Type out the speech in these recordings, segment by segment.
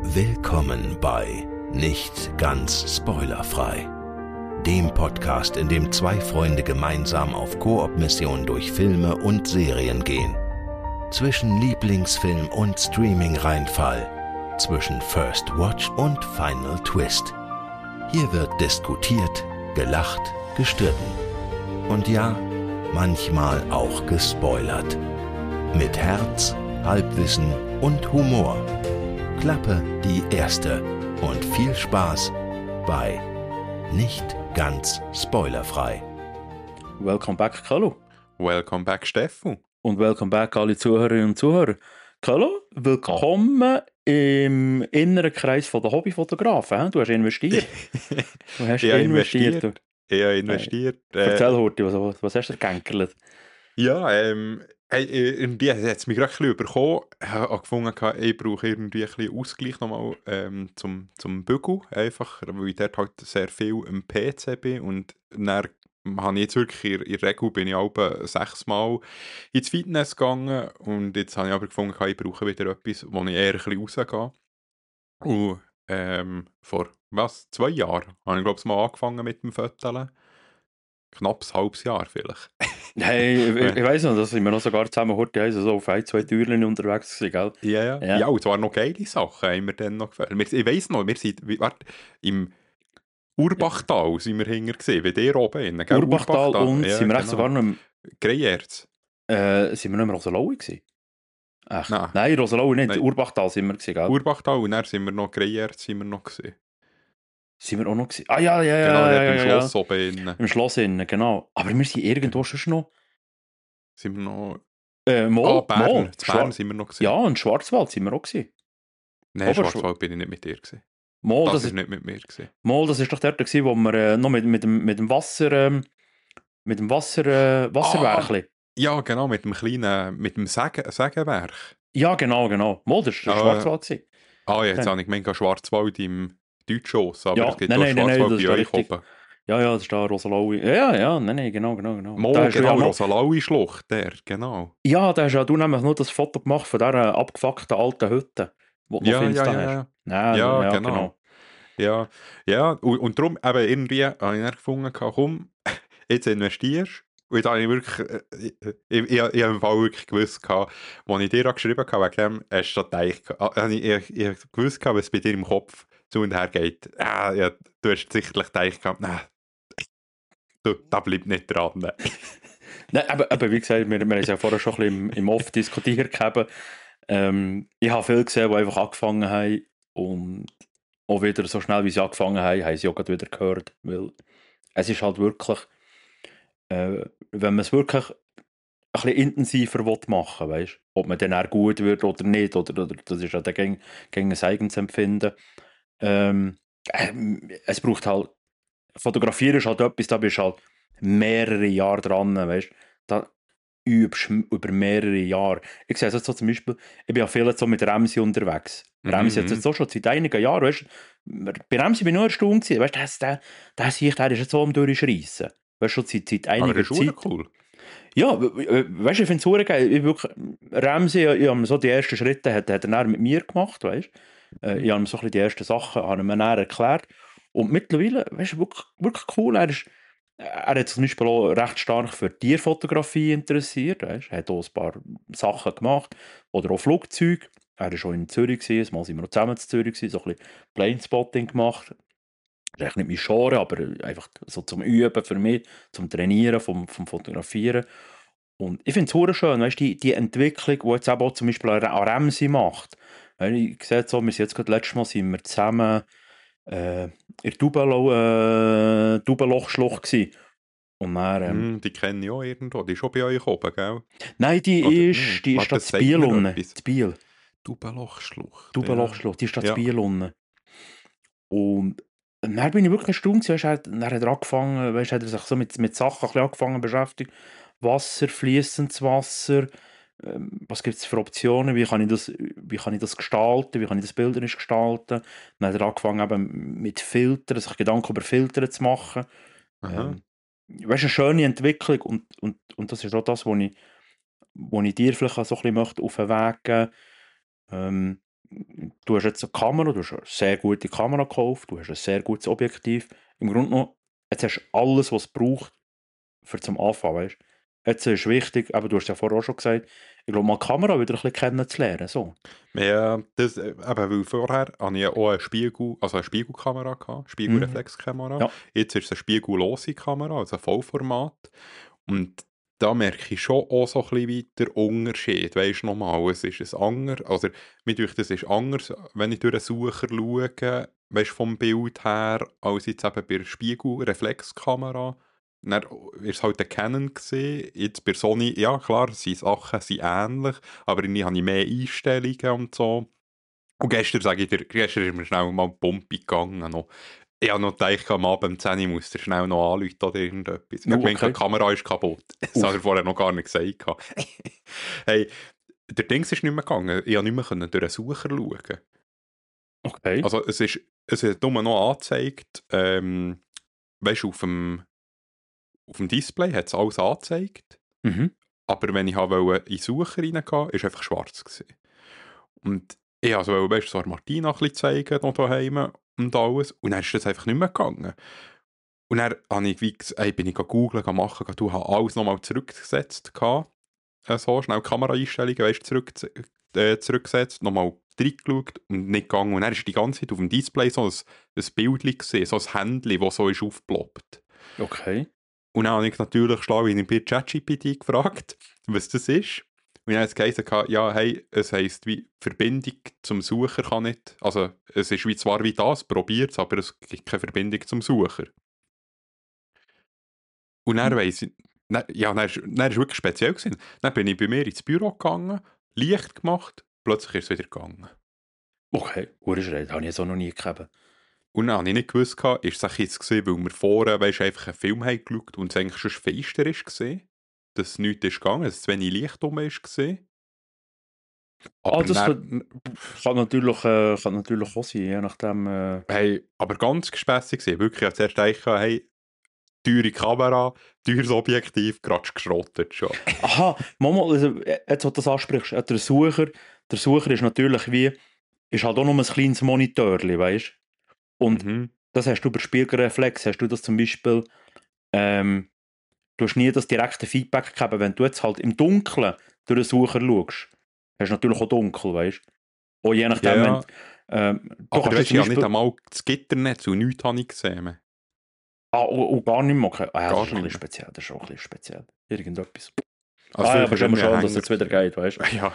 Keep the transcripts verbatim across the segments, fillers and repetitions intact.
Willkommen bei Nicht ganz spoilerfrei, dem Podcast, in dem zwei Freunde gemeinsam auf Koop-Mission durch Filme und Serien gehen. Zwischen Lieblingsfilm und Streaming-Reinfall, zwischen First Watch und Final Twist. Hier wird diskutiert, gelacht, gestritten. Und ja, manchmal auch gespoilert. Mit Herz, Halbwissen und Humor. Klappe die erste und viel Spaß bei Nicht ganz spoilerfrei. Welcome back, Carlo. Welcome back, Steffu. Und welcome back, alle Zuhörerinnen und Zuhörer. Carlo, willkommen im inneren Kreis von der Hobbyfotografen. Du hast investiert. Du hast ich investiert. investiert. Ich habe investiert. Äh, erzähl heute, was, was hast du gegänkelt? Ja, ähm, hey, irgendwie hat es mich gerade ein bisschen überkommen. Ich habe gefunden, ich brauche irgendwie ein bisschen Ausgleich nochmal ähm, zum, zum Bügeln, einfach, weil ich dort halt sehr viel am P C bin und dann habe ich jetzt wirklich, in, in der Regel bin ich auch sechsmal ins Fitness gegangen und jetzt habe ich aber gefunden, ich brauche wieder etwas, wo ich eher ein bisschen rausgehe. Und ähm, vor, was, zwei Jahren habe ich glaube ich mal angefangen mit dem Foteln. Knapp ein halbes Jahr vielleicht. Hey, ich, ich weiss noch, da sind wir noch sogar zusammen heute also so auf ein, zwei Türchen unterwegs gewesen, gell? Ja, ja. Ja, ja, und zwar noch geile Sachen haben wir dann noch gefällt. Ich weiss noch, wir sind, warte, im Urbachtal sind wir hinter gesehen, wie der oben. Gell? Urbachtal, Urbachtal und ja, sind wir genau. echt sogar noch im... Greyerz. Äh, sind wir noch im Rosalaui gewesen? Echt? Nein. Nein, Rosalaui nicht, Nein. Urbachtal sind wir gewesen, gell? Urbachtal und dann sind wir noch, Greyerz sind wir noch gesehen. Sind wir auch noch gewesen? Ah ja, ja, ja. Genau, ja, ja, ja, im ja, Schloss ja. oben innen. Im Schloss innen, genau. Aber wir sind irgendwo schon noch... Sind wir noch... Äh, Mal, Ah, Bern. Mal. In Bern sind wir noch gewesen. Ja, und Schwarzwald sind wir auch gewesen. Nein, Schwarzwald bin ich nicht mit dir gewesen. Mal, das, das ist ist nicht mit mir gewesen. Mal, das ist doch dort gewesen, wo wir äh, noch mit, mit, dem, mit dem Wasser... Ähm, mit dem Wasser... Äh, Wasserwerkli. Ah, ja, genau, mit dem kleinen... Mit dem Säge, Sägewerk. Ja, genau, genau. Mal, das war Ah, Schwarzwald gewesen. Ah, jetzt Dann. habe ich gemeint, Schwarzwald im Deutschschoss, aber Ja, es gibt nein, auch nein, nein, Schwarzwald nein, das bei ist euch da richtig. oben. Ja, ja, das ist da Rosalaui. Ja, ja, nein, nein, genau, genau, genau. Mo, Da hast du genau, ja noch- Rosalaui-Schlucht, der, genau. Ja, da hast ja du nämlich noch das Foto gemacht von dieser abgefuckten alten Hütte, die du Ja, noch findest, ja, da ja, hast. ja. Ja, Ja, ja, genau. genau. Ja, ja, und, und darum, eben irgendwie, habe ich dann gefunden, komm, jetzt investierst. Und jetzt habe ich wirklich, äh, ich, ich, ich, ich habe im Fall wirklich gewusst, als ich dir geschrieben habe, wegen dem, hast du gedacht, also ich, ich, ich habe gewusst, was bei dir im Kopf zu und her geht. Ah, ja, du hast sicherlich gedacht, nein, du, da bleibt nicht dran. Nein, aber, aber wie gesagt, wir, wir haben es ja vorher schon ein bisschen im, im Off diskutiert gehabt. Ähm, ich habe viele gesehen, die einfach angefangen haben und auch wieder so schnell, wie sie angefangen haben, haben sie auch gerade wieder gehört. Weil es ist halt wirklich, äh, wenn man es wirklich ein bisschen intensiver machen will, weißt? Ob man dann auch gut wird oder nicht, oder, oder das ist ja dann gegen, gegen ein eigenes Empfinden. Ähm, ähm, es braucht halt, fotografieren ist halt etwas, da bist du halt mehrere Jahre dran, weißt? Da übst du über mehrere Jahre. Ich sehe es jetzt so zum Beispiel, ich bin ja viel jetzt so mit Ramsi unterwegs. Mhm, Ramsi hat jetzt so schon seit einigen Jahren, weißt du, bei Ramsi bin ich nur eine Stunde gewesen, weißt du, der, der, der, der ist jetzt so am Durchschreissen. Weißt du, schon seit, seit Aber einiger das ist Zeit. cool. Ja, we- we- weißt du, ich finde es super geil. Ich wirklich, Ramsi, ich, ich habe mir so die ersten Schritte hat, hat er dann mit mir gemacht, weißt du. Äh, ich habe ihm so ein bisschen die ersten Sachen habe mir dann erklärt. Und mittlerweile, weißt du, wirklich, wirklich cool. Er, ist, er hat sich zum Beispiel auch recht stark für Tierfotografie interessiert, weißt du. Er hat auch ein paar Sachen gemacht. Oder auch Flugzeuge. Er war schon in Zürich, gewesen. Mal sind wir noch zusammen in Zürich, gewesen, so ein bisschen Planespotting gemacht. Das ist eigentlich nicht mein Genre, aber einfach so zum Üben für mich, zum Trainieren, vom, vom Fotografieren. Und ich finde es hure schön, weißt, die, die Entwicklung, die jetzt eben auch zum Beispiel an Ramsi macht. Weil ich sehe so, wir sind jetzt gerade letztes Mal sind wir zusammen äh, in der Dubelo, äh, Dubelochschlucht gewesen. Und dann, ähm, Mm, die kenne ich auch irgendwo, die ist schon bei euch oben, gell? nein, die Oder ist, nicht? die ist Warte, da das zu sagt Biel mir unten. etwas. Zu Biel. Dubelochschlucht. Dubelochschlucht, die ist da Ja. zu Biel unten. Und dann bin ich wirklich erstaunt gewesen, weisst du, dann hat er angefangen, weißt, hat er sich so mit, mit Sachen ein bisschen angefangen zu beschäftigen. Wasser, fließendes Wasser, ähm, was gibt es für Optionen, wie kann, ich das, wie kann ich das gestalten, wie kann ich das bilderisch gestalten. Dann hat er angefangen eben mit Filtern, sich Gedanken über Filtern zu machen. Aha. Ähm, weißt du, eine schöne Entwicklung und, und, und das ist auch das, was ich, wo ich dir vielleicht auch so ein bisschen möchte auf den Weg geben. Ähm, du hast jetzt eine Kamera, du hast eine sehr gute Kamera gekauft, du hast ein sehr gutes Objektiv. Im Grunde genommen, jetzt hast du alles, was es braucht, für zum Anfang, weißt du. Jetzt ist wichtig, aber du hast ja vorher auch schon gesagt, ich glaube, mal die Kamera wieder ein bisschen kennenzulernen, so. Ja, das, äh, eben, weil vorher hatte ich ja auch eine Spiegel, also eine Spiegelkamera gehabt, Spiegelreflexkamera. Ja. Jetzt ist es eine spiegellose Kamera, also ein Vollformat. Und da merke ich schon auch so ein bisschen wie der Unterschied. Weisst du nochmal, es ist ein anderes, also mir denkt, es ist anders, wenn ich durch einen Sucher schaue, weisst, vom Bild her, als jetzt eben bei der Spiegelreflexkamera. Dann war es halt der Canon gewesen. Jetzt bei Sony, ja klar, die Sachen sind ähnlich, aber irgendwie habe ich mehr Einstellungen und so. Und gestern, sage ich dir, gestern ist mir schnell mal die Pumpe gegangen. Noch. Ich habe noch gedacht, am Abend um zehn Uhr muss der schnell noch anrufen oder irgendetwas. Ich Oh, habe gemeint, okay. die Kamera ist kaputt. Das habe ich vorher noch gar nicht gesagt. Hey, der Ding ist nicht mehr gegangen. Ich konnte nicht mehr durch den Sucher schauen. Okay. Also es ist, es hat nur noch angezeigt, ähm, weißt du, auf dem, auf dem Display hat es alles angezeigt. Mhm. Aber wenn ich wollte in den Sucher reingehen, war es einfach schwarz gewesen. Und ich wollte also, weißt, so Martina ein bisschen zeigen, noch daheim und alles. Und dann ist das einfach nicht mehr gegangen. Und dann habe ich, wie gesagt, ey, bin ich googeln, machen, du hast alles nochmal zurückgesetzt. Gehabt. So schnell Kameraeinstellungen, weißt, zurück, äh, zurückgesetzt, nochmal reingeschaut und nicht gegangen. Und dann ist die ganze Zeit auf dem Display so ein, ein Bild gesehen, so ein Händchen, das so ist aufgeploppt. Okay. Und dann habe ich natürlich schlau in bei ChatGPT gefragt, was das ist. Und dann hat es geheißen, ja, hey, es heisst, wie Verbindung zum Sucher kann nicht, also es ist wie zwar wie das, probiert es, aber es gibt keine Verbindung zum Sucher. Und dann weiss ich, dann, ja, dann ist, dann ist wirklich speziell gewesen. Dann bin ich bei mir ins Büro gegangen, Licht gemacht, plötzlich ist es wieder gegangen. Okay, gute Schritt, das habe ich jetzt auch noch nie gegeben. Und dann habe ich nicht gewusst, ist es jetzt gewesen, weil wir vorher, weißt, einfach einen Film haben geschaut und es eigentlich schon feister war, dass nichts ist gegangen, dass es zu wenig Licht rum war. Aber Ah, das dann, kann, kann, natürlich, äh, kann natürlich auch sein, je nachdem. Äh... hey, aber ganz gespässig gewesen. Wirklich, ich habe zuerst gedacht, hey, teure Kamera, teures Objektiv, gerade geschrottet schon. Aha, Mama, also, jetzt, wo du das ansprichst, äh, der Sucher, der Sucher ist natürlich wie, ist halt auch noch ein kleines Monitorchen, weißt du? Und Mhm. das hast du bei Spiegelreflex, hast du das zum Beispiel, ähm, du hast nie das direkte Feedback gegeben, wenn du jetzt halt im Dunkeln durch den Sucher schaust, hast du natürlich auch dunkel, weißt du? Auch je nachdem, Ja, wenn, ähm, du aber kannst du weißt zum ja Beispiel, nicht einmal das Gitternetz und nichts habe ich gesehen. ah, und, und gar nicht mehr, okay. Ah, ja, Gar das ist ein nicht bisschen mehr. speziell, das ist auch ein bisschen speziell, irgendetwas. Also Ah ja, vielleicht aber ist schon mal irgendwie ein schon, dass es Hänger jetzt wieder gewesen. geht, weißt du? Ja.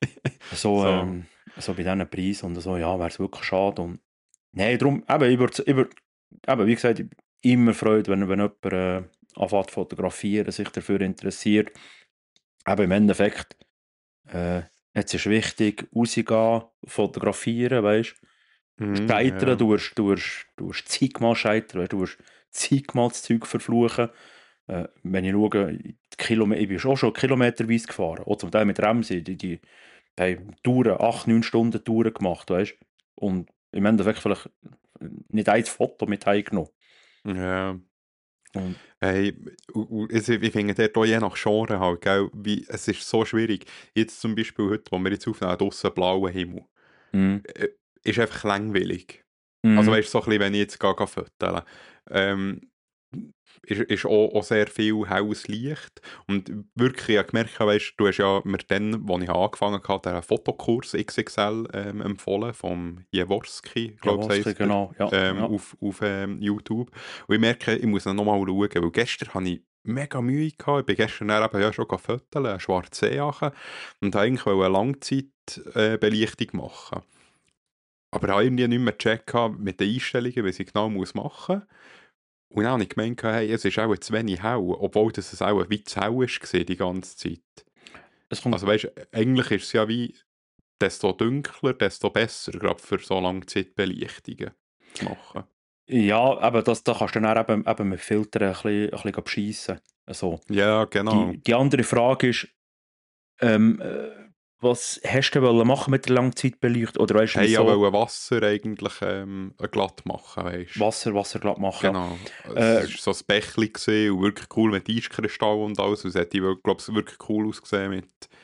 So, So. ähm, so bei diesen Preisen und so, ja, wäre es wirklich schade. Und nein, darum, eben, ich würd, ich würd, eben, wie gesagt, immer Freude, wenn, wenn jemand äh, anfängt zu fotografieren, sich dafür interessiert. Aber im Endeffekt, äh, jetzt ist wichtig, rausgehen, fotografieren, weißt du? Mhm, Scheitern, ja. du wirst, du wirst, du wirst zigmal scheitern, weißt du, du wirst zigmal das Zeug verfluchen. Äh, wenn ich schaue, die Kilometer, ich bin auch schon kilometerweise gefahren, auch zum Teil mit Ramsey, die, die haben Touren, acht, neun Stunden Touren gemacht, weißt du? Und im Endeffekt vielleicht nicht ein Foto mit heimgenommen. Ja. Und Hey, u- u- es- ich finde dort auch je nach Genre halt, gell, wie, es ist so schwierig. Jetzt zum Beispiel heute, wo wir jetzt aufnehmen, draussen blauer Himmel, mm, äh, ist einfach langweilig. mm, Also weißt du, so ein bisschen, wenn ich jetzt gehe, gehe fotografieren, ähm, ist, ist auch, auch sehr viel helles Licht. Und wirklich, ich habe gemerkt, weißt, du hast ja mir dann, als ich angefangen habe, den Fotokurs X X L ähm, empfohlen, vom Jaworski, glaube ich, Jaworski, heisst er, genau, ja, ähm, ja. auf, auf ähm, YouTube. Und ich merke, ich muss ihn nochmal schauen, weil gestern hatte ich mega Mühe gehabt. Ich bin gestern dann eben ja schon fotografiert, eine schwarze Seeache, und wollte eigentlich eine Langzeitbelichtung machen. Aber ich habe irgendwie nicht mehr gecheckt mit den Einstellungen, was ich genau machen muss. Und dann habe ich gemeint, hey, es ist auch zu wenig hell, obwohl das es auch weit zu hell war die ganze Zeit. Es kommt, Also weißt du, eigentlich ist es ja wie, desto dunkler, desto besser, gerade für so Langzeitbelichtungen zu machen. ja, aber das, da kannst du dann auch eben, eben mit Filtern ein bisschen, ein bisschen beschissen. Also, Ja, genau. die, die andere Frage ist, ähm, äh, was hast du wollen machen mit der Langzeitbeleuchtung? Oder weißt du, Hey, ja, wieso wollte Wasser eigentlich ähm, glatt machen, weißt du. Wasser, Wasser glatt machen? Genau. Äh, Es war so ein Bächli gewesen und wirklich cool mit Eiskristal und alles. Und es hat, glaube ich, wirklich cool ausgesehen mit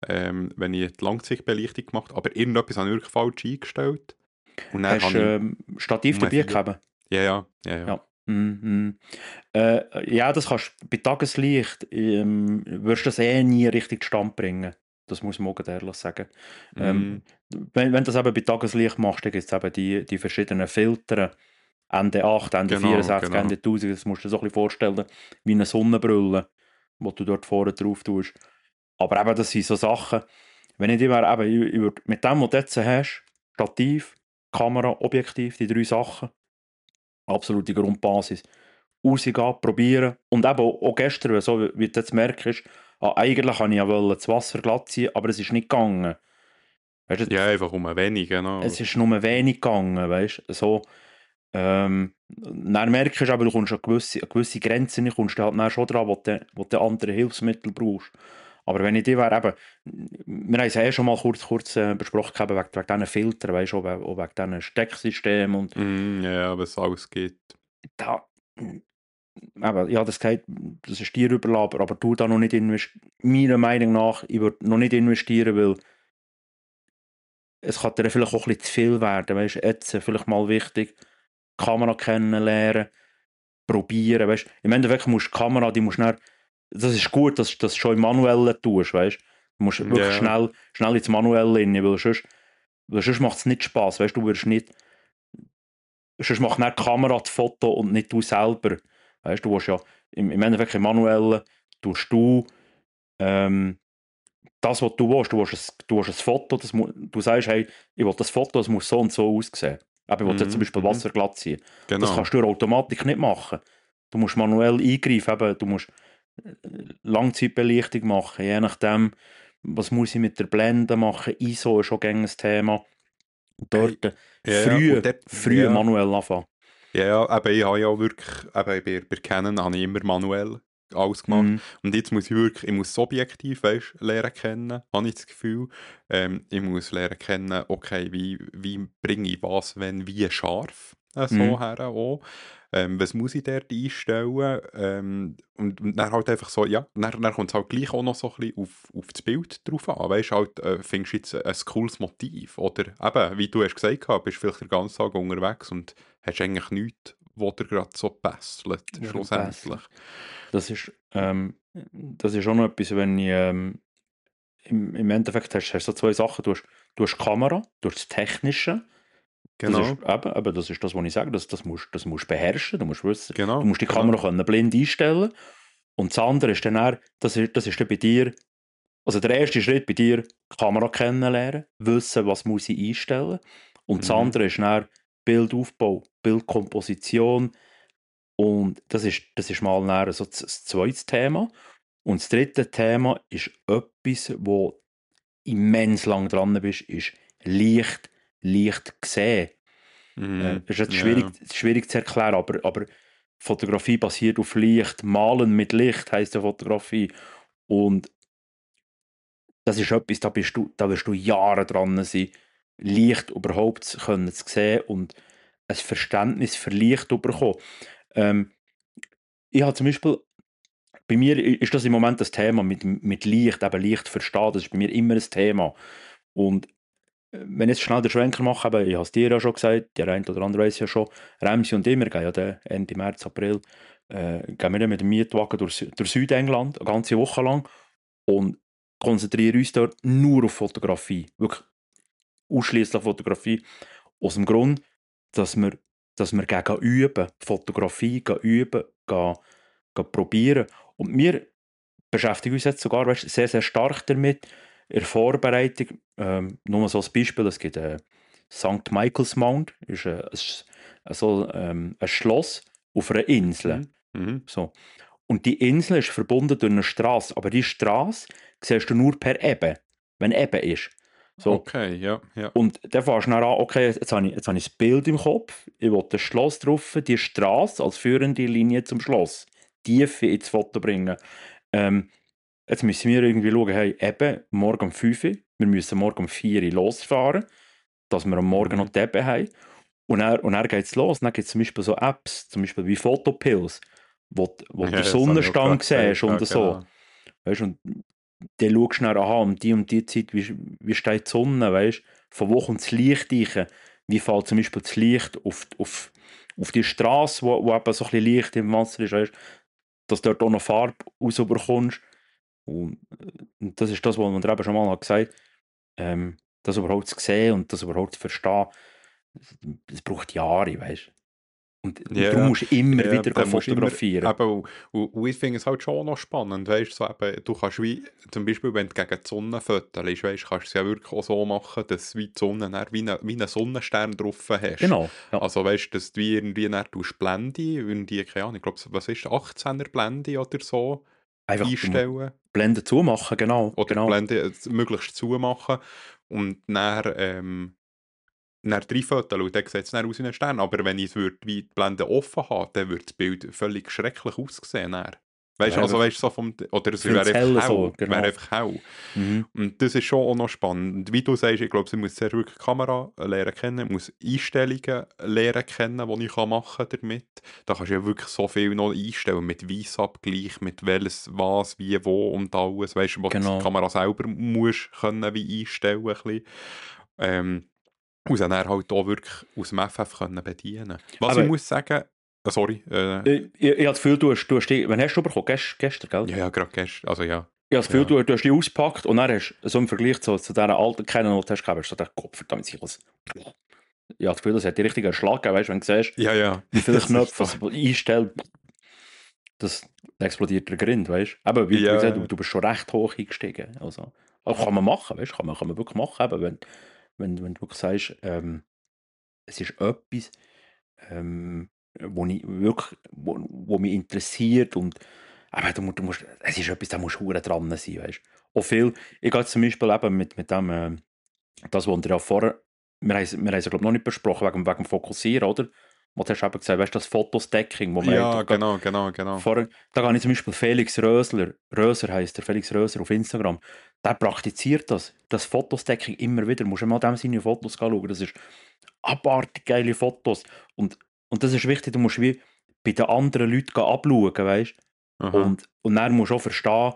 ähm, wenn ich die Langzeitbelichtung gemacht habe, aber irgendetwas habe ich wirklich falsch eingestellt. Und dann Hast du habe ähm, Stativ ich dabei vier- gehabt? Ja, ja, ja, ja. Ja. Mhm. Äh, ja, das kannst du bei Tageslicht, ähm, wirst du das eh nie richtig zustande bringen. Das muss man auch ehrlich sagen. Ähm, Mm, wenn, wenn du das eben bei Tageslicht machst, dann gibt es eben die, die verschiedenen Filter. Ende acht, Ende genau, vierundsechzig, genau. Ende tausend, das musst du dir so ein bisschen vorstellen, wie eine Sonnenbrille, die du dort vorne drauf tust. Aber eben, das sind so Sachen, wenn ich dir wäre, eben, ich, ich würd, mit dem, was du jetzt hast, Stativ, Kamera, Objektiv, die drei Sachen, absolute Grundbasis, rausgehen, probieren und eben auch, auch gestern, so wie wie du jetzt merkst, ah, eigentlich wollte ich ja wollen das Wasser glatt ziehen, aber es ist nicht gegangen. Weißt du, Ja, einfach um ein wenig, genau. es ist nur wenig gegangen, weißt du, so. Ähm, dann merkst du aber, du kommst an gewisse, an gewisse Grenzen, kommst du halt dann schon dran, wo du, wo du andere Hilfsmittel brauchst. Aber wenn ich die wäre, eben, wir haben es ja eh schon mal kurz, kurz äh, besprochen, eben, wegen, wegen diesen Filtern, weißt du, auch, we- auch wegen diesen Stecksystemen und Mm, ja, was alles geht. da, eben, ja, das geht, das ist dir überlassen, aber du da noch nicht investieren, meiner Meinung nach, ich würde noch nicht investieren, weil es kann dir vielleicht auch ein bisschen zu viel werden, weißt du, jetzt äh, vielleicht mal wichtig, die Kamera kennenlernen, probieren, weißt du. Im Endeffekt musst du die Kamera, die musst du dann, das ist gut, dass du das schon im Manuellen tust, weißt du. Du musst wirklich Ja, schnell, schnell ins Manuelle rein, weil sonst, weil sonst macht es nicht Spass, weißt du, du wirst nicht, sonst macht nicht die Kamera das Foto und nicht du selber, weißt du, du willst ja, im, im Endeffekt im Manuellen tust du, ähm, das, was du willst, du willst ein, du willst ein Foto, das mu, du sagst, hey, ich will das Foto, das muss so und so aussehen. Aber ich will jetzt zum mhm, Beispiel mhm. Wasser glatt ziehen. Das Genau. kannst du durch Automatik nicht machen. Du musst manuell eingreifen, eben, du musst äh, Langzeitbelichtung machen, je nachdem, was muss ich mit der Blende machen. I S O ist schon gängig ein Thema. Hey, Dort äh, ja, ja, früh, und dort, früh ja, manuell anfangen. ja, ja, aber ich habe ja wirklich, eben bei, bei Canon habe ich immer manuell alles gemacht. Mhm. Und jetzt muss ich wirklich, ich muss das Objektiv, weißt, lernen kennen, habe ich das Gefühl. Ähm, ich muss lernen kennen, okay, wie, wie bringe ich was, wenn, wie scharf äh, so Mhm. her auch. Ähm, was muss ich dort einstellen? Ähm, und, und dann halt einfach so, ja, dann, dann kommt es halt gleich auch noch so ein bisschen auf, auf das Bild drauf an. Weißt du, halt, äh, findest du jetzt ein cooles Motiv? Oder eben, wie du hast gesagt hast, bist du vielleicht den ganzen Tag unterwegs und hast eigentlich nichts, was dir gerade so pässelt, Wo schlussendlich. Das ist, ähm, das ist auch noch etwas, wenn ich, ähm, im, im Endeffekt hast, hast du so zwei Sachen. Du hast, du hast die Kamera, du hast das Technische. Das ist Genau, eben, eben, das ist das, was ich sage, das, das musst das musst du beherrschen, du musst wissen, du genau, musst die genau. Kamera können blind einstellen. Und das andere ist dann, eher, das ist, das ist dann bei dir, also der erste Schritt bei dir, die Kamera kennenlernen, wissen, was muss ich einstellen. Und das Mhm. andere ist dann Bildaufbau, Bildkomposition. Und das ist, das ist mal dann so das, das zweite Thema. Und das dritte Thema ist etwas, wo immens lang dran bist, ist Licht, Licht sehen. Äh, Mhm. ist jetzt Ja, schwierig, ja. schwierig zu erklären, aber, aber Fotografie basiert auf Licht. Malen mit Licht heisst ja Fotografie. Und das ist etwas, da, bist du, da wirst du Jahre dran sein, Licht überhaupt zu können zu sehen und ein Verständnis für Licht zu bekommen. Ähm, ich habe zum Beispiel, bei mir ist das im Moment das Thema mit, mit Licht, eben Licht verstehen, das ist bei mir immer ein Thema. Und äh, wenn ich jetzt schnell den Schwenker mache, eben, ich habe es dir ja schon gesagt, der eine oder andere weiß ja schon, Ramsey und ich, wir gehen ja dann Ende März, April, äh, gehen wir dann mit dem Mietwagen durch, Sü- durch Südengland, eine ganze Woche lang und konzentrieren uns dort nur auf Fotografie, wirklich ausschließlich Fotografie, aus dem Grund, dass wir, dass wir gehen üben, Fotografie gehen üben, gehen, gehen probieren. Und wir beschäftigen uns jetzt sogar weißt, sehr, sehr stark damit, in der Vorbereitung. Ähm, nur so als Beispiel, es gibt äh, Sankt Michaels Mount, ist äh, ein, so, ähm, ein Schloss auf einer Insel. Mhm. Mhm. So. Und die Insel ist verbunden durch eine Straße, aber die Straße siehst du nur per Ebbe, wenn Ebbe ist. So. Okay, ja, ja. Und dann fährst du dann an, okay, jetzt habe ich, jetzt habe ich das Bild im Kopf, ich will das Schloss drauf, die Straße als führende Linie zum Schloss, Tiefe ins Foto bringen. Ähm, jetzt müssen wir irgendwie schauen, hey, eben, morgen um fünf Uhr, wir müssen morgen um vier Uhr losfahren, dass wir am Morgen noch Mhm. die Ebbe haben. Und dann, und dann geht es los. Dann gibt es zum Beispiel so Apps, zum Beispiel wie Photopills, wo, wo Ja, du den das habe ich auch gerade Sonnenstand gesagt, siehst ja, und so. genau. Weißt, und dann schaust du dann, aha, um die und die Zeit, wie, wie steht die Sonne, weißt? Von wo kommt das Licht rein? Wie fällt zum Beispiel das Licht auf, auf, auf die Straße, wo, wo eben so ein bisschen Licht im Wasser ist, weißt? Dass du dort auch noch Farbe rausbekommst. Und, und das ist das, was man dir eben schon mal hat gesagt hat, ähm, das überhaupt zu sehen und das überhaupt zu verstehen, das braucht Jahre, weißt? Und, und Ja, darum musst du immer ja, wieder dann musst du immer, fotografieren. eben, und, und, und ich finde es halt schon noch spannend, weißt du, so eben, du kannst wie, zum Beispiel, wenn du gegen die Sonne fotost, weißt, kannst du es ja wirklich auch so machen, dass du wie die Sonne dann wie, eine, wie einen Sonnenstern drauf hast. Genau, ja. Also weißt du, dass du wie irgendwie dann tust Blende, irgendwie, keine Ahnung, ich glaube, was ist achtzehner Blende oder so, Einfach einstellen. Blende zumachen, genau. Oder genau. Blende äh, möglichst zumachen und dann, ähm, dann reinfotografieren und dann sieht es dann aus wie ein Stern. Aber wenn ich es würd, wie die Blende offen habe, dann würde das Bild völlig schrecklich aussehen. Dann. Weißt, Ja, also einfach weißt, so vom, oder es viel wäre zu hell einfach hell. so, genau. Wäre einfach hell. Mhm. Und das ist schon auch noch spannend. Und wie du sagst, ich glaube, sie muss sehr wirklich die Kamera lernen kennen, muss Einstellungen lernen kennen, die ich machen kann damit. Da kannst du ja wirklich so viel noch einstellen, mit Weissabgleich, mit welches, was, wie, wo und alles. Weißt du, wo Genau. die Kamera selber musst können, wie einstellen ein bisschen. Ähm, und dann halt auch wirklich aus dem F F können bedienen. Was Aber- ich muss sagen, äh, sorry, äh, Ich, ich, ich habe das Gefühl, du hast, du hast die, wann hast du bekommen? Gest, gestern, gell? ja, ja, gerade gestern, also ja. Ich habe das Gefühl, Ja. du, du hast die ausgepackt und dann hast du so im Vergleich zu, zu diesen alten Canon, die du hast gehabt, hast du gedacht, Gott verdammt, ich was. Ich habe das Gefühl, das hat die richtige Erschlag, weißt du, wenn du siehst, Ja, ja. wie viele Das ist Knöpfe so. was einstellt, das explodiert der Grind, weißt du? Aber wie Ja, du gesagt ja. du, du bist schon recht hoch eingestiegen. Also, also kann man machen, weißt du, kann man, kann man wirklich machen, eben, wenn, wenn, wenn du wirklich sagst, ähm, es ist etwas, ähm, wo, ich wirklich, wo, wo mich interessiert und aber du, mu- du musst, es ist etwas, da musst du verdammt dran sein, weißt du. Auch viel, ich gehe zum Beispiel eben mit, mit dem, ähm, das, was wir ja vorher, wir haben es, wir haben es ja, glaube ich, noch nicht besprochen, wegen, wegen dem Fokussieren, oder? Wo du hast eben gesagt, weißt du, das Fotostacking, wo wir Ja, eigentlich gerade genau, genau, genau. vorher, da gehe ich zum Beispiel Felix Rösler, Röser heisst der, Felix Röser auf Instagram, der praktiziert das, das Fotostacking immer wieder, du musst mal dem seine Fotos schauen, das ist abartig geile Fotos und, und das ist wichtig, du musst wie bei den anderen Leuten abschauen, weißt du, Aha. und, und dann musst du auch verstehen,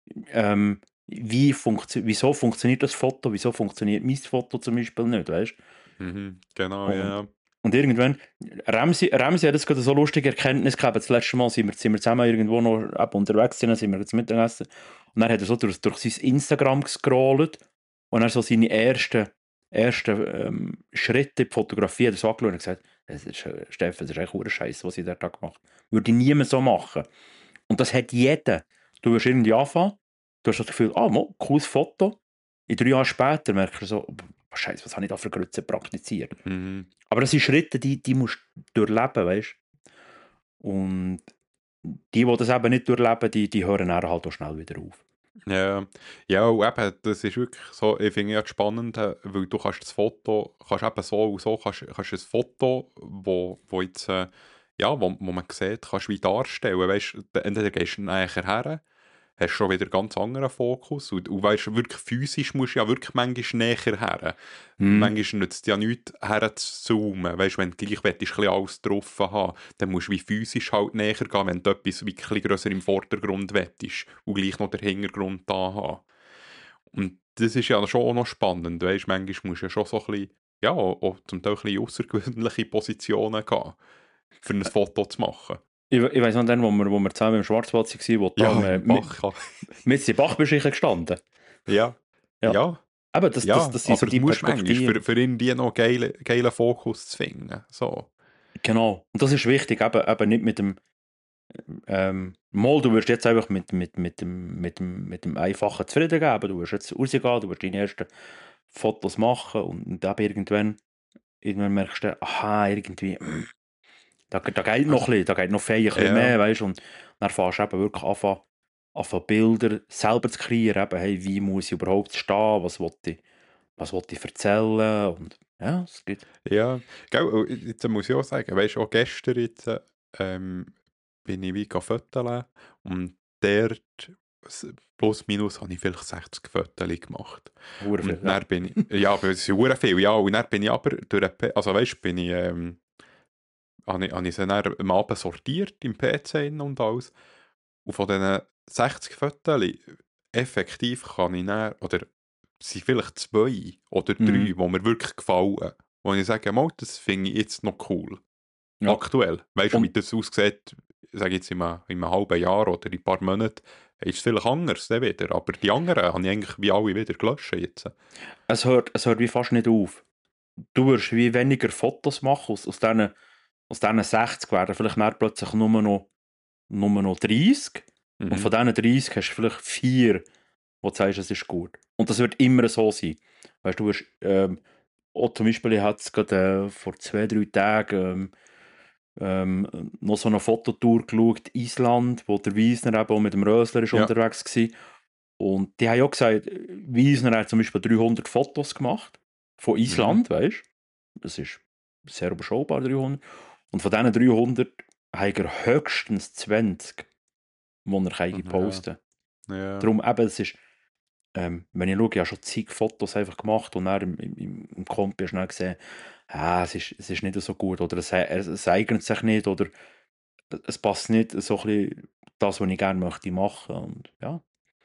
ähm, wie funktio wieso funktioniert das Foto, wieso funktioniert mein Foto zum Beispiel nicht, weißt Mhm, genau, und, ja. und irgendwann, Ramsi, Ramsi hat jetzt gerade so lustige Erkenntnis gehabt. Das letzte Mal sind wir, sind wir zusammen irgendwo noch ab unterwegs, sind, sind wir jetzt Mittagessen. Und dann hat er so durch, durch sein Instagram gescrollt und dann so seine ersten, ersten ähm, Schritte in die Fotografie hat er so angeschaut und gesagt, das ist, äh, Steffen, das ist echt Scheiße, was ich da gemacht habe. Würde ich niemand so machen. Und das hat jeder. Du wirst irgendwie anfangen, du hast das Gefühl, ah, mo, cooles Foto. In drei Jahren später merkst du so, oh, Scheiße, was habe ich da für Grütze praktiziert? Mhm. Aber das sind Schritte, die, die musst du durchleben, weißt du? Und die, die das eben nicht durchleben, die, die hören dann halt auch schnell wieder auf. Ja, ja, und eben, das ist wirklich so, ich finde ja das Spannende, weil du kannst das Foto, kannst eben so und so, kannst, kannst ein Foto, wo, wo jetzt, äh, ja, wo, wo man sieht, kannst wie darstellen, weißt du, entweder gehst du näher her, hast schon wieder einen ganz anderen Fokus und, und weißt, wirklich physisch musst du ja wirklich manchmal näher her. Mhm. Manchmal nützt es ja nichts, her zu zoomen. Weißt, wenn du gleich willst, ein bisschen alles drauf haben, dann musst du wie physisch halt näher gehen, wenn du etwas wie ein bisschen grösser im Vordergrund willst und gleich noch den Hintergrund da haben. Und das ist ja schon auch noch spannend. Weißt, manchmal musst du ja schon so ein bisschen, ja, auch, auch zum Teil ein bisschen außergewöhnliche Positionen gehen, für ein Foto zu machen. Ich, ich weiss noch dann, wo wir, wo wir zusammen im Schwarzwald waren, wo Ja, da, im mit, Bach. Ja. mit den Bachbeschichten gestanden. Ja. Ja. Ja. Aber das, Ja, das, das sind aber so das die musst du manchmal, Perspektiven. für, für irgendwie noch geilen geile Fokus zu finden. So. Genau. Und das ist wichtig, eben, eben nicht mit dem ähm, mal, du wirst jetzt einfach mit, mit, mit, dem, mit, dem, mit dem Einfachen zufrieden geben. Du wirst jetzt rausgehen, du wirst deine ersten Fotos machen und, und dann irgendwann, irgendwann merkst du, aha, irgendwie, mm, da, da geht noch ein bisschen, da geht noch fein ein bisschen Ja. mehr, weißt du, und dann fängst du eben wirklich an, anfangen Bilder selber zu kreieren, eben, hey, wie muss ich überhaupt stehen, was will ich, was will ich erzählen und ja, es gibt. Ja, gell, und jetzt muss ich auch sagen, weißt du, auch gestern jetzt, ähm, bin ich wie fotografieren und dort s- plus minus habe ich vielleicht sechzig Fotos gemacht. Hure viel, Und ja. dann bin ich, ja, aber es ist verdammt viel, ja, und dann bin ich aber durch den P- also weißt du, bin ich, ähm, habe ich, habe ich sie dann am Abend sortiert im P C und alles. Und von diesen sechzig Fotos effektiv kann ich dann, oder es sind vielleicht zwei oder drei, Mhm. die mir wirklich gefallen. Wo ich sage, mal, das finde ich jetzt noch cool. Ja. Aktuell. Weißt du, wie Und das aussieht, sage ich jetzt in einem, in einem halben Jahr oder in ein paar Monaten, ist es vielleicht anders dann wieder. Aber die anderen habe ich eigentlich wie alle wieder gelöscht jetzt. es hört, es hört wie fast nicht auf. Du wirst wie weniger Fotos machen. Aus, aus diesen aus diesen sechzig werden vielleicht dann plötzlich nur noch, nur noch dreißig. Und von Mhm. diesen dreißig hast du vielleicht vier, wo du sagst, es ist gut. Und das wird immer so sein. Weißt du, du wirst, ähm, auch zum Beispiel, ich hatte gerade äh, vor zwei, drei Tagen ähm, ähm, noch so eine Fototour geschaut, Island, wo der Wiesner eben auch mit dem Rösler ist Ja. unterwegs war. Und die haben ja gesagt, Wiesner hat zum Beispiel dreihundert Fotos gemacht von Island, Mhm. weißt du? Das ist sehr überschaubar, dreihundert. Und von diesen dreihundert hat er höchstens zwanzig, die er kann Ja. posten kann. Ja. Darum eben, es ist, ähm, wenn ich schaue, ich habe schon zig Fotos einfach gemacht und dann im, im, im Kompi schnell gesehen, ah, es, ist, es ist nicht so gut oder es, es, es eignet sich nicht oder es passt nicht so ein bisschen das, was ich gerne möchte machen. Und, ja.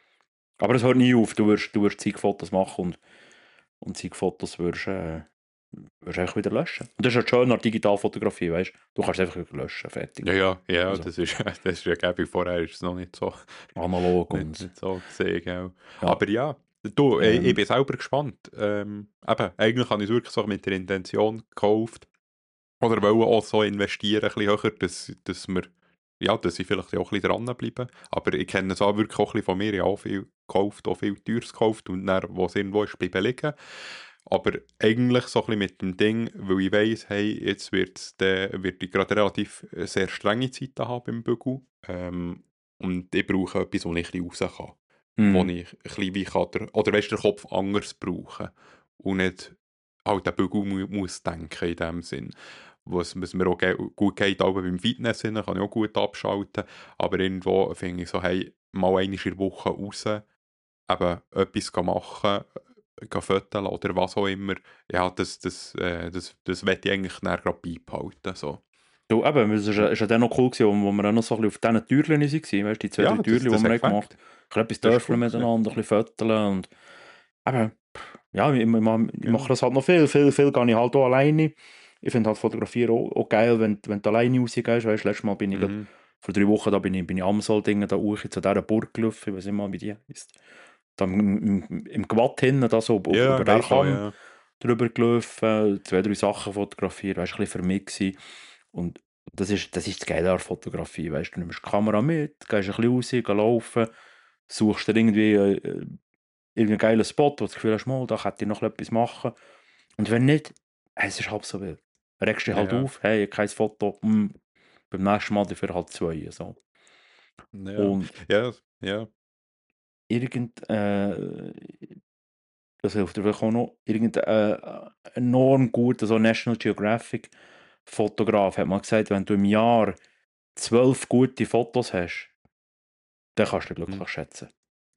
Aber es hört nie auf, du wirst, du wirst zig Fotos machen und, und zig Fotos wirst, äh, wirst du einfach wieder löschen. Und das ist ja schön an Digitalfotografie, weißt du? Du kannst einfach wieder löschen, fertig. Ja, ja, ja, Also, das ist, das ist ja gäbig. Vorher ist es noch nicht so, analog nicht, und nicht so gesehen, gell. ja. Aber ja, du, ich, ich Ähm, bin selber gespannt. Ähm, eben, eigentlich habe ich es wirklich so mit der Intention gekauft. Oder wollen auch so investieren, ein bisschen höher, dass, dass wir, ja, dass ich vielleicht auch ein bisschen dranbleibe. Aber ich kenne es auch wirklich auch ein bisschen von mir, ich habe auch viel gekauft, auch viel Teures gekauft und dann, wo es irgendwo ist, bleiben liegen. Aber eigentlich so ein bisschen mit dem Ding, weil ich weiss, hey, jetzt wird's de, wird ich gerade relativ äh, sehr strenge Zeiten haben im Bügel. Ähm, und ich brauche etwas, wo ich ein bisschen raus kann. Wo mm, ich ein bisschen wie kann, der, oder weißt, den Kopf anders brauchen. Und nicht halt den Bügel mu muss denken in dem Sinn. Was, was mir auch ge gut geht, auch beim Fitness hin, kann ich auch gut abschalten. Aber irgendwo finde ich so, hey, mal einmal in der Woche raus, eben etwas machen, gehen fotografieren oder was auch immer. Ja, das, das, äh, das, das möchte ich eigentlich dann gerade beibehalten. So. du, eben, es war ja, ist ja dann noch cool, gewesen, wo, wo wir auch noch so ein bisschen auf diesen Türchen waren, weißt du, die zwei, drei Ja, das, Türchen, die das wir hat haben gemacht gefällt. haben. Ein bisschen etwas Das ist dürfen cool gewesen. miteinander, ein bisschen fotografieren und eben, ja, ich, ich, ich Ja. mache das halt noch viel, viel, viel gehe ich halt auch alleine. Ich finde halt Fotografieren auch, auch geil, wenn, wenn du alleine rausgehst, weißt du, letztes Mal bin ich grad, Mhm. vor drei Wochen, da bin ich, bin ich Amsoldingen, da hoch zu dieser Burg gelaufen, ich weiß nicht mal, wie die heisst. Da im, im, im Gwatt hinten, da so über, Ja, über den weiss auch, Kamm ja. drüber gelaufen, zwei, drei Sachen fotografiert, weißt du, ein bisschen für mich gewesen. Und das ist, das ist das Geile an der Fotografie, weißt du, du nimmst die Kamera mit, gehst ein bisschen raus, gehst laufen, suchst dir irgendwie äh, irgendeinen geilen Spot, wo du das Gefühl hast, mal, da könnte ich noch etwas machen. Und wenn nicht, hey, es ist halb so wild. Regst dich halt Ja, auf, hey, kein Foto, hm, beim nächsten Mal dafür halt zwei. So. ja, Und ja, ja. irgend, äh, das hilft dir vielleicht auch noch, irgendein äh, enorm guter so National Geographic Fotograf hat mal gesagt, wenn du im Jahr zwölf gute Fotos hast, dann kannst du dich Mhm. glücklich schätzen.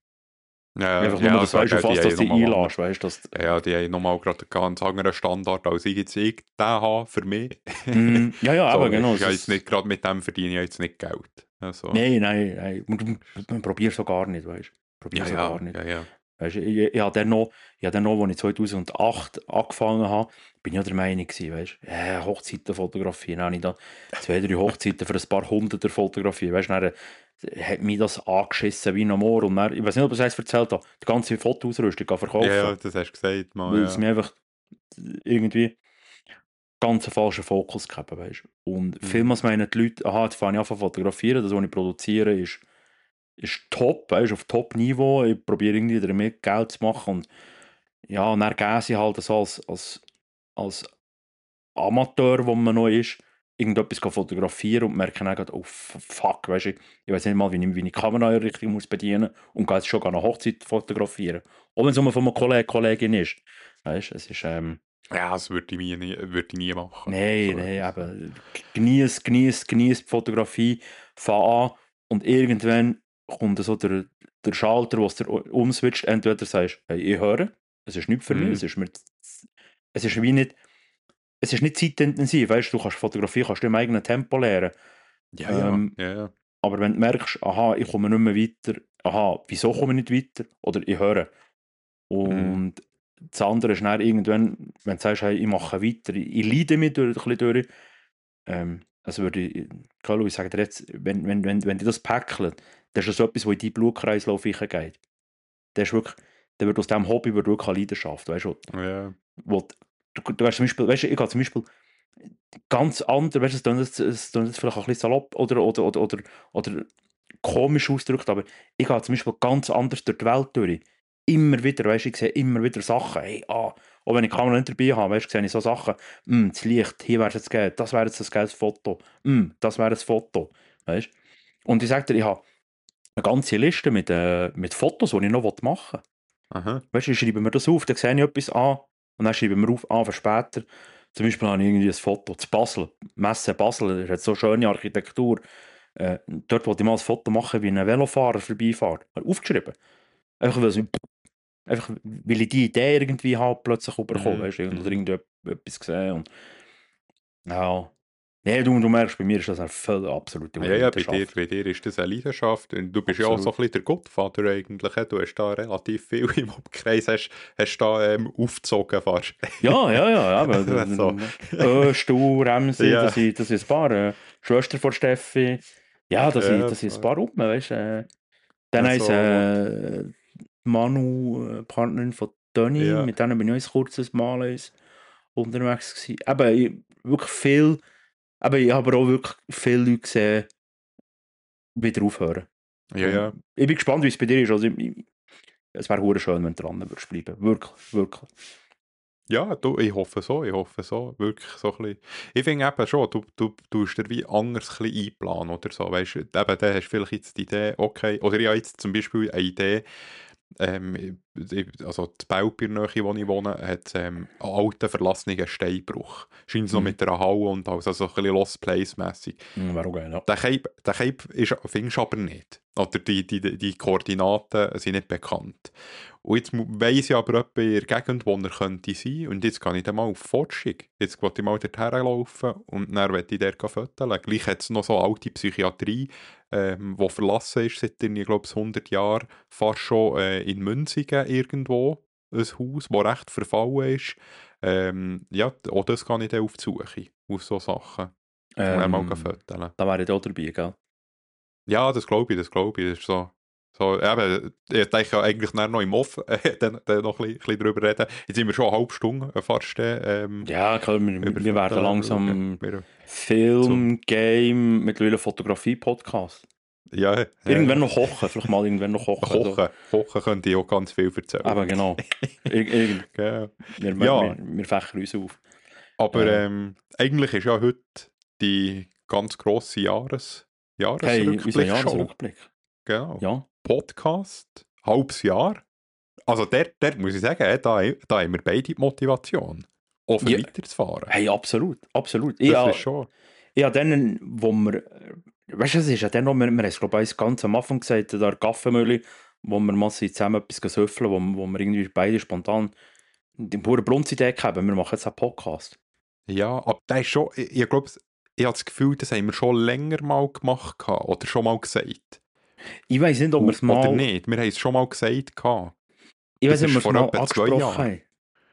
Ja, Einfach nur, ja, dass du klar, weißt, auf gell, die was haben das du nochmal andere. einlässt, weißt, dass, Ja, die haben nochmal gerade einen ganz anderen Standard, als ich jetzt ich den habe für mich. mm, ja, ja, aber So, genau, ich es habe jetzt ist, nicht, gerade mit dem verdiene ich jetzt nicht Geld. Also, nein, nein, nein, man, man probiert so gar nicht, weißt, probier ja, so gar ja, nicht. ja, ja. Weißt, ich, ich, ich habe dann noch, ich habe dann noch, als ich zweitausendacht angefangen habe, bin ich ja der Meinung gewesen, weißt, äh, Hochzeiten fotografieren, dann habe ich da zwei, drei Hochzeiten für ein paar Hunderter fotografiert, weißt, dann äh, hat mich das angeschissen wie noch more und dann, ich weiß nicht, ob ich es erzählt habe, die ganze Fotoausrüstung Ja, verkaufen, ja, das hast du gesagt, mal, weil es ja. mir einfach irgendwie ganz einen falschen Fokus gegeben, weißt. Und Mhm. vielmals meinen die Leute, aha, jetzt fange ich an zu fotografieren, das, was ich produziere, ist, ist top, weißt, auf Top-Niveau, ich probiere irgendwie damit Geld zu machen und ja, und dann geben sie halt so als, als, als Amateur, wo man noch ist, irgendetwas fotografieren und merken dann grad, oh fuck, weißt du, ich weiß nicht mal, wie ich, wie ich die Kamera richtig muss bedienen muss und gehe jetzt schon an einer Hochzeit fotografieren. Auch wenn es nur von einer Kollege, Kollegin ist. Weißt du, es ist, ähm, Ja, das würde ich, nie, würde ich nie machen. nein, So nein, etwas. eben, genieß, genieß, genieß die Fotografie, fang an und irgendwann kommt so der, der Schalter, wo es dir umswitcht, entweder sagst du, hey, ich höre, es ist nichts für mich, es Mhm. ist mir, es ist wie nicht, es ist nicht zeitintensiv, weißt du, du kannst Fotografie kannst du im eigenen Tempo lernen. Ja, ja, Ähm, ja, ja. aber wenn du merkst, aha, ich komme nicht mehr weiter, aha, wieso komme ich nicht weiter? Oder ich höre. Und Mhm. das andere ist dann irgendwann, wenn du sagst, hey, ich mache weiter, ich, ich leide mich durch, ein bisschen durch, ähm, also würde ich, Carlo, ich sage dir jetzt, wenn, wenn, wenn, wenn die das päckeln, das ist so etwas, wo in deinen Blutkreislauf geht. Der ist wirklich, der wird aus diesem Hobby wird wirklich eine Leidenschaft, weißt du? Ja. Wo, du, du hast zum Beispiel, weißt du, ich gehe zum Beispiel ganz anders, weißt du, es klingt jetzt- es klingt jetzt vielleicht auch ein bisschen salopp oder, oder, oder, oder, oder komisch ausgedrückt, aber ich gehe zum Beispiel ganz anders durch die Welt durch. Immer wieder, weißt du, ich sehe immer wieder Sachen, hey, ah, auch wenn ich die Kamera nicht dabei habe, weißt du, sehe ich so Sachen, hm, das Licht, hier wäre es jetzt geil, das wäre jetzt ein geiles Foto, hm, das wäre ein Foto, weißt du. Und ich sage dir, ich habe eine ganze Liste mit, äh, mit Fotos, die ich noch machen will. Aha. Weißt du, ich schreibe mir das auf, dann sehe ich etwas an und dann schreibe ich mir auf, an für später. Zum Beispiel habe ich irgendwie ein Foto zu Basel, Messe Basel, das hat so schöne Architektur. Äh, dort wollte ich mal ein Foto machen, wie ein Velofahrer vorbeifährt. Habe ich aufgeschrieben. Einfach weil, ich, einfach weil ich die Idee irgendwie habe, plötzlich bekommen. Mhm. Weißt du, oder Mhm. irgendetwas gesehen. Und, ja. Nee, du, du merkst, bei mir ist das eine voll absolute Ja, ja, bei dir, Leidenschaft. bei dir ist das eine Leidenschaft. Und du bist ja auch so Absolut. ein bisschen der Gottvater eigentlich. he? Du hast da relativ viel im Umkreis hast, hast da ähm, aufgezogen fast. Ja, ja, ja, aber so. äh, Stu, Ramsey, Ja, das sind, das sind ein paar. Äh, Schwester von Steffi. Ja, das sind, ja, das sind ein voll. paar rum, weißt du. Äh, dann heisst Also, äh, Manu, äh, Partnerin von Toni, ja, mit denen bin ich auch ein kurzes Mal eins unterwegs gewesen. Aber ich, wirklich viel, aber ich habe auch wirklich viele Leute gesehen, wieder aufhören. ja, ja. Und ich bin gespannt, wie es bei dir ist. Also, ich, ich, es wäre hure schön, wenn du dran würdest bleiben. Wirklich, wirklich. Ja, du, ich hoffe so, ich hoffe so, wirklich so ein bisschen. Ich finde eben schon, du, du, du hast dir wie anders ein bisschen einplanen oder so, weißt du, eben, dann hast du vielleicht jetzt die Idee, okay, oder ich habe jetzt zum Beispiel eine Idee, ähm, ich, also die Belpir-Nähe, wo ich wohne, hat ähm, einen alten, verlassenen Steinbruch. Scheint es noch Mhm. mit einer Halle und alles, also so ein bisschen Lost Place-mässig. Mhm, wäre auch geil, ja. Den Cape, den Cape ist, findest du aber nicht. Oder die, die, die Koordinaten sind nicht bekannt. Und jetzt mu- weiss ich aber etwa in der Gegend, wo er könnte sein. Und jetzt gehe ich dann mal auf Forschung. Jetzt will ich mal dorthin laufen und dann will ich dort fotografieren. Gleich hat es noch so alte Psychiatrie, ähm, die verlassen ist seit, ich glaube, hundert Jahren. Fast schon äh, in Münzigen irgendwo. Ein Haus, das recht verfallen ist. Ähm, ja, auch das kann ich dann auf die Suche. Auf so Sachen. Und dann mal Ähm, fotografieren. da wäre ich auch dabei, gell? Ja, das glaube ich, das glaube ich. Das ist so, so eben, ich denke ja eigentlich nachher noch im Off äh, dann, dann noch ein bisschen, ein bisschen drüber reden. Jetzt sind wir schon eine halbe Stunde äh, fast äh, ähm, Ja, klar, wir, über wir werden Fotos schauen. langsam Wir, zum, Film, Game, mittlerweile Fotografie-Podcast. ja, ja, Irgendwann ja. noch kochen, vielleicht mal irgendwann noch kochen. So. Kochen, Kochen könnte ich auch ganz viel erzählen. Aber genau. Ir irgend, Genau. wir, wir, Ja, wir fächern uns auf. aber Äh, ähm, eigentlich ist ja heute die ganz grosse Jahres hey, unser Jahresrückblick-Show. Jahresrückblick. Genau. Ja. Podcast, halbes Jahr. Also der, der muss ich sagen, äh, da, da haben wir beide die Motivation, auch für Ja. weiterzufahren. Hey, absolut, absolut. Das Ja, ist schon... ja, dann, wo wir, weißt du, es ist ja dann noch, wir, wir haben es, glaube ich, ganz am Anfang gesagt, der Kaffeemühle, wo wir mal zusammen etwas süffeln, wo, wo wir irgendwie beide spontan die pure Blunzidee haben, wir machen jetzt einen Podcast. Ja, aber der ist schon... Ich, ich glaube, ich habe das Gefühl, das haben wir schon länger mal gemacht gehabt, oder schon mal gesagt. Ich weiß nicht, ob wir O- es mal, Oder nicht, wir haben es schon mal gesagt gehabt. ich weiß Das nicht, ob ist wir es vor mal etwa zwei angesprochen Jahren. haben.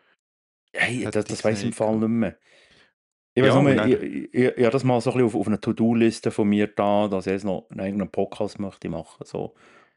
Hey, das, Hätte ich das weiß ich im gesagt Fall gehabt. nicht mehr. Ich weiß Ja, nur, und ich, dann, ich, ich, ich habe das mal so ein bisschen auf, auf einer To-Do-Liste von mir da, dass ich jetzt noch einen eigenen Podcast möchte machen. So.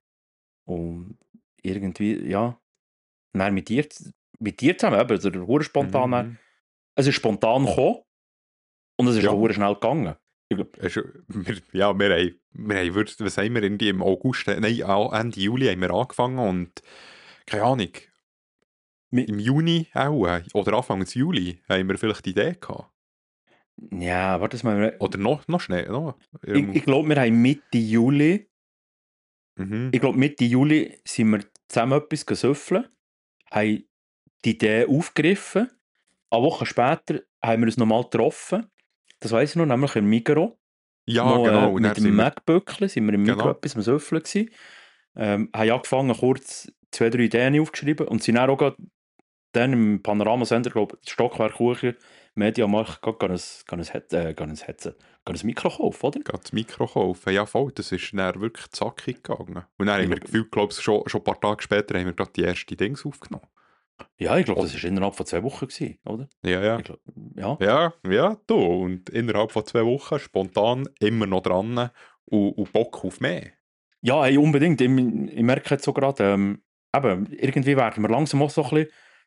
Und irgendwie, ja, nein, mit dir, mit dir zusammen, eben, also der hure spontan, mhm, dann- mhm. es ist spontan gekommen und es ist auch Ja, hure schnell gegangen. Ich glaub, es ist- wir, ja, wir haben, wir haben, würd- was haben wir irgendwie im August, nein, Ende Juli haben wir angefangen und keine Ahnung, mi- im Juni auch, äh, oder Anfang des Juli haben wir vielleicht die Idee gehabt. ja, warte mal, Oder noch, noch schnell, noch. ich, ich glaube, wir haben Mitte Juli, Mhm. ich glaube Mitte Juli sind wir zusammen etwas gesüffeln, haben die Idee aufgegriffen. Eine Woche später haben wir uns nochmal getroffen. Das weiss ich noch, nämlich im Migros. Ja, Noch, genau. äh, Und dann mit dem sind wir, MacBöckchen sind wir im Migros genau. etwas am Söffeln gewesen. Ähm, haben angefangen, kurz zwei, drei Ideen aufgeschrieben und sind dann auch gerade dann im Panoramasender, glaube ich, Stockwerk Kuchen, Mediamarkt gehen, gehen ein, gehen ein, Head- äh, gehen ein Headset, gehen ein Mikro kaufen, oder? Gerade das Mikro kaufen. Ja, voll, das ist dann wirklich zackig gegangen. Und dann Ich haben wir glaub, gefühlt, glaube ich, schon, schon ein paar Tage später haben wir gerade die ersten Dings aufgenommen. ja, ich glaube, das Oder? war innerhalb von zwei Wochen, gewesen, oder? Ja, ja. Ich glaub, ja. Ja, ja, du. Und innerhalb von zwei Wochen spontan immer noch dran und, und Bock auf mehr. Ja, hey, unbedingt. Ich, ich merke jetzt so gerade, ähm, eben, irgendwie werden wir langsam auch so ein bisschen,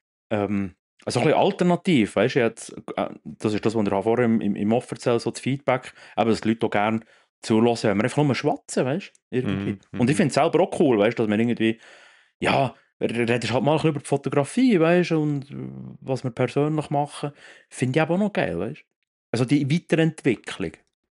ähm, so ein bisschen alternativ, weißt du, jetzt, äh, das ist das, was wir vorher im, im, im Off erzählen, so das Feedback, eben, dass die Leute auch gerne zulassen, wenn wir einfach nur schwatzen, weißt du, irgendwie. Mhm, Und ich mhm. finde es selber auch cool, weißt du, dass wir irgendwie, ja, redest halt mal ein bisschen über die Fotografie, weißt du, und äh, was wir persönlich machen, finde ich aber auch noch geil, weißt du. Also die Weiterentwicklung.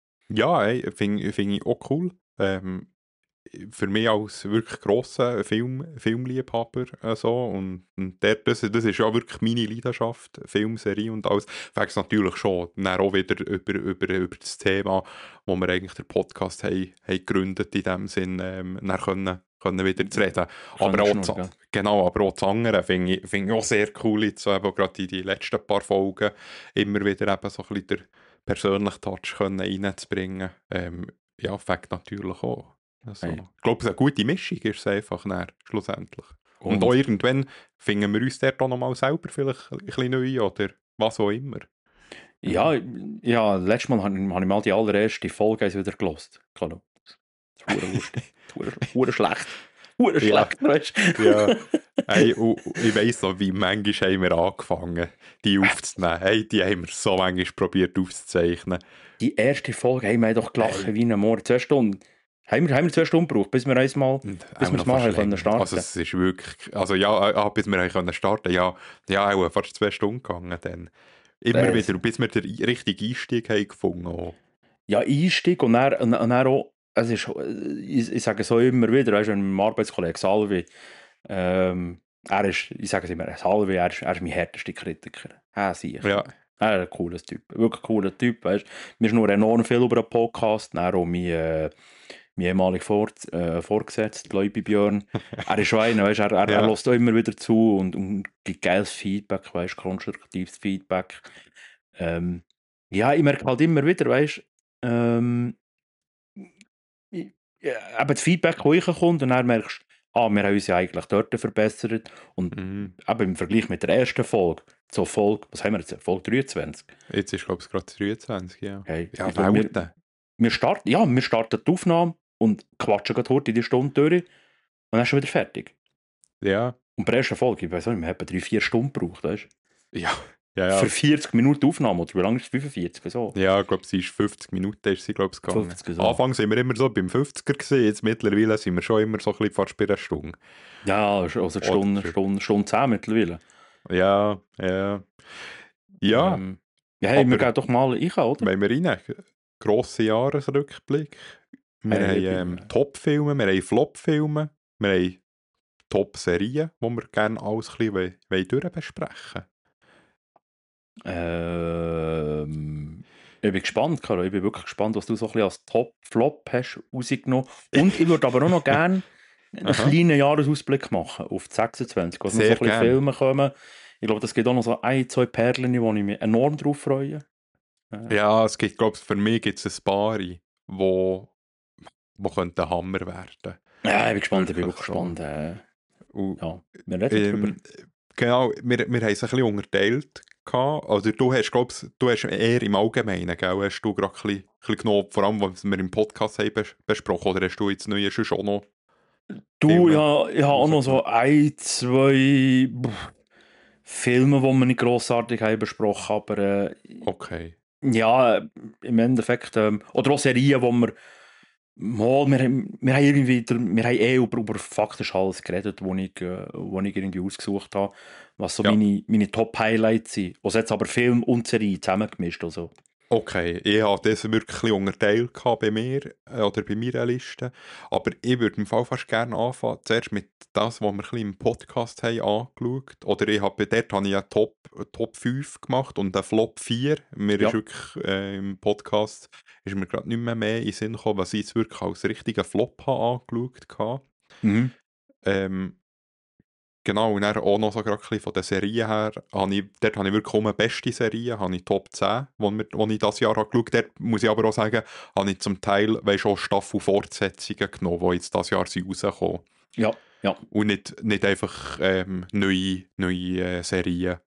Ja, ey, finde find ich auch cool. Ähm, für mich als wirklich grosser Film, Filmliebhaber äh, so. Und, und dort, das, das ist ja wirklich meine Leidenschaft, Filmserie und alles. Fängt natürlich schon dann auch wieder über, über, über das Thema, wo wir eigentlich den Podcast haben, haben gegründet, in dem Sinn, ähm, dann können, können wieder zu reden. Aber auch, Schnurren, das, genau, aber auch das andere finde ich, find ich auch sehr cool, jetzt so eben gerade in die letzten paar Folgen immer wieder eben so ein bisschen den persönlichen Touch können reinzubringen. Ähm, ja, fängt natürlich auch. Also, Hey. ich glaube, eine gute Mischung ist es einfach dann, schlussendlich. Und, Und auch irgendwann finden wir uns dort auch nochmal selber vielleicht ein bisschen neu oder was auch immer. ja, ja, letztes Mal habe ich, hab ich mal die allererste Folge eins wieder gelost. Klar, das ist hure lustig. Hure hure schlecht. Hure Ja, schlecht, weißt du? ja. Hey, und, und ich weiss noch, wie manchmal haben wir angefangen, die aufzunehmen. Hey, die haben wir so manchmal probiert aufzuzeichnen. Die erste Folge, hey, wir haben doch gelacht Hey. wie ein Morgen. Zwei Stunden. Haben wir, haben wir zwei Stunden gebraucht, bis wir eins mal, Und bis auch wir noch es mal fast haben können länger. starten. Also es ist wirklich, also ja, ah, bis wir haben können starten, ja, ja, auch fast zwei Stunden gegangen dann. Immer Äh, wieder, bis wir den richtigen Einstieg haben gefunden haben. ja, Einstieg und dann, und, und dann auch, es ist, ich, ich sage es auch immer wieder, weißt du, wenn mein Arbeitskollege Salvi, ähm, er ist, ich sage es immer, Salvi, er ist, er ist mein härtester Kritiker. Ah, sicher. Ja. Er ist ein cooler Typ, wirklich ein cooler Typ, weißt du. Wir nur enorm viel über einen Podcast, dann auch mein, äh, mein ehemaliger Vor äh, Vorgesetzter, Leubi Björn. Er ist schon einer, weißt, er, er, Ja. er lässt auch immer wieder zu und, und gibt geiles Feedback, weißt, konstruktives Feedback. Ähm, ja, ich merke halt immer wieder, weißt, ähm, ich- ja, eben das Feedback, das reinkommt und dann merkst du, ah, wir haben uns ja eigentlich dort verbessert und Mhm. eben im Vergleich mit der ersten Folge, zur Folge, was haben wir jetzt, Folge dreiundzwanzig. Jetzt ist, glaube ich, gerade dreiundzwanzig, ja. Hey, Ja, ich glaub, wir, Welten. wir starten, ja, wir starten die Aufnahme und quatschen gerade heute die Stunde durch und dann ist schon wieder fertig. Ja, Und bei der ersten Folge, ich weiß nicht, wir haben drei, vier Stunden gebraucht, weißt du? ja, ja, ja. Für vierzig Minuten Aufnahme, oder wie lange ist es? fünfundvierzig, so? Ja, ich glaube, sie ist fünfzig Minuten, ist sie, glaube ich, gegangen. fünfzig, so. Anfangs sind wir immer so beim fünfziger gewesen, jetzt mittlerweile sind wir schon immer so ein bisschen fast bei einer Stunde. Ja, also eine Stunde, Oder- Stunde, Stunde zehn mittlerweile. Ja, ja. Ja, Ähm, ja, hey, wir aber- gehen doch mal rein, oder? wenn wir rein, grosser Jahresrückblick. Wir Hey, ich haben bin- ähm, Top-Filme, wir haben Flop-Filme, wir haben Top-Serien, die wir gerne alles ein bisschen wollen, wollen durchbesprechen. Ähm, ich bin gespannt, Caro. Ich bin wirklich gespannt, was du so ein bisschen als Top-Flop hast rausgenommen. Und ich würde aber auch noch gerne einen Aha. kleinen Jahresausblick machen auf die sechsundzwanzig, was noch so Sehr ein bisschen gern. Filme kommen. Ich glaube, das gibt auch noch so ein, zwei Perlen, wo ich mich enorm drauf freue. Äh, Ja, es gibt, glaube ich, für mich gibt es ein paar, wo, wo könnte ein Hammer werden. Ja, ich bin gespannt, ich bin Wirklich wirklich so. gespannt. Äh, Und, ja, wir reden drüber. ähm, genau, wir, wir haben es ein bisschen unterteilt. gehabt. Also du hast, glaube ich, du hast eher im Allgemeinen, gell, hast du gerade ein bisschen, ein bisschen genommen, vor allem, was wir im Podcast haben bes besprochen, oder hast du jetzt neu schon noch? Du, Filme ja, ich habe auch noch so rausgenommen? ein, zwei pff, Filme, die wir nicht grossartig haben besprochen, aber äh, Okay. ja, äh, im Endeffekt, ähm, oder auch Serien, wo wir, mal, wir, haben- wir haben irgendwie, der- wir haben eh über, über faktisch alles geredet, wo ich, äh, wo ich irgendwie ausgesucht habe, was so Ja. meine, meine Top-Highlights sind. Was jetzt aber Film und Serie zusammengemischt, also. Okay, ich hatte das wirklich ein bisschen unterteilt gehabt bei mir äh, oder bei meiner Liste. Aber ich würde im Fall fast gerne anfangen, zuerst mit das, was wir ein bisschen im Podcast haben angeschaut. Oder ich habe, dort habe ich ja Top, Top fünf gemacht und einen Flop vier. Mir Ja. ist wirklich äh, im Podcast ist mir gerade nicht mehr, mehr in den Sinn gekommen, was ich jetzt wirklich als richtigen Flop habe angeschaut habe. Mhm. Ähm, genau, und dann auch noch so gerade ein bisschen von der Serie her, habe ich, dort habe ich wirklich auch eine beste Serie, habe ich Top zehn, die ich dieses Jahr habe geschaut habe. Dort muss ich aber auch sagen, habe ich zum Teil weißt, auch Staffel-Fortsetzungen genommen, die jetzt dieses Jahr sind rausgekommen. Ja, ja. Und nicht, nicht einfach ähm, neue, neue äh, Serien,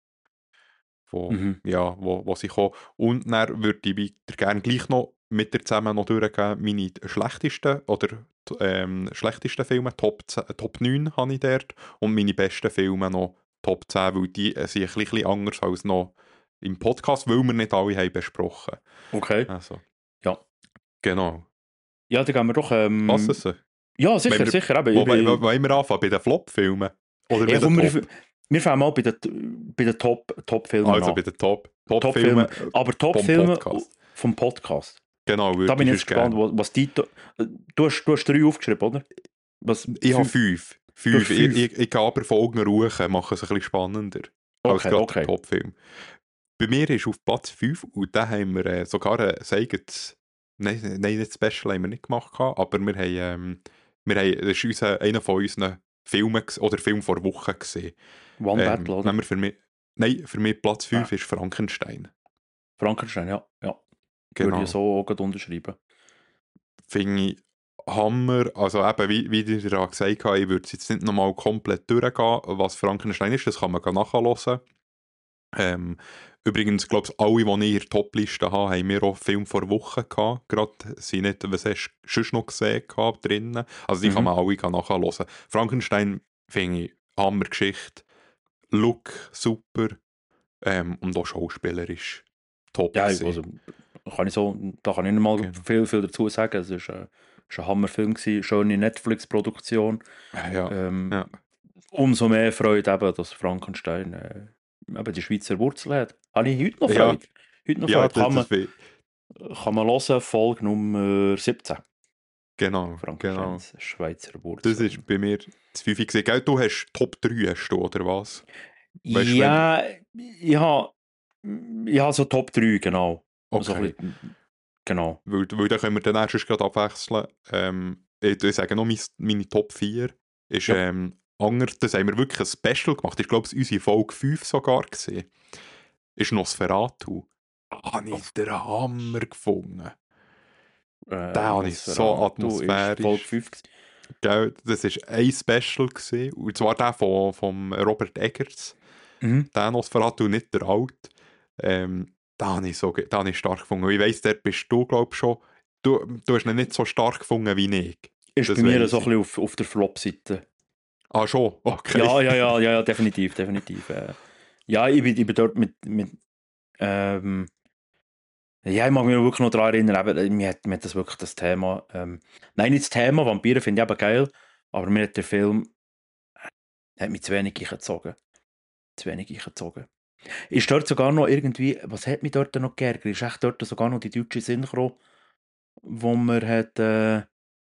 wo, Mhm. ja, wo, wo sie kommen. Und dann würde ich weiter gerne gleich noch mit dir zusammen noch durchgehen, meine schlechtesten oder ähm, schlechtesten Filme, Top, zehn, Top neun habe ich dort und meine besten Filme noch Top zehn, weil die äh, sind ein bisschen anders als noch im Podcast, weil wir nicht alle haben besprochen. Okay. Also, Ja. genau. Ja, dann gehen wir doch... Ähm, Was ist es? ja, sicher, Wenn wir- sicher. Eben, Wo, ich wo, bin- wo, wollen wir anfangen? Bei den Flop-Filmen? Oder Ja, bei komm, den wir, Top? wir fangen mal bei den, bei den Top, Top-Filmen Also an. bei den Top, Top-Filme. Top-Filmen Aber vom Top-Filme Podcast. vom Podcast. Genau, würde Da bin ich ich jetzt gespannt, gerne. was, was die... to- Du hast, du hast drei aufgeschrieben, oder? Was, Ich habe fünf? fünf. Du fünf. hast Ich, fünf. ich, ich gehe aber Folgen ruhen, mache es ein bisschen spannender. Als Okay, gerade okay. der Top-Film. Bei mir ist auf Platz fünf und da haben wir äh, sogar ein eigenes, nein, nein, nicht Special haben wir nicht gemacht, aber wir haben, ähm, wir haben das ist unser, einer von unseren Filmen ges- oder Film vor Wochen gesehen. One Ähm, Battle, oder? wenn wir für mich, nein, für mich Platz fünf Ah. ist Frankenstein. Frankenstein, ja. ja. Genau. Würde ich so auch gerade unterschreiben. Finde ich Hammer. Also eben, wie, wie ich dir auch gesagt habe, ich würde es jetzt nicht nochmal komplett durchgehen, was Frankenstein ist, das kann man nachhören. Ähm, übrigens, glaube ich, alle, die ich in der Topliste habe, haben wir auch Film vor Wochen gehabt. Gerade sie nicht, was hast du sonst noch gesehen gehabt drinnen. Also die Mhm. kann man alle nachhören. Frankenstein finde ich Hammergeschichte. Look super. Ähm, und auch schauspielerisch top Ja, gewesen. also kann ich so, da kann ich nicht mal Genau. viel, viel dazu sagen. Es ist, äh, ist ein Hammerfilm gewesen, schöne Netflix-Produktion. Ja, Ähm, ja. Umso mehr Freude eben, dass Frankenstein äh, eben die Schweizer Wurzel hat. Habe ich heute noch Ja. Freude. Heute noch ja Freude. das, Kann, man, das will- kann man hören, Folge Nummer siebzehn. genau, genau. Frankensteins Schweizer Wurzel. Das ist bei mir das fünf gesehen. Gell, du hast Top drei, hast du, oder was? Weißt du, ja, ich habe ich habe so Top drei, genau. So ein Okay. bisschen- genau. Weil, weil dann können wir dann erst gerade abwechseln. Ähm, ich, ich sage noch, mein, meine Top vier ist Ja. ähm, anders. Das haben wir wirklich ein Special gemacht. Ich glaube, es war unsere Folge fünf sogar. Gewesen. Ist Nosferatu. Da habe ich den Hammer gefunden. Äh, Den habe ich so Nosferatu ist atmosphärisch. Folge fünf gewesen. Gell, das war ein Special. Gewesen, und zwar der von, von Robert Eggers. Mhm. Der Nosferatu, nicht der Alte. Ähm, da habe ich, so, ge- da habe ich stark gefunden. Und ich weiss, dort bist du, glaube ich, schon. Du, du hast ihn nicht so stark gefunden wie ich. Ist Das bei mir weiss so ein ich. bisschen auf, auf der Flop-Seite. Ah, schon? Okay. Ja, ja, ja, ja, ja, definitiv, definitiv. Äh, ja, ich bin, ich bin dort mit, mit ähm, ja, ich mag mich wirklich noch daran erinnern, eben, äh, mir, hat, mir hat das wirklich das Thema, ähm, nein, nicht das Thema, Vampire finde ich eben geil, aber mir hat der Film, hat mich zu wenig eingezogen. Zu wenig eingezogen. Ist dort sogar noch irgendwie, was hat mich dort noch geärgert? Ist echt dort sogar noch die deutsche Synchro, wo man hat, äh,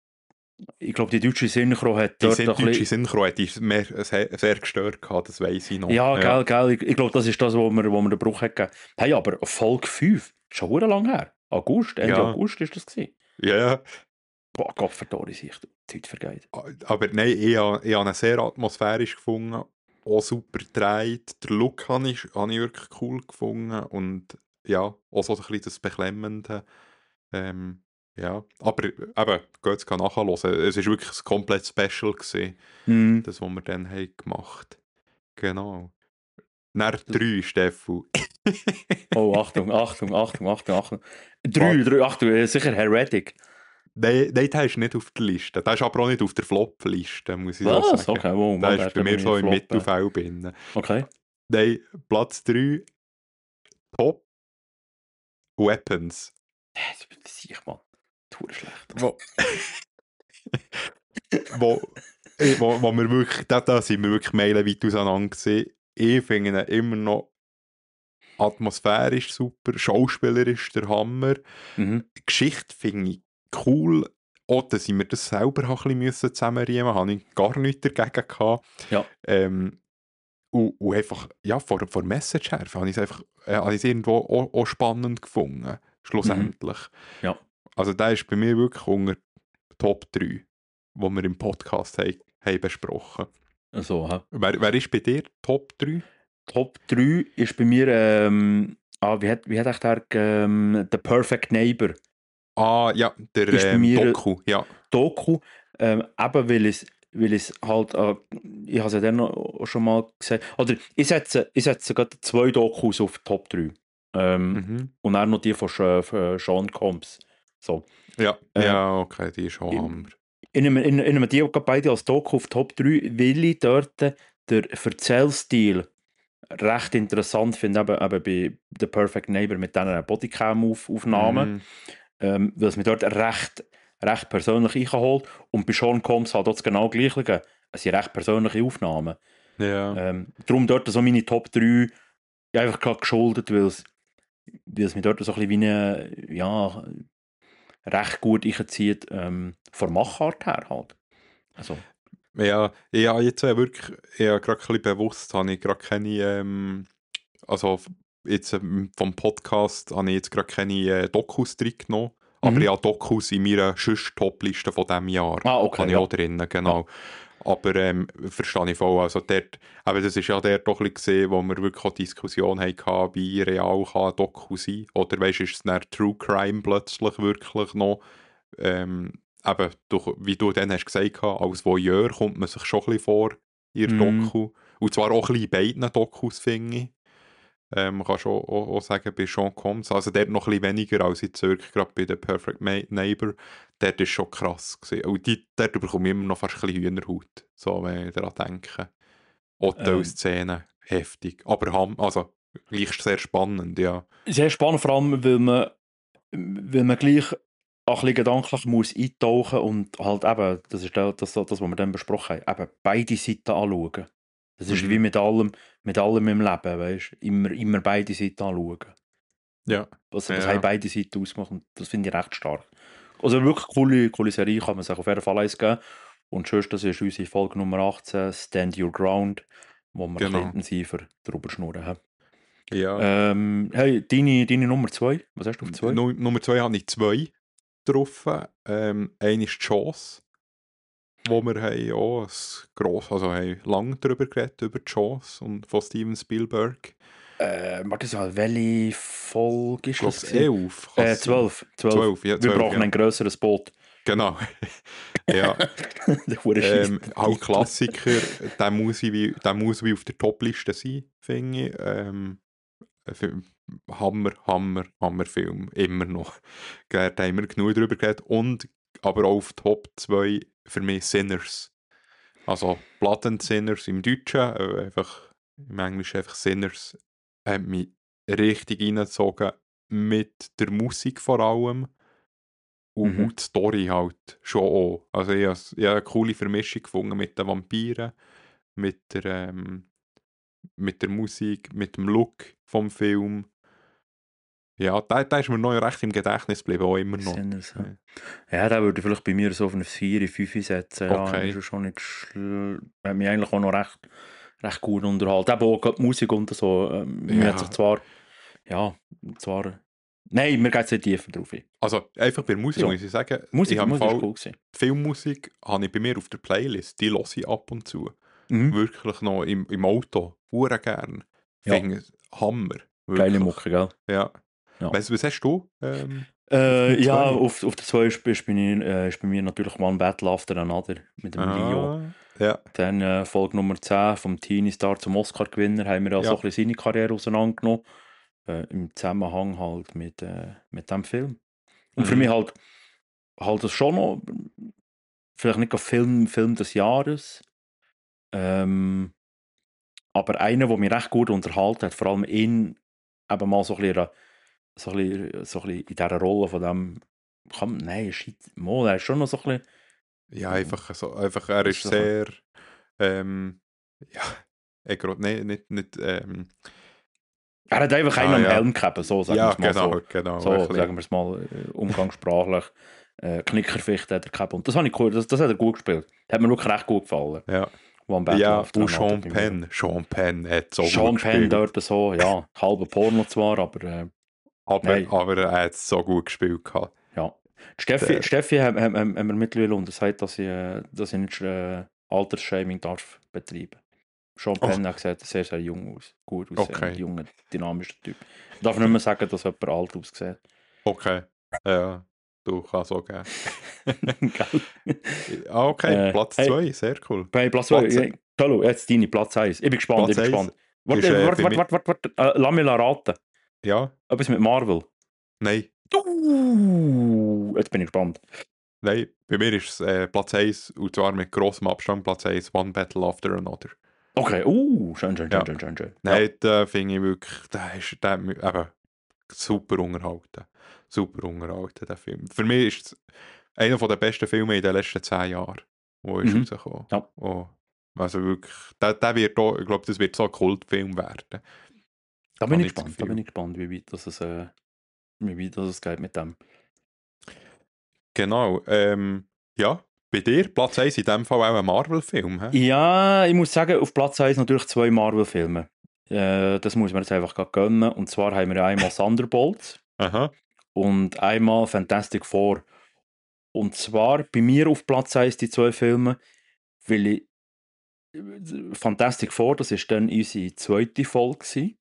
ich glaube, die deutsche Synchro hat Die dort sind ein deutsche bisschen... Synchro hat die sehr, sehr, sehr gestört gehabt, das weiss ich noch. Ja, gell, gell. Ich, ich glaube, das ist das, wo wir, wo wir den Bruch hatten. Hey, aber Folge fünf, schon verdammt lang her. August, Ende Ja. August ist das gewesen. Ja, Boah, Gott verdammt, sich die Zeit vergeht. aber nein, ich habe, ich habe ihn sehr atmosphärisch gefunden. Auch super gedreht. Der Look habe ich, habe ich wirklich cool gefunden. Und ja, auch so ein bisschen das Beklemmende. Ähm, ja, aber eben, geht es nachhören. Es war wirklich ein komplett Special gewesen, Mhm. das, was wir dann haben gemacht. Genau. Dann drei, Steffu. Oh, Achtung, Achtung, Achtung, Achtung, Achtung. Drei, drei, Achtung, äh, sicher Heretic. Nein, nein, der ist nicht auf der Liste. Der ist aber auch nicht auf der Flop-Liste, muss ich so Was? sagen. Okay, wow. Der Mann, ist der bei mir bin so ich im Flop, äh. Mittelfeld drin. Okay. Nein, Platz drei, Top Weapons. Das sehe ich, Mann. Tour schlecht. Wo, wo, eh, wo, wo wir wirklich, da, da sind wir wirklich meilenweit auseinander gewesen. Ich finde ihn immer noch atmosphärisch super, schauspielerisch der Hammer. Mhm. Die Geschichte finde ich cool. Auch, dass ich mir das selber ein bisschen müssen zusammenriemen musste, habe ich gar nichts dagegen gehabt. Ja. Ähm, und, und einfach, ja, vor, vor Message her, habe ich es einfach, äh, habe ich es irgendwo auch, auch spannend gefunden, schlussendlich. Ja. Also der ist bei mir wirklich unter Top drei, die wir im Podcast haben, haben besprochen. So, hä? Wer, wer ist bei dir Top drei? Top drei ist bei mir, ähm, ah, wie hat, wie hat echt der, ähm, The Perfect Neighbor Ah, ja, der ist bei ähm, mir Doku, ja. Doku, ähm, eben weil es weil es halt, äh, ich habe es ja dann noch schon mal gesagt, oder ich setze, ich setze gerade zwei Dokus auf Top drei. Ähm, Mhm. und dann noch die von, Sch- von Sean Combs. So. Ja, Äh, ja, okay, die ist schon ich, Hammer. in einem, in, in einem die gerade beide als Doku auf Top drei, weil ich dort den Erzählstil recht interessant finde, eben, eben bei The Perfect Neighbor mit diesen Bodycam-Aufnahmen, Mhm. ähm, weil es mich dort recht, recht persönlich einholt. Und bei Sean Combs halt das genau gleiche. Es sind recht persönliche Aufnahmen. Ja. Ähm, darum dort so meine Top drei ja, einfach gerade geschuldet, weil es, weil es mich dort so ein bisschen wie eine, ja, recht gut einzieht, ähm, von der Machart her halt. Also, Ja, ich habe jetzt äh, wirklich, ich habe gerade ein bisschen bewusst, habe ich gerade keine, ähm, also jetzt ähm, vom Podcast habe ich jetzt gerade keine äh, Dokus drin genommen, aber mhm. ich habe Dokus in meiner Sonst-Top-Liste von diesem Jahr, Ah, okay, habe ich ja. auch drin, genau. Aber ähm, verstehe ich voll, also dort, aber das ist ja der doch ein bisschen gesehen, wo wir wirklich auch Diskussion hatten, wie real kann ein Doku sein, oder weißt du, ist es dann True Crime plötzlich wirklich noch, ähm, eben, durch, wie du dann hast gesagt hast, als Voyeur kommt man sich schon ein bisschen vor in der Mhm. Doku. Und zwar auch ein bisschen in beiden Dokus, finde ich. Ähm, man kann schon auch, auch sagen, bei Sean Combs, also dort noch ein bisschen weniger als in Zürich, gerade bei The Perfect Ma- Neighbor, dort ist schon krass gewesen. Und die, dort bekomme ich immer noch fast ein bisschen Hühnerhaut, so, wenn ich daran denke. Auch die Ähm, Szenen, heftig. Aber ham, also, gleich sehr spannend, ja. Sehr spannend, vor allem, weil man, weil man gleich auch ein bisschen gedanklich muss eintauchen und halt eben, das ist das, das, das was wir dann besprochen haben, eben beide Seiten anschauen. Das ist Mhm. wie mit allem, mit allem im Leben, weißt du? Immer, immer beide Seiten anschauen. Ja. Was, Ja. was haben beide Seiten ausgemacht und das finde ich recht stark. Also wirklich coole, coole Serie, kann man sich auf jeden Fall eins geben. Und sonst, das ist unsere Folge Nummer achtzehn, Stand Your Ground, wo wir ein bisschen Genau. intensiver drüber schnurren haben. Ja. Ähm, hey, deine, deine Nummer zwei, was hast du auf zwei? Nu Nummer zwei habe ich zwei getroffen. Ähm, eine ist die Chance, wo wir haben auch ein gross, also haben lange darüber geredet, über die Chance und von Steven Spielberg. Äh, warte mal, welche Folge Ich ist glaube, das es gewesen? elf. Äh, zwölf, zwölf. zwölf, ja, Wir zwölf, brauchen ja. ein grösseres Boot. Genau. Ja. Der hure ähm, Scheisse auch Titel. Klassiker, der muss, wie, der muss wie auf der Topliste sein, finde ich. Ähm, für- Hammer, Hammer, Hammerfilm, immer noch. Da haben wir genug darüber geredet. Und aber auch auf Top zwei für mich Sinners. Also Blood and Sinners im Deutschen, äh, einfach im Englischen einfach Sinners, hat mich richtig reingezogen, mit der Musik vor allem und, Mhm. und die Story halt schon auch. Also ich habe ich habe eine coole Vermischung gefunden mit den Vampiren, mit der, ähm, mit der Musik, mit dem Look vom Film. Ja, der, der ist mir noch recht im Gedächtnis geblieben, auch immer noch. Sinners, ja. Ja. Ja, da würde ich vielleicht bei mir so auf eine vier, fünf setzen. Ja, Okay. ist schon nicht schl... Hat mich eigentlich auch noch recht, recht gut unterhalten. Eben auch gerade die Musik und so. Ähm, mir Ja. hat sich zwar... Ja, zwar... Nein, mir geht es nicht tiefer drauf ein. Also einfach bei der Musik So. muss ich sagen, Musik, ich habe im Musik Fall ist cool gewesen. die Filmmusik habe ich bei mir auf der Playlist, die höre ich ab und zu. Mhm. Wirklich noch im, im Auto, hure gern. Ja. Finde es Hammer. Geile Wirklich. Mucke, gell? Ja. Ja. Weißt du, was hast du? Ähm, Äh, auf ja, zwei? auf, auf der zwei ist, ist, bei mir, äh, ist bei mir natürlich One Battle After Another mit dem Leo. Ah, ja. Dann äh, Folge Nummer zehn vom Teenie Star zum Oscar-Gewinner haben wir ja, Ja. so ein bisschen seine Karriere auseinandergenommen. Äh, Im Zusammenhang halt mit, äh, mit dem Film. Und für Mhm. mich halt, halt das schon noch, vielleicht nicht ein Film, Film des Jahres, ähm, aber einer, der mich recht gut unterhalten hat, vor allem ihn eben mal so ein bisschen, so ein bisschen, so ein bisschen in dieser Rolle von dem, kann, nein, shit, mal, er ist schon noch so ein bisschen, Ja, einfach so, einfach, er Das ist ist so ein- sehr, ähm, ja, ich gerade nicht, nicht, nicht, ähm, er hat einfach einen ah, am ja. Helm gehabt, so sagen wir Ja, es mal genau, so. genau. So, ein bisschen. sagen wir es mal äh, umgangssprachlich. Äh, Knickerficht hat er gehabt. Und das habe ich cool, das, das hat er gut gespielt. Hat mir wirklich recht gut gefallen. Ja. One Battle Ja, After und Another Sean bei mir. Penn. Sean Penn hat so Sean gut Penn gespielt. dort so, ja, halber Porno zwar, aber äh, Aber, nein. aber er hat so gut gespielt. Gehabt. Ja. Die Steffi, Der- Steffi haben, haben, haben wir mittlerweile untersagt, dass ich, äh, dass ich nicht äh, Altersshaming darf betreiben. Sean Ach. Penn hat gesagt, er sieht sehr jung aus. Gut aussehen, Okay. ein junger, dynamischer Typ. Ich darf nicht mehr sagen, dass jemand alt aussieht. Okay. Ja, du kannst auch geben. Gell? Ah, okay, Äh, Platz hey. zwei, sehr cool. Bei Platz zwei, Platz- ja, Hallo, jetzt deine Platz eins. Ich bin gespannt, Platz ich bin eins gespannt. Warte, ist, äh, warte, bei warte, mir- warte, warte, warte. Äh, lass mich raten. Ja, Etwas mit Marvel. nein, Uh, jetzt bin ich gespannt. nein, bei mir ist es äh, Platz eins, und zwar mit grossem Abstand Platz eins, One Battle After Another. Okay, uh, schön, schön, schön, Ja. schön, schön, schön. Nein, da finde ich wirklich, der ist der, eben, super unterhalten. Super unterhalten, der Film. Für mich ist es einer der besten Filme in den letzten zehn Jahren, wo ist Mhm. rausgekommen. Ja. Oh, also wirklich, der, der wird auch, ich glaube, das wird so ein Kultfilm werden. Da bin Habe ich ich das gespannt, da Gefühl. bin ich gespannt, wie weit das es, äh, wie weit das es geht mit dem. Genau, ähm, ja, bei dir, Platz eins in dem Fall auch ein Marvel-Film, hä? Ja, ich muss sagen, auf Platz eins natürlich zwei Marvel-Filme. Äh, das muss man jetzt einfach gerade gönnen. Und zwar haben wir einmal Thunderbolts Aha, und einmal Fantastic Four. Und zwar bei mir auf Platz eins die zwei Filme, weil ich Fantastic Four, das war dann unsere zweite Folge gewesen.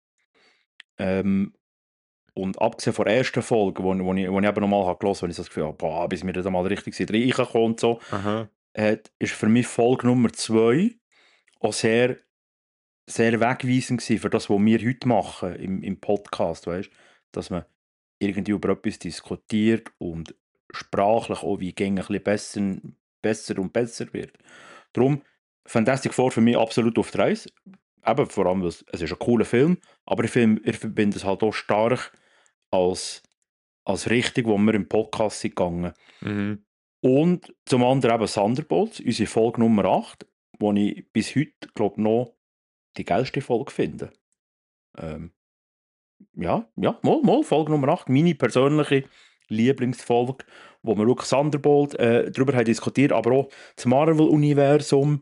Ähm, und abgesehen von der ersten Folge, wo, wo ich, wo ich eben nochmal habe gehört habe, wo ich so das Gefühl habe, boah, bis wir da mal richtig sind, reingekommen und so, aha, äh, ist für mich Folge Nummer zwei auch sehr, sehr wegweisend gewesen für das, was wir heute machen im, im Podcast, weißt? Dass man irgendwie über etwas diskutiert und sprachlich auch wie gängig ein bisschen besser, besser und besser wird. Darum Fantastic Four für mich absolut auf der Reise. Eben vor allem, weil es, es ist ein cooler Film, aber ich, find, ich verbinde es halt auch stark als, als richtig, wo wir im Podcast sind gegangen. mhm. Und zum anderen eben Thunderbolts, unsere Folge Nummer acht, wo ich bis heute, glaube noch die geilste Folge finde. Ähm, ja, ja, mal, mal, Folge Nummer acht, meine persönliche Lieblingsfolge, wo wir wirklich Thunderbolt äh, darüber haben diskutiert, aber auch das Marvel-Universum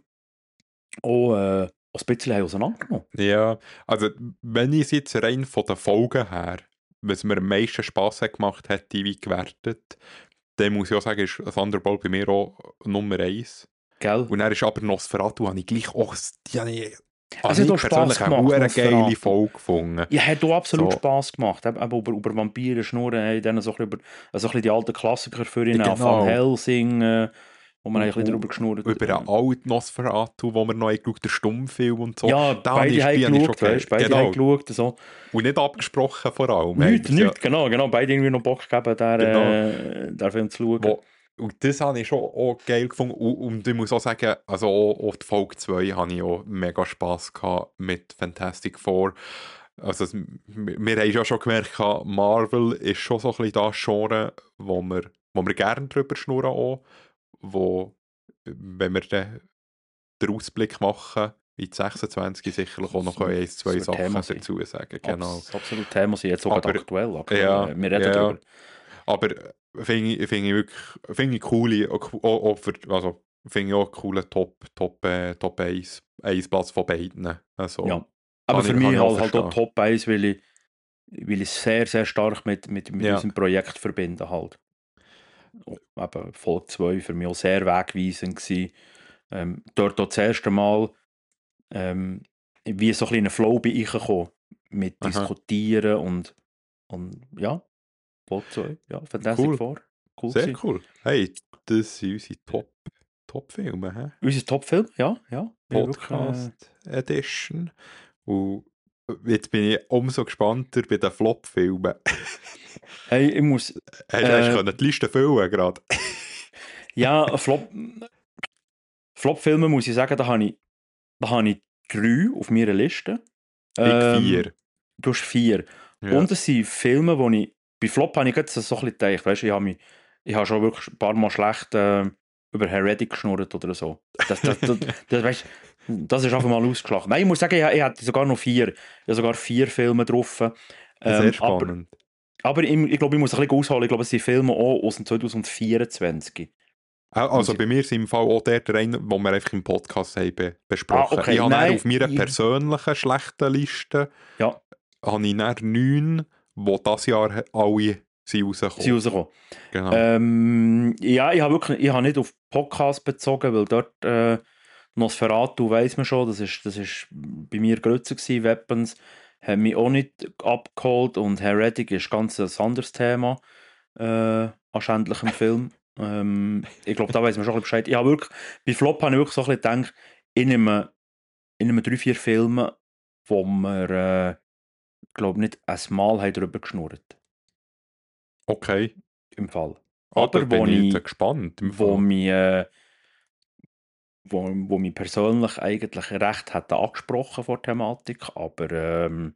auch, äh, auch ein bisschen haben auseinandergenommen. Ja, also wenn ich es jetzt rein von den Folgen her, was mir am meisten Spass hat gemacht hat, die wie gewertet, dann muss ich auch sagen, ist Thunderbolt bei mir auch Nummer eins. Gell? Und dann ist aber Nosferatu, habe ich gleich auch, die habe ich, Es habe hat auch ich Spass persönlich eine gemacht, verdammt geile Nosferatu. Folge gefunden. Ja, hat auch absolut So. Spass gemacht. Eben, eben über, über Vampire, Schnurren, haben dann so ein bisschen über so ein bisschen die alten Klassiker für ihn, Ja, auch genau. Van Helsing, äh, wo man ein bisschen Und- drüber geschnurrt Über einen alten Nosferatu, wo wir noch geschaut, der Stummfilm und so. Ja, Da beide ist- haben die habe ich geschaut, schon weißt, beide genau. haben geschaut. So. Und nicht abgesprochen vor allem. Nichts, Haben wir nichts, genau, genau. Beide irgendwie noch Bock gegeben, den, Genau. äh, den Film zu schauen. Wo, und das habe ich schon auch geil gefunden. Und, und ich muss auch sagen, also auch, auch die Folge zwei habe ich auch mega Spass gehabt mit Fantastic Four. Also es, wir, wir haben ja schon gemerkt, Marvel ist schon so ein bisschen das Genre, wo wir, wo wir gerne drüber schnurren auch. Wo, wenn wir den, den Ausblick machen, in sechsundzwanzig sicherlich auch noch ein, zwei Das wird Sachen Thema sein. dazu sagen. Genau. Abs absolut Thema sind jetzt sogar Aber- aktuell. aktuell. ja, Wir reden ja. darüber. Aber finde ich, find ich wirklich find ich coole, auch, auch für, also finde ich auch einen coolen Top, Top, äh, Top eins, eins Platz von beiden. Also, Ja. Aber kann für ich- mich kann ich auch halt, halt auch verstehen. Top eins, weil ich, weil ich sehr, sehr stark mit, mit, mit Ja. unserem Projekt verbinde. Halt. Und eben Folge zwei für mich auch sehr wegweisend gewesen. Ähm, dort auch das erste Mal ähm, wie so ein kleiner Flow bei ich gekommen. Mit Aha. Diskutieren und, und ja, Folge zwei. Ja, Fantastic Cool. Four. Cool Sehr gewesen. cool. Hey, das sind unsere Top, Top-Filme, hä? Unser Top-Film, ja, ja. Ja, wirklich, Podcast Edition. Und jetzt bin ich umso gespannter bei den Flop-Filmen. äh, hey, ich muss, Hast du Äh, hast können die Liste füllen gerade? ja, Flop, Flop-Filme muss ich sagen, da habe ich, da habe ich drei auf meiner Liste. Ich Ähm, vier. Du hast vier. Ja. Und es sind Filme, wo ich, bei Flop habe ich jetzt so ein bisschen gedacht, weißt, ich habe mich, ich habe schon wirklich ein paar Mal schlecht äh, über Heretic geschnurrt oder so. Das, das, das, das, weißt, das ist einfach mal ausgeschlagen. Nein, ich muss sagen, ich, ich hatte sogar noch vier. Ich habe sogar vier Filme drauf. Ähm, Sehr aber spannend. aber ich, ich glaube, ich muss ein bisschen ausholen. Ich glaube, es sind Filme auch aus dem zwanzig vierundzwanzig. Au- Also Muss bei mir sind im Fall auch der rein, wo wir einfach im Podcast haben be besprochen. Ah, okay. Ich habe Nein, dann auf meiner ich- persönlichen schlechten Liste Ja, habe ich dann neun, die dieses Jahr he- alle sind rausgekommen. sie rausgekommen. Genau. Ähm, ja, ich habe wirklich, ich habe nicht auf Podcast bezogen, weil dort, äh, Nosferatu weiss man schon, das ist, das ist bei mir grösser gewesen. Weapons hat mich auch nicht abgeholt und Heretic ist ganz ein anderes Thema äh, an schändlichem Film. ähm, ich glaube, da weiss man schon ein bisschen Bescheid. Ich habe wirklich, bei Flop habe ich wirklich so ein bisschen gedacht, in einem, in einem drei, vier Filmen, wo wir, äh, glaube nicht ein Mal haben darüber geschnurrt. Okay. Im Fall. Ah, Aber da bin wo ich ich, jetzt gespannt. Im wo Fall. mich, äh, wo, wo mich persönlich eigentlich recht hat angesprochen vor der Thematik, aber ähm,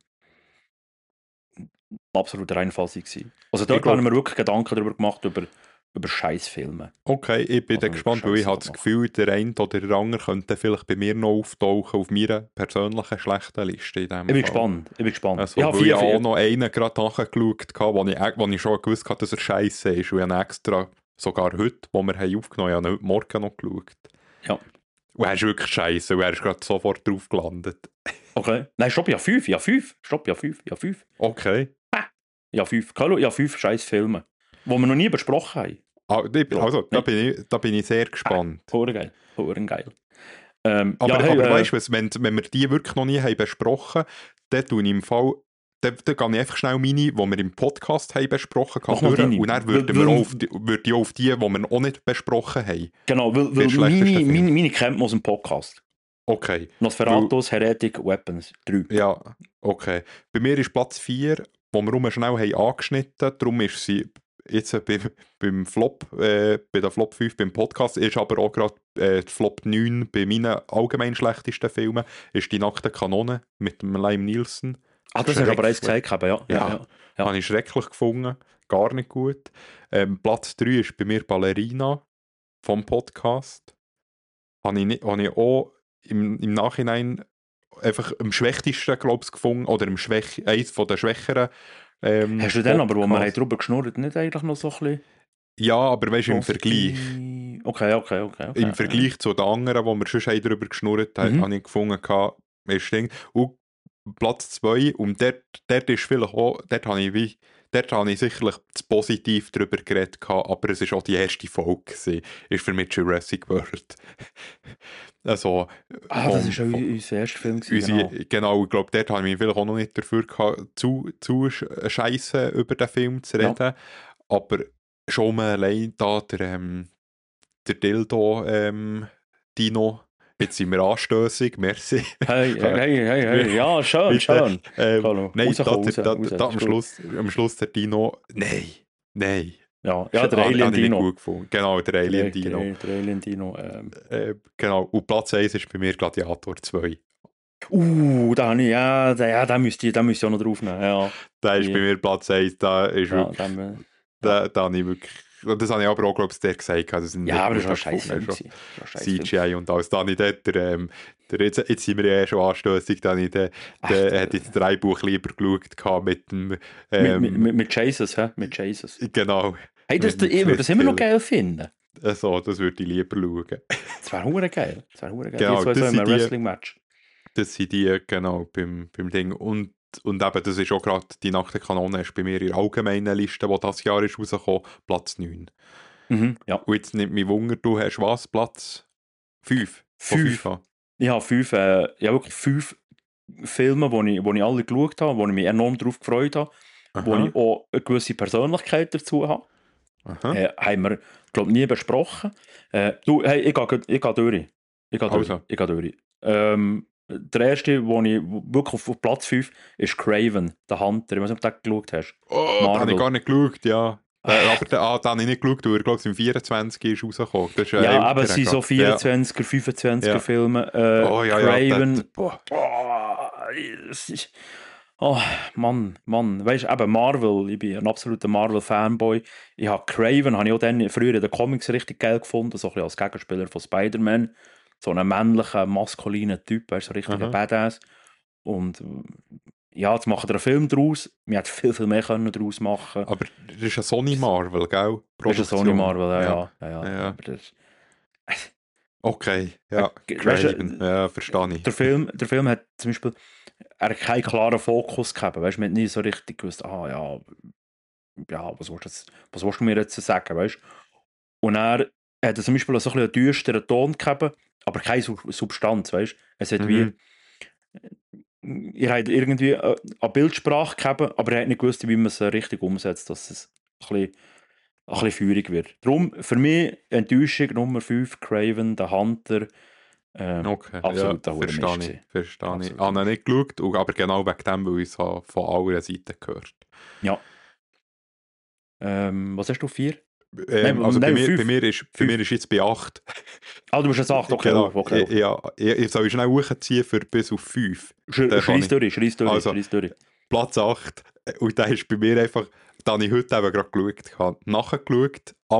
absoluter Reinfall war. Also dort glaub- habe ich mir wirklich Gedanken darüber gemacht, über, über Scheißfilme. Okay, ich bin Also dann gespannt, weil ich Scheiße habe das machen. Gefühl, der eine oder der andere könnte vielleicht bei mir noch auftauchen auf meiner persönlichen schlechten Liste. In dem Ich bin Fall. gespannt, ich bin gespannt. Also, ich habe weil vier, ich vier, auch noch einen gerade nachgeschaut habe, wo ich, wo ich schon gewusst habe, dass er scheiße ist. Und ich habe extra, sogar heute, wo wir haben aufgenommen haben, ich habe ihn heute Morgen noch geschaut. Ja. Und er ist wirklich scheiße, und er ist gerade sofort drauf gelandet. Okay. Nein, stopp, ja fünf, ja fünf. Stopp, ja fünf, ja fünf. Okay. Ja fünf. Hallo, ja fünf scheiß Filme, die wir noch nie besprochen haben. Ah, ich- Also, da Nein. bin, ich, da bin ich sehr gespannt. Hure geil, hure geil. Ähm, Aber, ja, hey, aber äh, weißt du, wenn, wenn wir die wirklich noch nie haben besprochen, dann tue ich im Fall, dann, dann gehe ich einfach schnell meine, die wir im Podcast haben besprochen Mach haben, mal durch, deine. und dann würden Weil- wir weil- auch auf die, würde ich auch auf die, die wir auch nicht besprochen haben. Genau, weil, weil Der schlechteste meine, Film. meine, meine kennt man aus dem Podcast. Okay. Nosferatus, Heretic, Weapons, drei. Ja, okay. Bei mir ist Platz vier, wo wir rum schnell haben angeschnitten, darum ist sie jetzt bei, beim Flop, äh, bei der Flop fünf beim Podcast, ist aber auch gerade äh, Flop neun bei meinen allgemein schlechtesten Filmen, ist «Die nackte Kanone» mit dem Liam Neeson. Ah, das hast du aber eins gesagt, aber ja. Ja, ja, ja. Ja. Habe ich schrecklich gefunden, gar nicht gut. Ähm, Platz drei ist bei mir «Ballerina» vom Podcast. Habe ich, nicht, habe ich auch im, im Nachhinein einfach am schwächsten, glaube ich, gefunden, oder im Schwäch, eins von den schwächeren. Ähm, Hast du dann aber, wo wir haben Podcasts. drüber geschnurrt, nicht eigentlich noch so ein bisschen? Ja, aber weißt du, im Vergleich. Okay, okay, okay. okay Im Vergleich zu den anderen, wo wir schon haben darüber geschnurrt haben, Mhm. habe ich gefunden, ist Ding. Und Platz zwei, und dort, dort ist vielleicht auch, dort habe ich wie, dort habe ich sicherlich zu positiv darüber geredet, aber es war auch die erste Folge gewesen, ist für mich Jurassic World. Also, Ah, das vom- war auch vom- unser erster Film. Gewesen, Unsere, genau. genau, ich glaube, dort habe ich mich vielleicht auch noch nicht dafür gehabt, zu, zu scheiße über den Film zu Ja. reden. Aber schon mal allein da der, ähm, der Dildo ähm, Dino, jetzt sind wir anstössig, merci. Hey, hey, hey, hey, hey. Ja, schön, Bitte. schön. Ähm, Hallo, nein, da, rauskommen, da, da, raus, da, raus, am, ist gut. Schluss, am Schluss der Dino, nein, nein. Ja, ja, der Habe- Alien habe ich nicht Dino. gut gefunden. Genau, der Alien Der, Dino. der, der Alien Dino. Ähm. Äh, genau, und Platz eins ist bei mir Gladiator zwei. Uh, da habe ich, ja, da, ja, da müsste ich, da müsste ich auch noch drauf nehmen. Ja, Da ist Ja. bei mir Platz eins, da ist ja, wirklich, dann, da, da habe ich wirklich, das habe ich aber auch, glaube ich, der gesagt. Also, ja, aber das war ein scheiß Film. schon gewesen. Das war ein scheiß C Film. G I und alles. Da habe ich dort, der, ähm, der, jetzt, jetzt sind wir ja eh schon anstössig, da habe ich den, Ach, der, der- hat jetzt drei Buch lieber geschaut gehabt mit dem, Mit, ähm, mit, mit, mit Jesus, hä? Mit Jesus. genau, Hey, das, mit dem ich würde das immer noch Smith-Killer. geil finden. also, das würde ich lieber schauen. Das wäre hure geil. Das wäre hure geil. Genau, Die zwei das so in sind einem die- Wrestling-Match. Das sind die, genau, beim, beim Ding. Und, und eben, das ist auch gerade, die nackte Kanone ist bei mir in der allgemeinen Liste, die dieses Jahr ist rausgekommen, Platz neun. Mhm, ja. Und jetzt nimmt mich Wunder, du hast was? Platz fünf? Fünf. Ich habe fünf, äh, ja, wirklich fünf Filme, die ich, wo ich alle geschaut habe, wo ich mich enorm darauf gefreut habe, wo ich auch eine gewisse Persönlichkeit dazu habe. Aha. Äh, haben wir, glaube ich, nie besprochen. Äh, du, hey, ich gehe, ich gehe durch. Ich gehe durch. Also. Ich gehe durch. Ähm, der erste, wo ich wirklich auf, auf Platz fünf ist Craven, der Hunter. Ich weiß nicht, ob du den geschaut hast. Oh, da habe Marvel. ich gar nicht geschaut, ja. Der, aber den, ah, den habe ich nicht geschaut, weil er, glaube ich, im vierundzwanzig ist rausgekommen. Das ist ein Ja, aber älterer, es sind so glaub. vierundzwanziger, fünfundzwanziger Ja. Filme. Äh, Ja. Oh ja, ja. Craven. der- boah. Oh, es ist, oh, Mann, Mann. Weißt du, eben Marvel, ich bin ein absoluter Marvel-Fanboy. Ich habe Craven, habe ich auch dann früher in den Comics richtig geil gefunden, so ein bisschen als Gegenspieler von Spider-Man. So einen männlichen, maskulinen Typ, weißt du, so richtig Aha. Badass. Und ja, jetzt macht er einen Film daraus. Wir hätten viel, viel mehr können daraus machen. Aber das ist ein Sony Marvel, gell? Das ist ein Sony Produktion. Marvel, ja, ja. ja, ja. Ja. Aber das, Okay, ja. Äh, weißt du, Craven, ja, verstehe ich. der, Film, der Film hat zum Beispiel er hat keinen klaren Fokus gehabt. Weißt du, man hat nie so richtig gewusst, ah ja, ja was, willst du jetzt, was willst du mir jetzt sagen, weißt du? Und er Er hat zum Beispiel so ein bisschen einen düsteren Ton gehabt, aber keine Sub- Substanz, weißt du? Es hat Mhm. wie... Ihr habt irgendwie äh, eine Bildsprache gehabt, aber er hat nicht gewusst, wie man es richtig umsetzt, dass es ein bisschen, ein bisschen feurig wird. Darum, für mich, Enttäuschung Nummer fünf, Craven, der Hunter, äh, Okay, absolut ja, ein verstehe verstehe Mist ich. gewesen. Verstehe ich. Absolut Ich habe ihn Mist. nicht geschaut, und- aber genau wegen dem, weil ich es habe von allen Seiten gehört. Ja. Ähm, was hast du, vier? Ähm, Nein, also bei nein, mir, bei, fünf. mir ist, bei Fünf. mir ist jetzt bei acht. Ah, du bist jetzt acht, okay, Genau. auf, okay. Ich, ja, ich, ich soll schnell hochziehen für bis auf fünf. Sch Den kann Schreiss ich. durch, schreiss durch, Also, schreiss durch. Platz acht. Und da ist bei mir einfach, da habe ich heute eben gerade geschaut. Ich habe nachgeschaut, Oh,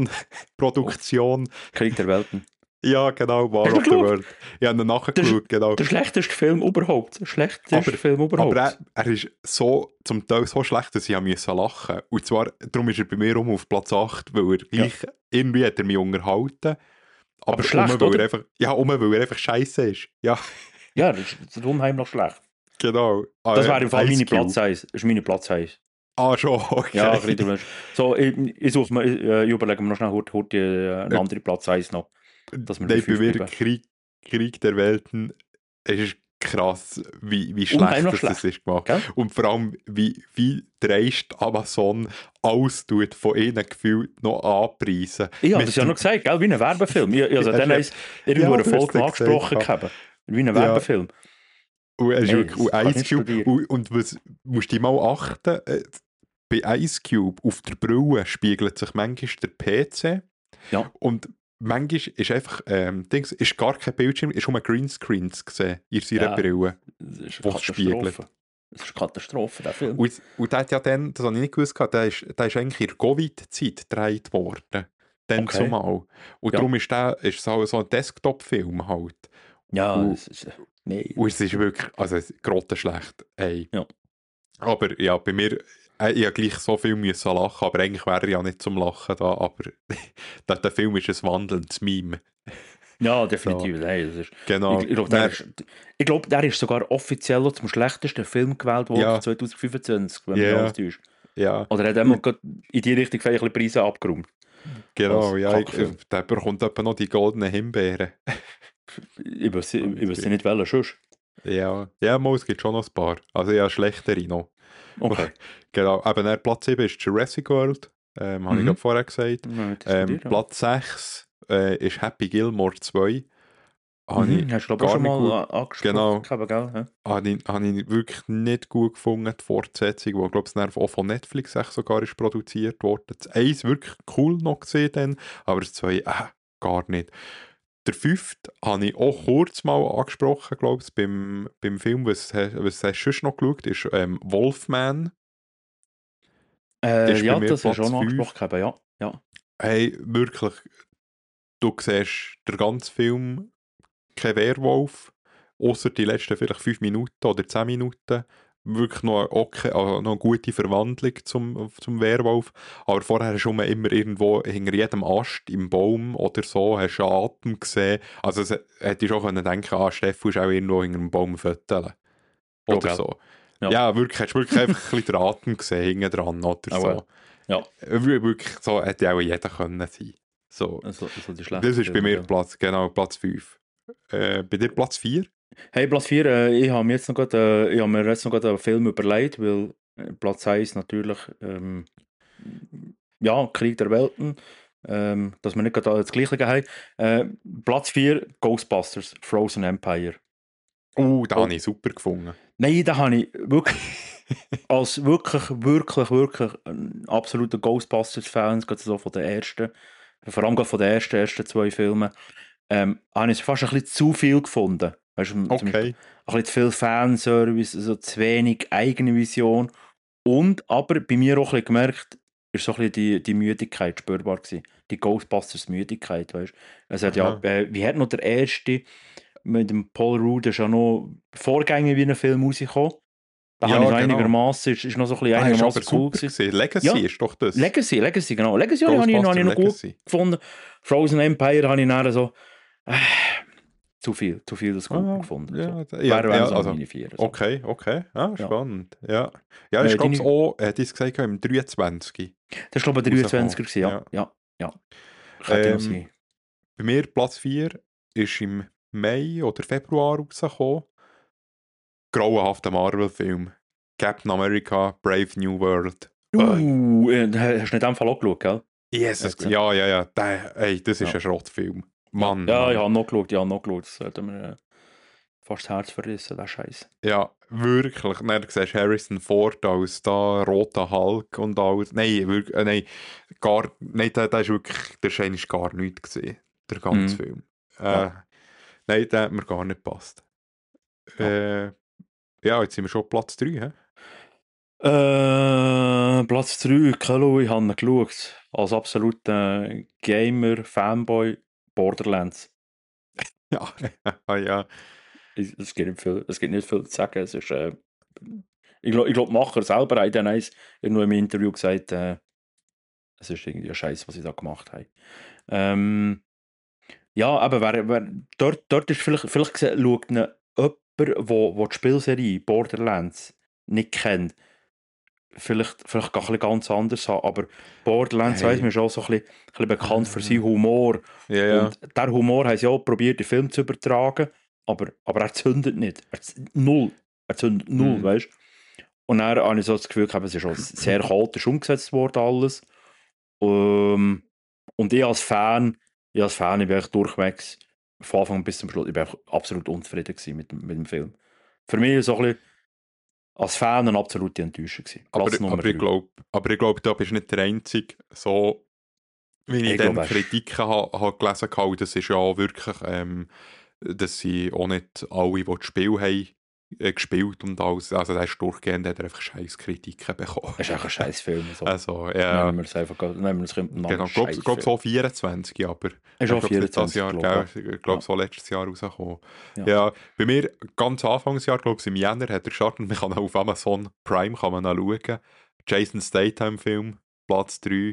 Amazon-Produktion. Krieg der Welten. Ja, genau, War Hast du of the geschaut? World. Ich habe ihn Der, nachgeschaut, genau. der schlechteste Film überhaupt. Der schlechteste Aber, Film überhaupt. aber er, er ist so, zum Teil so schlecht, dass ich lachen musste. Und zwar, darum ist er bei mir um auf Platz acht, weil er gleich, irgendwie hat er mich unterhalten. Aber, Aber schlecht, um, weil oder? er einfach, ja, um, weil er einfach scheiße ist. Ja, Ja, das ist, das ist unheimlich schlecht. genau. Das Ah, wäre im Fall Ice meine Cube. Platz eins. Das ist meine Platz eins. Ah, schon, okay. Ja, Krieg der Welten. So, ich, ich, suche mir, ich, ich überlege mir noch schnell heute, heute äh, einen anderen Platz eins noch. Dass wir Nein, bei bei fünf mir bleiben. Krieg, Krieg der Welten, es ist krass, wie, wie schlecht Unheimlich das, das schlecht, ist gemacht. gell? Und vor allem, wie, wie dreist Amazon alles tut, von ihnen gefühlt noch anpreisen. Ich habe Mit das ja dem- noch gesagt, gell? Wie ein Werbefilm. Ich, also Ja, dann ja. ist irgendwo Ja, eine du hast Folge es angesprochen gesagt, gehabt. Wie ein Ja. Werbefilm. Und, er ist Nein, wirklich, das und kannst du Ice nicht Cube, studieren. und, und was musst du mal achten, äh, bei Ice Cube auf der Brille spiegelt sich manchmal der P C. Ja. Und manchmal ist einfach, ähm, Dings, ist gar kein Bildschirm, ist nur Greenscreens gesehen in seiner Ja. Brille. Das ist Wo eine es spiegelt. Katastrophe. Das ist eine Katastrophe, der Film. Und, und der hat ja dann, das habe ich nicht gewusst, gehabt, der ist, der ist eigentlich in der Covid-Zeit gedreht worden. Dann Okay. zumal. Und Ja. darum ist der ist so, so ein Desktop-Film halt. Ja, Und- das ist... Nein. Und es ist wirklich, also es ist grottenschlecht. Ey. Ja. Aber ja, bei mir, äh, ich habe gleich so viel müssen lachen, aber eigentlich wäre er ja nicht zum Lachen da, aber der, der Film ist ein wandelndes Meme. Ja, definitiv. Nein, das ist... Genau. Ich, ich glaube, der, Dann- ist, ich glaub, der ist sogar offiziell zum schlechtesten Film gewählt worden Ja. zwanzig fünfundzwanzig, wenn Ja. mich alles täuscht. ja, Oder hat einmal gerade in die Richtung vielleicht ein bisschen Preise abgeräumt. genau. als Ja, ich, Kackfilm. der bekommt etwa noch die goldenen Himbeeren. Ich weiß ich weiß nicht, welcher sonst. Ja, ja, mal, es gibt schon noch ein paar. Also ja, schlechtere noch. Okay. Genau, eben der Platz sieben ist Jurassic World, ähm, habe ich Mhm. gerade vorher gesagt. Ja, das Ähm, studiert, ja. Platz sechs äh, ist Happy Gilmore zwei. Habe Mhm, ich, hast du glaube ich gar auch schon nicht mal gut- a- angesprochen, genau. gehabt, gell? Ja. habe ich, habe ich wirklich nicht gut gefunden, die Fortsetzung, die, glaube ich, auch von Netflix echt sogar ist produziert worden. Das eins wirklich cool noch gesehen, dann, aber das zwei äh, gar nicht. Der fünfte habe ich auch kurz mal angesprochen, glaube ich, beim, beim Film, was, was hast du sonst noch geschaut, ist ähm, Wolfman. Äh, Ist bei ja, mir das hast du Platz auch noch fünf. angesprochen, gehabt, ja. ja. Hey, wirklich, du siehst den ganzen Film kein Werwolf, außer die letzten vielleicht fünf Minuten oder zehn Minuten. Wirklich noch eine, okay, also noch eine gute Verwandlung zum, zum Werwolf. Aber vorher hast du immer irgendwo hinter jedem Ast im Baum oder so hast du einen Atem gesehen. Also es, hätte ich schon können denken, ah, Stefan ist auch irgendwo hinter einem Baum föteln. Ja, Oder gell. so. Ja. Ja, wirklich, hast du wirklich einfach ein bisschen den Atem gesehen hinten dran oder Ah, so. well. Ja. Wir- Wirklich, so hätte auch jeder können sein. So. Also, also die Das ist bei mir Platz, genau, Platz fünf. Äh, bei dir Platz vier? Hey, Platz vier, äh, ich habe mir jetzt noch gerade, äh, ich habe mir jetzt noch gerade einen Film überlegt, weil äh, Platz eins natürlich, ähm, ja, Krieg der Welten, ähm, dass wir nicht gerade das Gleiche haben. Äh, Platz vier, Ghostbusters, Frozen Empire. Oh, da Oh. habe ich super gefunden. Nein, da habe ich wirklich, als wirklich, wirklich, wirklich ein absoluter Ghostbusters-Fan, gerade so von den ersten, vor allem gerade von den ersten, ersten zwei Filmen, ähm, habe ich es fast ein bisschen zu viel gefunden. Weißt du, zum Beispiel Okay. ein bisschen zu viel Fanservice, also zu wenig eigene Vision. Und aber bei mir auch ein bisschen gemerkt, ist so ein bisschen die, die Müdigkeit spürbar gewesen. Die Ghostbusters-Müdigkeit, weißt du. Es hat ja, Aha. äh, wie hat noch der erste mit dem Paul Rudd, ist ja noch Vorgänger wie ein Film rausgekommen. Da Ja, habe ich so genau. einigermaßen, ist, ist noch so ein bisschen Ah, ist aber einigermaßen cool super gewesen. gewesen. Legacy Ja. ist doch das. Legacy, Legacy, genau. Legacy habe ich, habe ich, habe ich noch gut Legacy. gefunden. Frozen Empire habe ich dann so, äh, zu viel, zu viel das gut Ah, gefunden. ja, so. da- ja, Wäre ja, so also, meine vier. So. Okay, okay. Ah, Ja. spannend. Ja, ja Äh, ich glaube es deine- auch, hat es gesagt, im dreiundzwanzig. Das war glaube ich der dreiundzwanziger gewesen, ja. ja. ja. Könnte noch Ähm, sein. bei mir Platz vier ist im Mai oder Februar rausgekommen. Grauenhafter Marvel-Film. Captain America, Brave New World. Ui. Uh, äh, hast du nicht in dem Fall auch geschaut, gell? Jesus, Jetzt, äh, ja, ja, ja. Der, ey, das ist Ja. ein Schrottfilm. Ja, Mann, ja ich Mann. habe noch geschaut, ich habe noch geschaut. Das hat mir äh, fast das Herz verrissen, der Scheiß. Ja, wirklich. Dann siehst du Harrison Ford als da roter Hulk und alles. Nein, wirklich, äh, nein, gar, nein, da, da ist wirklich, der Schein ist gar nichts gesehen, der ganze Mhm. Film. Äh, Ja. Nein, der hat mir gar nicht gepasst. Ja. Äh, ja, jetzt sind wir schon Platz drei, hä? Äh, Platz drei, Kalo, ich habe ihn geschaut. Als absoluter Gamer, Fanboy, Borderlands. Ja, ah, ja. Es, es, gibt nicht viel, es gibt nicht viel zu sagen. Es ist, äh, ich glaube, ich glaub, die Macher selber haben dann eins irgendwo im Interview gesagt, äh, es ist irgendwie ein Scheiß, was sie da gemacht haben. Ähm, ja, aber wer, wer, dort, dort ist vielleicht, vielleicht gesehen, schaut ihn jemand, wo, wo die Spielserie Borderlands nicht kennt, vielleicht, vielleicht gar ein bisschen ganz anders an, aber Borderlands Hey. weiss man schon so ein bisschen, ein bisschen bekannt für seinen Humor. Ja, ja. Und der Humor haben sie auch probiert, den Film zu übertragen, aber, aber er zündet nicht. Er z- null. Er zündet null, Mhm. weißt du? Und dann habe ich so das Gefühl gehabt, es ist schon sehr chaotisch umgesetzt worden, alles. Ähm, und ich als Fan, ich als Fan, ich bin echt durchwegs, von Anfang bis zum Schluss, ich bin einfach absolut unzufrieden gewesen mit, dem- mit dem Film. Für mich so ein bisschen, als Fan eine absolute Enttäuschung gewesen. Aber, Platz Nummer aber, ich drei. glaube, aber ich glaube, da bist du nicht der Einzige. So, wie ich, Ich dann glaube, es- Kritiken habe ha gelesen habe, das ist ja auch wirklich, ähm, dass sie auch nicht alle, die das Spiel haben, äh, gespielt und alles, also der ist durchgehend, hat er einfach scheiß Kritiken bekommen. Es ist einfach ein scheiß Film. So. Also, ja, Nehmen wir es einfach, nehmen wir es im Namen genau, ich glaube glaub so vierundzwanzig, aber Ist ich auch glaube, das vierundzwanzig, Jahr, glaub, gell? Ich glaube, Ja. so letztes Jahr rausgekommen. Ja. Ja. Bei mir, ganz Anfangsjahr, glaube ich, im Jänner hat er gestartet, man kann auf Amazon Prime kann man schauen. Jason Statham-Film, Platz drei,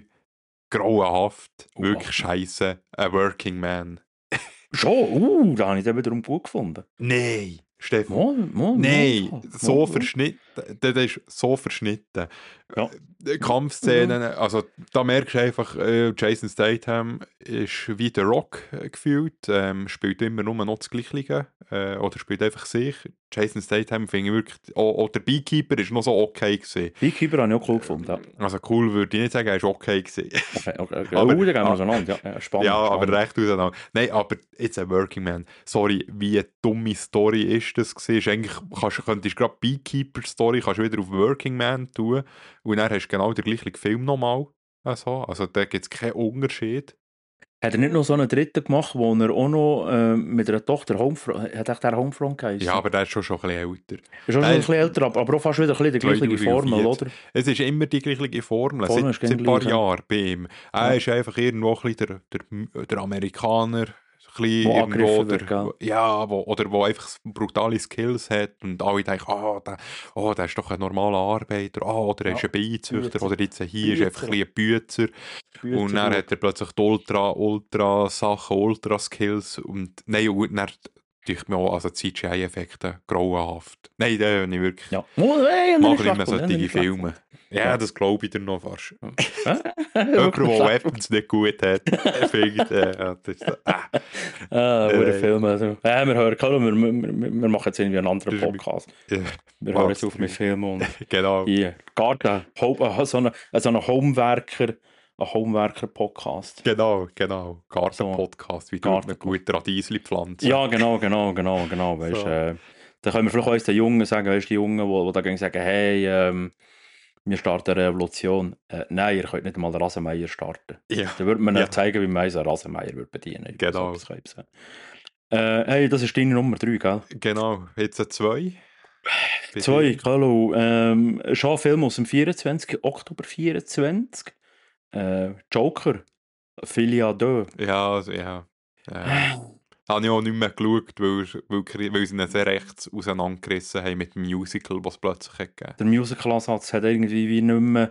grauenhaft, Oh, wirklich ach. scheisse, A Working Man. Schon, uh, da habe ich den wiederum gut gefunden. Nein, Stefan. Mal, mal, Nein, mal, so mal, verschnitten. Der ist so verschnitten. Ja. Äh, Kampfszenen, also da merkst du einfach, äh, Jason Statham ist wie der Rock äh, gefühlt, ähm, spielt immer nur noch das Gleiche äh, oder spielt einfach sich. Jason Statham finde ich wirklich, auch, auch der Beekeeper ist noch so okay gewesen. Beekeeper habe ich auch cool gefunden. Ja. Also cool würde ich nicht sagen, er ist okay gewesen. Okay, okay, okay. Aber- oh, da gehen wir ah, auseinander. Ja, ja, spannend. Ja, spannend. aber recht auseinander. Nein, aber jetzt ein Working Man. Sorry, wie eine dumme Story ist das gewesen? Ist eigentlich, kannst, könntest gerade Beekeeper-Story kannst du wieder auf Working Man tun und dann hast du genau den gleichen Film nochmal. Also, also da gibt es keinen Unterschied. Hat er nicht noch so einen dritten gemacht, wo er auch noch äh, mit einer Tochter Homefront, hat echt der Homefront geheißen? Ja, aber der ist schon, schon ein bisschen älter. Ist auch schon der ein ist- bisschen älter, aber aber auch fast wieder ein bisschen die gleiche zweitausendvierzehn. Formel, oder? Es ist immer die gleiche Formel, Formel seit, ist seit ein genau paar gleich, ja. Jahren bei ihm. Er Ja. ist einfach irgendwo ein bisschen der, der, der Amerikaner, ein bisschen Wo irgendwo angegriffen der, wird, gell? ja, wo, oder wo einfach brutale Skills hat und alle denken, ah, der, oh, der ist doch ein normaler Arbeiter, ah, oder er Ja. ist ein Bienzüchter, Bützer. oder jetzt hier ist einfach ein bisschen ein Bützer. Bützer, Und dann du. hat er plötzlich die Ultra, Ultra Sachen, Ultra Skills und nein, und dann durch mir auch, also C G I-Effekte grauenhaft. Nein, da habe ich wirklich, Ja. Oh, hey, mag nicht nicht mehr schlecht, solche nicht schlecht. Filme. Ja, Ja. das glaube ich dir noch fast. Hä? Jemand, der Wirklich schlecht. Weapons nicht gut hat, findet, äh, ja, das ist, ah, Ah, Nein, gute nein. Filme. Also. Ja, wir hören, Carlo, wir, wir, wir wir machen jetzt irgendwie einen anderen Das ist mit- Podcast. ja, Wir Platz hören jetzt auf drei. mit Filmen und genau. hier. Garten, Home, äh, so einen so eine Homewerker, ein Homewerker-Podcast. Genau, genau. Garten-Podcast, wie tut man Garten- gut Radiesli pflanzen. Ja, genau, genau, genau, genau. Weißt, So. äh, da können wir vielleicht auch uns den Jungen sagen, weißt, die Jungen, die, die da gehen sagen, hey, ähm, wir starten eine Revolution. Äh, nein, ihr könnt nicht einmal den Rasenmäher starten. Ja, Da würde man Ja. ihnen zeigen, wie man so einen Rasenmäher würde bedienen. Genau. So etwas kann ich sagen. Äh, hey, das ist deine Nummer drei, gell? genau. Jetzt ein zwei. Bei Zwei, dir? hallo. Ähm, schon ein Film aus dem vierundzwanzigsten Oktober vierundzwanzig. Äh, Joker. Filia deux. Ja, also, ja. Äh, habe ich auch nicht mehr geschaut, weil, weil, weil sie ihn sehr rechts auseinandergerissen haben mit dem Musical, was es plötzlich hat gegeben. Der Musical-Ansatz hat irgendwie wie nicht mehr...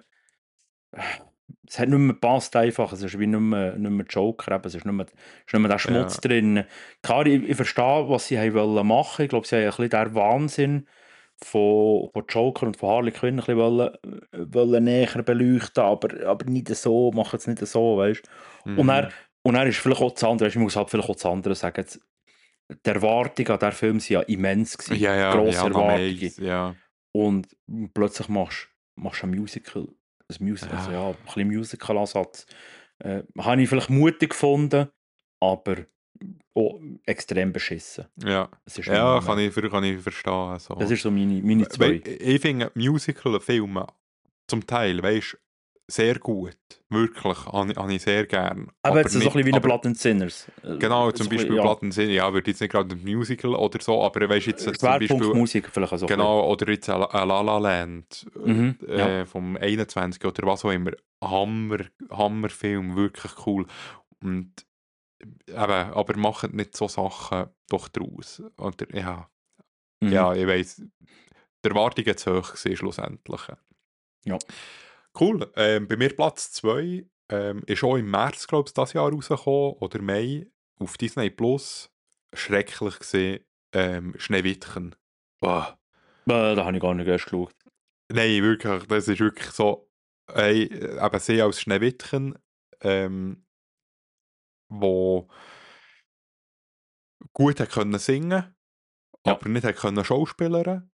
Es hat nicht mehr gepasst einfach. Es ist wie nicht mehr, nicht mehr Joker. Eben. Es ist nicht mehr, ist nicht mehr der Schmutz Ja. drin. Klar, ich, ich verstehe, was sie haben wollen machen. Ich glaube, sie haben ein bisschen den Wahnsinn von, von Joker und von Harley Quinn ein bisschen wollen, wollen näher beleuchten, aber, aber nicht so, machen es nicht so, weißt du. Und Mhm. dann Und dann ist vielleicht auch das andere, ich muss halt vielleicht auch das andere sagen, jetzt, die Erwartungen an diesen Film waren ja immens gewesen. Ja, ja, Grosse ja, Erwartungen. nice, ja. Und plötzlich machst machst du ein Musical, ein Musical, also ja, ein bisschen Musical-Ansatz. Äh, habe ich vielleicht mutig gefunden, aber auch extrem beschissen. Ja, Das ist ja so kann, meine- ich, kann ich verstehen. So. Das ist so meine, meine zwei. Weil, ich finde Musical-Filme zum Teil, weißt sehr gut. Wirklich, habe ich- habe ich sehr gern. Aber jetzt so ein nicht- bisschen wie ein aber- Blood and Sinners. Äh, Genau, so zum ein Beispiel bisschen, ja, Blood and Sinners, ja, würde jetzt nicht gerade ein Musical oder so, aber weißt jetzt zum Schwerpunkt Beispiel, Musik vielleicht auch so ein genau, oder jetzt ein La La La Land Mhm, äh, ja. vom einundzwanzig oder was auch immer. Hammer, Hammerfilm, wirklich cool. Und eben, aber machen nicht so Sachen doch draus. Oder, ja, bisschen. Mhm. ja, ich weiss, die Erwartungen zu hoch gewesen, schlussendlich. Ja. Cool. Ähm, bei mir Platz zwei ähm, ist auch im März, glaube ich, dieses Jahr rausgekommen, oder Mai, auf Disney Plus. Schrecklich gesehen, ähm, Schneewittchen. Boah. Äh, da habe ich gar nicht erst geschaut. Nein, wirklich, das ist wirklich so, hey, eben sie als Schneewittchen, ähm, wo gut hat können singen, Ja. aber nicht hat können schauspielern.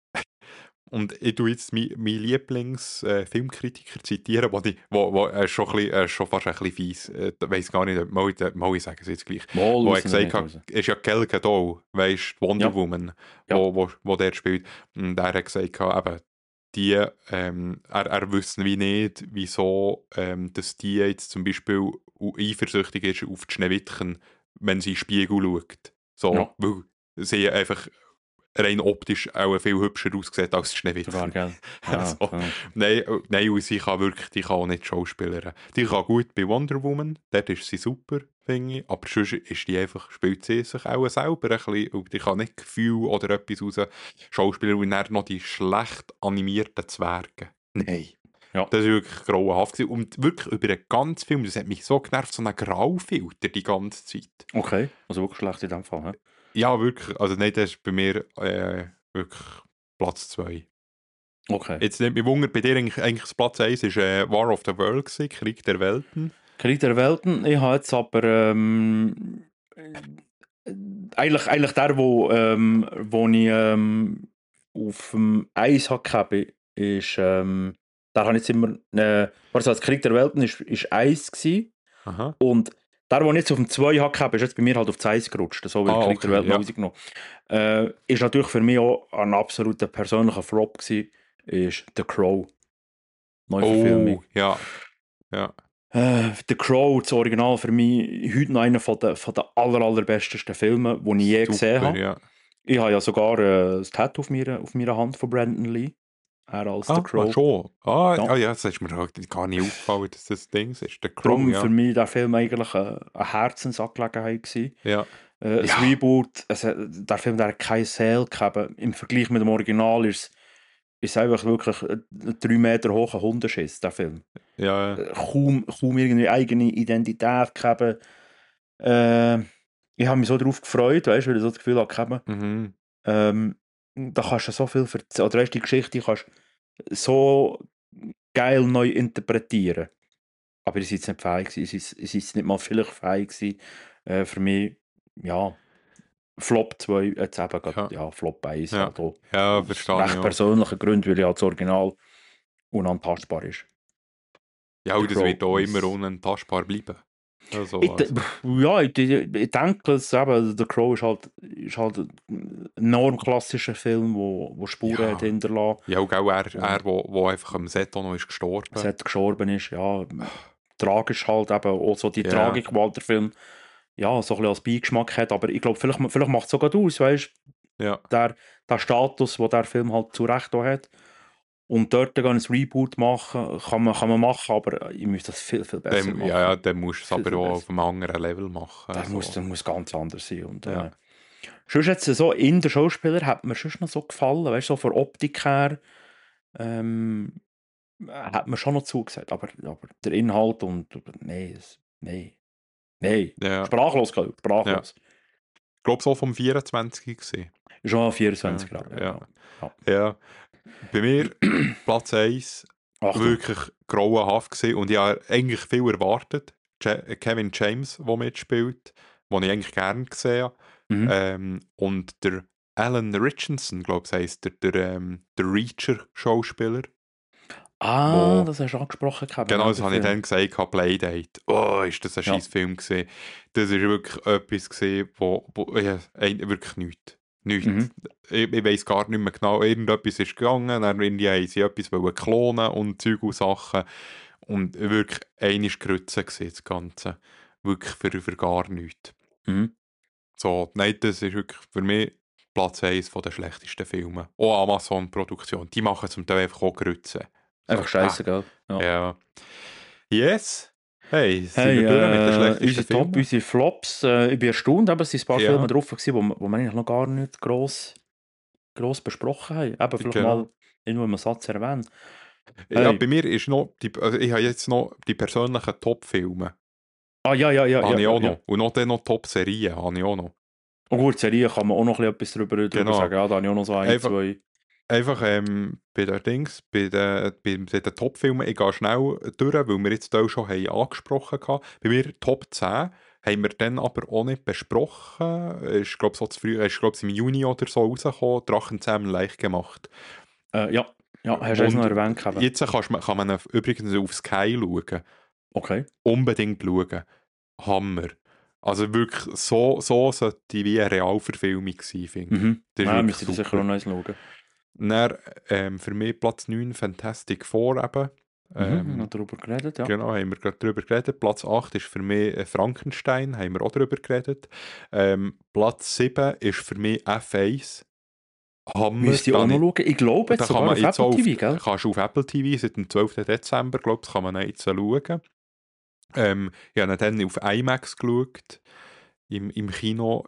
Und ich tue jetzt meinen mein Lieblings-Filmkritiker zitieren, wo, die, wo, wo er ist schon, ein bisschen, er ist schon fast ein bisschen fies, ich weiß gar nicht, mal, mal ich sage es jetzt gleich, Mal wo er wissen wir gesagt hat, nicht, ist ja Gal Gadot, weißt du, Wonder Ja. Woman, Ja. wo, wo, wo der spielt, und er hat gesagt, eben, die, ähm, er, er wüsste wie nicht, wieso, ähm, dass die jetzt zum Beispiel eifersüchtig ist auf die Schneewittchen, wenn sie in den Spiegel schaut. So, Ja. weil sie einfach rein optisch auch viel hübscher aussieht als die Sogar, Schneewittchen. gell? Ja, Also, ja. Nein, äh, nein, und sie kann wirklich, die kann auch nicht Schauspielerin. Die kann gut bei Wonder Woman, dort ist sie super, finde ich, aber sonst ist die einfach, spielt sie sich auch selber ein bisschen, und die kann nicht Gefühl oder etwas raus Schauspieler, und dann noch die schlecht animierten Zwerge. Nein. Ja. Das war wirklich grauenhaft gewesen. Und wirklich über den ganzen Film, das hat mich so genervt, so ein Graufilter die ganze Zeit. Okay, also wirklich schlecht in dem Fall. He? Ja, wirklich, also nein, das ist bei mir äh, wirklich Platz zwei. Okay. Jetzt nimmt mich Wunder, bei dir eigentlich, eigentlich das Platz eins ist äh, War of the World gewesen, Krieg der Welten. Krieg der Welten, ich habe jetzt aber ähm, äh, eigentlich, eigentlich der, wo, ähm, wo ich ähm, auf dem Eis hatte, ist, ähm, da habe ich jetzt immer, äh, also das Krieg der Welten ist, ist Eis gewesen, Aha. und der, den ich jetzt auf dem zwei hatte, ist jetzt bei mir halt auf das Eis gerutscht, so wie Ah, Krieg okay, der Welten ja. rausgenommen. Äh, ist natürlich für mich auch ein absoluter persönlicher Flop gewesen, ist The Crow. Neuverfilmung. Oh, ja. Ja. Äh, The Crow, das Original, für mich heute noch einer von der, von der aller, allerbesten Filme, die ich je Super, gesehen habe. ja. Ich habe ja sogar äh, ein Tattoo auf meiner, auf meiner Hand von Brandon Lee. Er als Ah, The Crow. ah, schon. Ah, Ja. ja, ah, ja, das ist mir halt gar nicht aufgefallen, dass das Ding ist. Der Crow, Darum ja. für mich der Film eigentlich eine, eine Herzensangelegenheit gewesen. Ja. Äh, Ja. Ein Reboot, also, der Film der hat keine Seele gehabt. Im Vergleich mit dem Original ist es einfach wirklich ein drei Meter hoher Hundeschiss, der Film. Ja, Äh, Kaum, kaum irgendwie eigene Identität gehabt. Äh, ich habe mich so darauf gefreut, weißt du, weil ich so das Gefühl hatte, mhm. ähm, da kannst du so viel erzählen, oder weißt, die Geschichte kannst du so geil neu interpretieren. Aber ich war jetzt nicht fähig, ich war jetzt nicht mal vielleicht fähig gewesen. Äh, für mich, ja, Flop zwei, jetzt eben gerade, ja. Ja. Flop eins, Ja. halt auch. Ja, Aus verstehe ich recht auch. persönlichen Gründen, weil ja das Original unantastbar ist. Ja, und The das wird Crow auch ist- immer unantastbar bleiben. Also, Ich, also. pff, ja, ich, ich, ich denke, es eben, The Crow ist halt, ist halt ein enorm klassischer Film, wo, wo Spuren Ja. hat hinterlassen. Ja, und auch er, Und- er wo, wo einfach am Set auch noch ist gestorben. Es hat gestorben ist, ja. Tragisch halt eben, auch so die Ja. Tragik, die der Film ja, so ein bisschen als Beigeschmack hat, aber ich glaube, vielleicht, vielleicht macht es sogar aus, weißt du, Ja. der, der Status, den der Film halt zu Recht auch hat. Und dort ein Reboot machen, kann man, kann man machen, aber ich müsste das viel, viel besser Dem, machen. ja, ja, dann musst du es Viel, aber viel auch besser. auf einem anderen Level machen. Das also. muss, das muss ganz anders sein. Und, Ja. äh, sonst jetzt so in der Schauspieler hat mir schon noch so gefallen, weißt du, so von der Optik her ähm, hat mir schon noch zugesagt, aber, aber der Inhalt und nein, es- nein, nein, Ja. sprachlos, glaub ich, sprachlos. Ich glaube, so vom vierundzwanzig gesehen. Schon vierundzwanzig Ja, Grad. ja. Ja. Ja. Bei mir Platz eins Achtung. wirklich grauenhaft gewesen und ich habe eigentlich viel erwartet. Ja- Kevin James, der mitspielt, den ich eigentlich gerne gesehen habe. Mhm. Ähm, und der Alan Richardson, glaube ich, heisst der, der, ähm, der Reacher-Schauspieler. Ah, Wo, das hast du angesprochen gehabt, genau, genau, das der habe ich Film. dann gesagt, gehabt, Playdate. Oh, ist das ein Ja. scheiß Film gewesen. Das ist wirklich etwas gewesen, wo, wo ja, ein- wirklich nichts. Nichts. Mhm. Ich, ich weiss gar nicht mehr genau, irgendetwas ist gegangen, dann irgendwie haben sie etwas wollen klonen und Zeug und Sachen. Und wirklich einmal Grütze gewesen, das Ganze. Wirklich für, für gar nichts. Mhm. So, nein, das ist wirklich für mich Platz eins der schlechtesten Filme. Auch Amazon-Produktion, die machen zum Teil einfach auch Grütze. So, Einfach scheiße, gell? Ja. ja. Yes. Hey, sind Hey, wir durch mit den äh, schlechtesten unsere Filmen? Top, unsere Flops. Äh, ich bin erstaunt, aber es waren ein paar Ja. Filme drauf, gewesen, wo, wir- wo wir eigentlich noch gar nicht gross, gross besprochen haben. Eben vielleicht Genau. mal irgendwo im Satz erwähnen. Ja, Hey. bei mir ist noch, die, also ich habe jetzt noch die persönlichen Top-Filme. Ah, ja, ja, ja. habe ja, ich auch ja. noch. Und noch dann noch Top-Serien habe ich auch noch. Und gut, Serien kann man auch noch ein bisschen etwas darüber, Genau. drüber sagen. Ja, da habe ich auch noch so ein, Einfach- zwei. Einfach ähm, bei den Dings, bei den, bei, bei den Top-Filmen, ich gehe schnell durch, weil wir jetzt auch schon haben angesprochen haben. Bei mir Top zehn haben wir dann aber auch nicht besprochen. Ist, glaube so zu früh, ist, glaub, im Juni oder so rausgekommen. Drachenzähmen leicht gemacht. Äh, ja, ja, hast du es noch Und erwähnt gehabt? Jetzt kannst, man- kann man übrigens auf Sky schauen. Okay. Unbedingt schauen. Hammer. Also wirklich, so, so sollte die wie eine Realverfilmung sein, finde ich. Mhm. Das ist Ja, wirklich müsste ich sicher super. noch eins schauen. Dann, ähm, für mich Platz neun Fantastic Four eben. Mhm, Ähm, noch darüber geredet, ja. Genau, haben wir gerade darüber geredet. Platz acht ist für mich äh, Frankenstein, haben wir auch darüber geredet. Ähm, Platz sieben ist für mich F eins. Hammer. Müsste ich auch Da noch ich- schauen. Ich glaube da jetzt kann sogar man auf jetzt Apple auch T V, gell? auf, kannst du auf Apple T V seit dem zwölften Dezember, glaube ich, kann man jetzt schauen. Ähm, ich habe ihn dann auf IMAX geschaut, im, im Kino.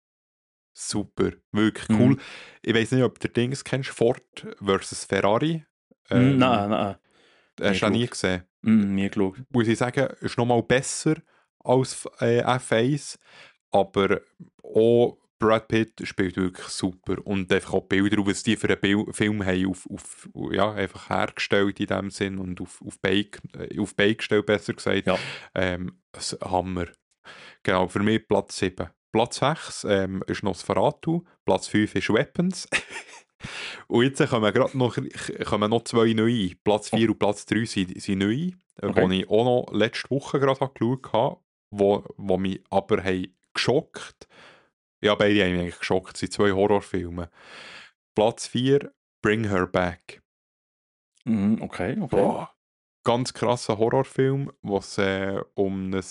Super, wirklich cool. Mhm. Ich weiß nicht, ob du Dings kennst, Ford versus Ferrari. Mm, Ähm, nein, nein. Hast du den nie nie geschaut. gesehen? Mm, nie geschaut. Muss ich sagen, ist nochmal besser als äh, F eins, aber auch Brad Pitt spielt wirklich super und einfach auch die Bilder, was die für einen Bil Film haben, auf, auf, ja, einfach hergestellt in dem Sinn und auf, auf Bake, äh, auf Bake gestellt, besser gesagt. Ja. Ähm, das Hammer. Genau, für mich Platz sieben. Platz sechs ähm, ist Nosferatu, Platz fünf ist Weapons. Und jetzt kommen gerade noch, kommen noch zwei neue. Platz vier und Platz drei sind, sind neu, Okay. die ich auch noch letzte Woche gerade geschaut habe, wo, wo mich aber haben geschockt. Ja, beide haben mich eigentlich geschockt. Es sind zwei Horrorfilme. Platz vier, Bring Her Back. Mhm, okay, okay. Boah, ganz krasser Horrorfilm, wo es äh, um ein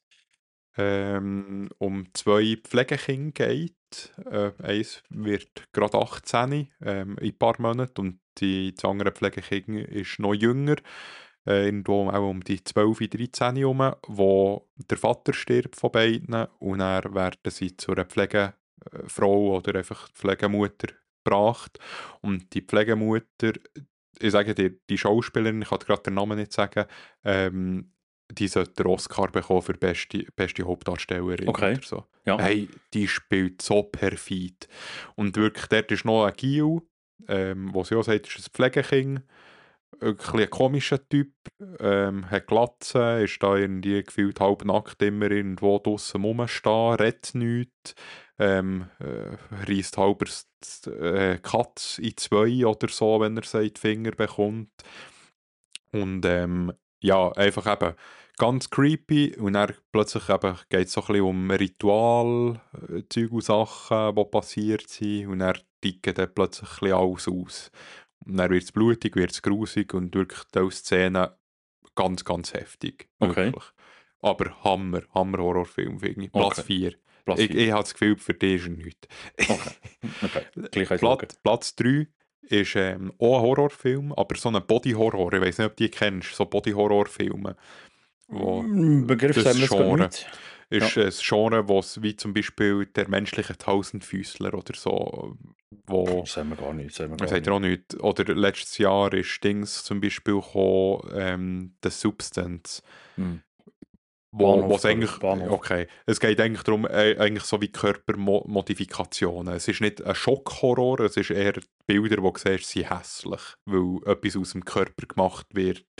ähm, um zwei Pflegekinder geht. Äh, eins wird gerade achtzehn ähm, in ein paar Monaten und die, das andere Pflegekind ist noch jünger, äh, irgendwo auch um die zwölf, dreizehn herum, wo der Vater stirbt von beiden und dann werden sie zu einer Pflegefrau oder einfach Pflegemutter gebracht und die Pflegemutter, ich sage dir, die Schauspielerin, ich kann gerade den Namen nicht sagen, ähm, die sollte den Oscar bekommen für beste, beste Hauptdarstellerin Okay. oder so. Ja. Hey, die spielt so perfid. Und wirklich, dort ist noch ein Gil, ähm, wo sie auch sagt, ist ein Pflegekind, ein bisschen ein komischer Typ, ähm, hat Glatze, ist da irgendwie gefühlt halbnackt immer irgendwo draussen rumstehen, redet nichts, ähm, äh, reisst halber äh, Katz in zwei oder so, wenn er seinen Finger bekommt. Und ähm, ja, einfach eben ganz creepy und dann plötzlich eben geht es so ein bisschen um Ritual, äh, Zeug und Sachen, die passiert sind und dann ticken dann plötzlich ein bisschen alles aus. Und dann wird es blutig, wird es grusig und wirklich diese Szenen ganz, ganz heftig. Okay. Wirklich. Aber Hammer, Hammer-Horrorfilm, finde ich. Platz Okay. vier. Platz Ich, vier. ich habe das Gefühl, für dich ist er nichts. Okay. Okay. Gleich eins schauen. Platz, Platz drei ist ähm, auch ein Horrorfilm, aber so ein Body-Horror. Ich weiß nicht, ob du die kennst, so Body-Horror-Filme. Wo Mm, Begriff das sagt mir jetzt gerade Genre nicht. ist ein Genre, was wie zum Beispiel der menschliche Tausendfüßler oder so, wo Das sagen wir gar nicht. Sagen wir das gar sagt er auch nicht. Oder letztes Jahr ist Dings zum Beispiel gekommen, ähm, The Substance. Hm. Wo, Bahnhof, wo's eigentlich, Bahnhof. okay, es geht eigentlich darum, äh, eigentlich so wie Körpermodifikationen. Es ist nicht ein Schockhorror, es ist eher die Bilder, die du siehst, sind hässlich, weil etwas aus dem Körper gemacht wird,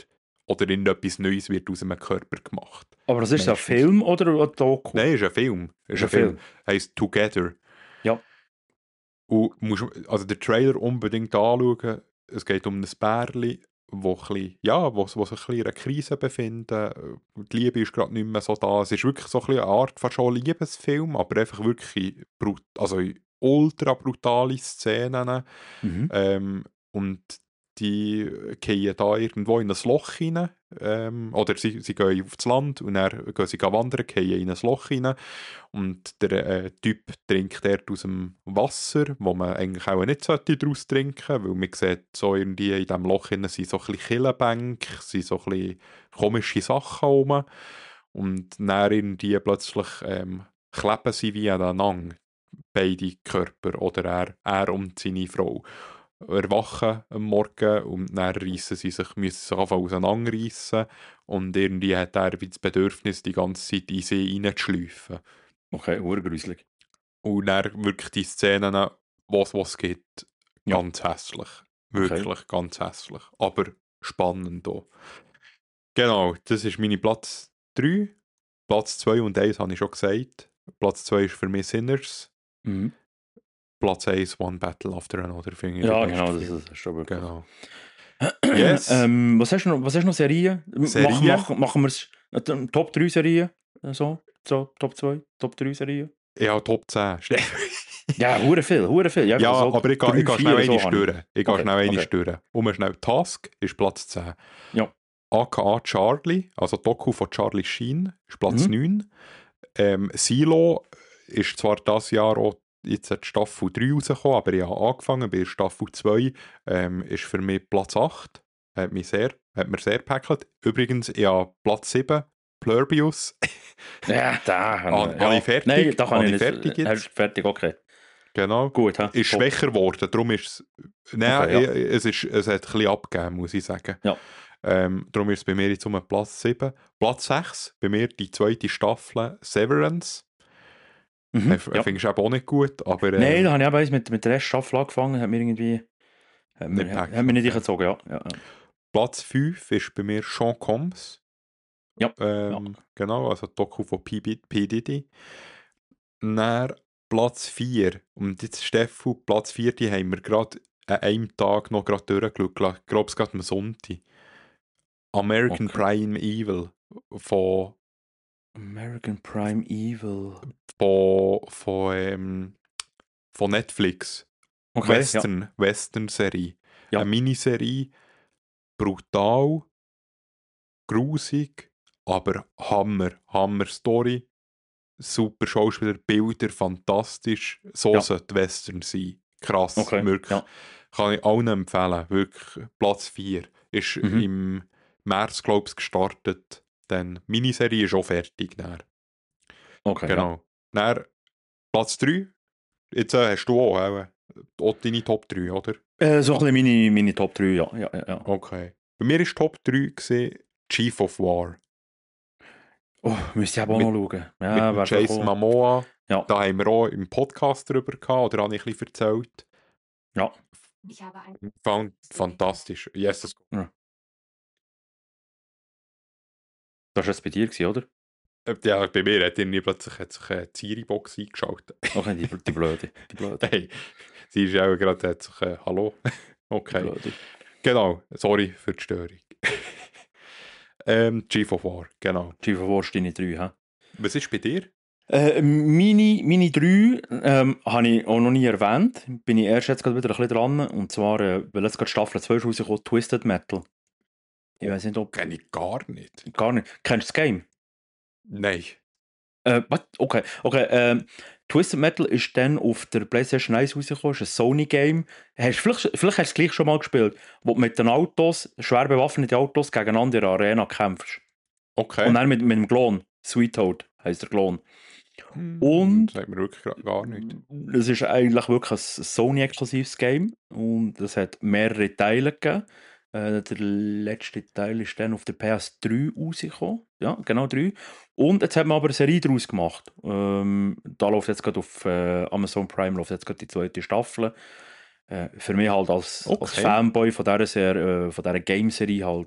oder irgendetwas Neues wird aus einem Körper gemacht. Aber das ist ein Meistens. Film oder ein Doku? Nein, ist ein Film. Ist Ist ein ein Film. Film. Heisst Together. Ja. Und musst, also den Trailer unbedingt anschauen. Es geht um ein Bärli, wo, ein bisschen, ja, wo, wo sich ein bisschen in einer Krise befinden. Die Liebe ist gerade nicht mehr so da. Es ist wirklich so ein bisschen eine Art von schon Liebesfilm, aber einfach wirklich brut also ultra brutale Szenen. Mhm. Ähm, und die gehen da irgendwo in ein Loch rein. Ähm, oder sie, sie gehen aufs Land und dann gehen sie wandern, gehen in ein Loch rein. Und der äh, Typ trinkt dort aus dem Wasser, wo man eigentlich auch nicht sollte daraus trinken sollte, weil man sieht, so irgendwie in diesem Loch sind so ein bisschen Killenbänke, sind so ein bisschen komische Sachen rum. Und dann irgendwie plötzlich ähm, kleben sie wie aneinander, beide Körper, oder er, er und seine Frau. Erwachen am Morgen und dann reissen sie sich, müssen sich einfach auseinanderreissen und irgendwie hat er das Bedürfnis, die ganze Zeit in sie reinzuschleifen. Okay, urgruselig. Und dann wirklich die Szenen, was es gibt, Ja. ganz hässlich. Wirklich Okay. ganz hässlich. Aber spannend auch. Genau, das ist meine Platz drei. Platz zwei und eins habe ich schon gesagt. Platz zwei ist für mich Sinners. Mhm. Platz eins One Battle After Another, finde ich. Ja, der beste genau, das Film. ist, das ist schon wirklich. Genau. Yes. ähm, was, hast du noch, was hast du noch? Serien? Serien? Machen, machen, machen wir es. Top drei Serien? So, so Top zwei, Top drei Serien? Ja, Top zehn. Ja, hure viel, hure viel. Ja, Ja, so aber ich gehe drei, ich gehe schnell vier, so einmal habe ich. durch. Ich gehe Okay, schnell einmal okay. durch. Um schnell Task ist Platz zehn. Ja. A K A Charlie, also Doku von Charlie Sheen, ist Platz Mhm. neun. Ähm, Silo ist zwar dieses Jahr auch jetzt hat Staffel drei rausgekommen, aber ich habe angefangen bei Staffel zwei, ähm, ist für mich Platz acht. Hat, mich sehr, hat mir sehr gepackelt. Übrigens, ich habe Platz sieben, Plurbius. Ja, da. Habe ja. ich fertig? Nein, da kann Habe ich ich nicht. fertig jetzt? Hast du fertig, okay. Genau. Gut, hä? Ist Top. schwächer geworden, darum ist es... Nein, Okay, ja. es, ist, es hat ein bisschen abgegeben, muss ich sagen. Ja. Ähm, darum ist es bei mir jetzt um Platz sieben. Platz sechs, bei mir die zweite Staffel Severance. Mhm, äh, ja. Finde ich auch nicht gut, aber... Äh, Nein, da habe ich aber mit, mit der ersten Staffel angefangen, hat mir irgendwie... Hat mir Nicht hat, packt, hat mir nicht okay. eingezogen, ja. ja, ja. Platz fünf ist bei mir Sean Combs. Ja, Ähm, Genau, also Doku von P. P. Diddy. Dann Platz vier. Und jetzt Steffu, Platz vier, die haben wir gerade an einem Tag noch gerade durchgeschaut. Ich glaube, es geht am Sonntag. American Okay. Prime Evil von, American Prime Evil. von, von, ähm, von Netflix. Okay, Western, Western-Serie. Ja. Eine Miniserie. Brutal. Grusig. Aber Hammer. Hammer-Story. Super Schauspieler, Bilder, fantastisch. So Ja. sollte Western sein. Krass, Okay, wirklich. ja. Kann ich allen empfehlen. Wirklich. Platz vier. Ist Mhm. im März, glaube ich, gestartet. Dann Miniserie ist auch fertig. Dann. Okay, Genau. Dann Platz drei. Jetzt äh, hast du auch, äh, auch deine Top drei, oder? ja. Äh, so ein bisschen meine, meine Top drei, ja. ja, ja, ja. Okay. Bei mir war Top drei gewesen, Chief of War. Oh, müsste ich aber auch Mit- noch schauen. Ja, mit dem wäre Jason doch auch- Momoa. Ja, Da haben wir auch im Podcast drüber gehabt, oder habe ich ein bisschen erzählt. ja. Ich habe ein Fand, fantastisch. Yes, das Das war jetzt bei dir, gewesen, oder? ja, bei mir hat irgendwie plötzlich hat sich eine Siri-Box eingeschaltet. Okay, die, die Blöde. Die Blöde. Hey, sie ist auch gerade, hat sich, äh, hallo. Die Okay, Blöde. genau, sorry für die Störung. ähm, Chief of War, genau. Chief of War ist deine drei, hä? Was ist bei dir? Äh, meine, meine drei ähm, habe ich auch noch nie erwähnt. Bin ich erst jetzt gerade wieder ein bisschen dran. Und zwar, äh, weil jetzt gerade Staffel zwei ist rausgekommen, Twisted Metal. Ich weiß nicht, ob... Kenne ich gar nicht. Gar nicht. Kennst du das Game? Nein. Äh, was? Okay, okay. Ähm, Twisted Metal ist dann auf der PlayStation eins rausgekommen, ist ein Sony-Game. Hast, vielleicht, vielleicht hast du es gleich schon mal gespielt, wo du mit den Autos, schwer bewaffnete Autos, gegeneinander in der Arena kämpfst. Okay. Und dann mit, mit dem Klon. Sweet Toad heisst der Klon. Hm, und- Das sagt mir wirklich gra- gar nicht. Es ist eigentlich wirklich ein Sony-exklusives Game und es hat mehrere Teile gegeben. Äh, der letzte Teil ist dann auf der P S drei rausgekommen. Ja, genau drei. Und jetzt hat man aber eine Serie daraus gemacht. Ähm, da läuft jetzt gerade auf äh, Amazon Prime läuft jetzt gerade die zweite Staffel. Äh, für mich halt als, als Okay. Fanboy von dieser, Ser- äh, von dieser Game-Serie halt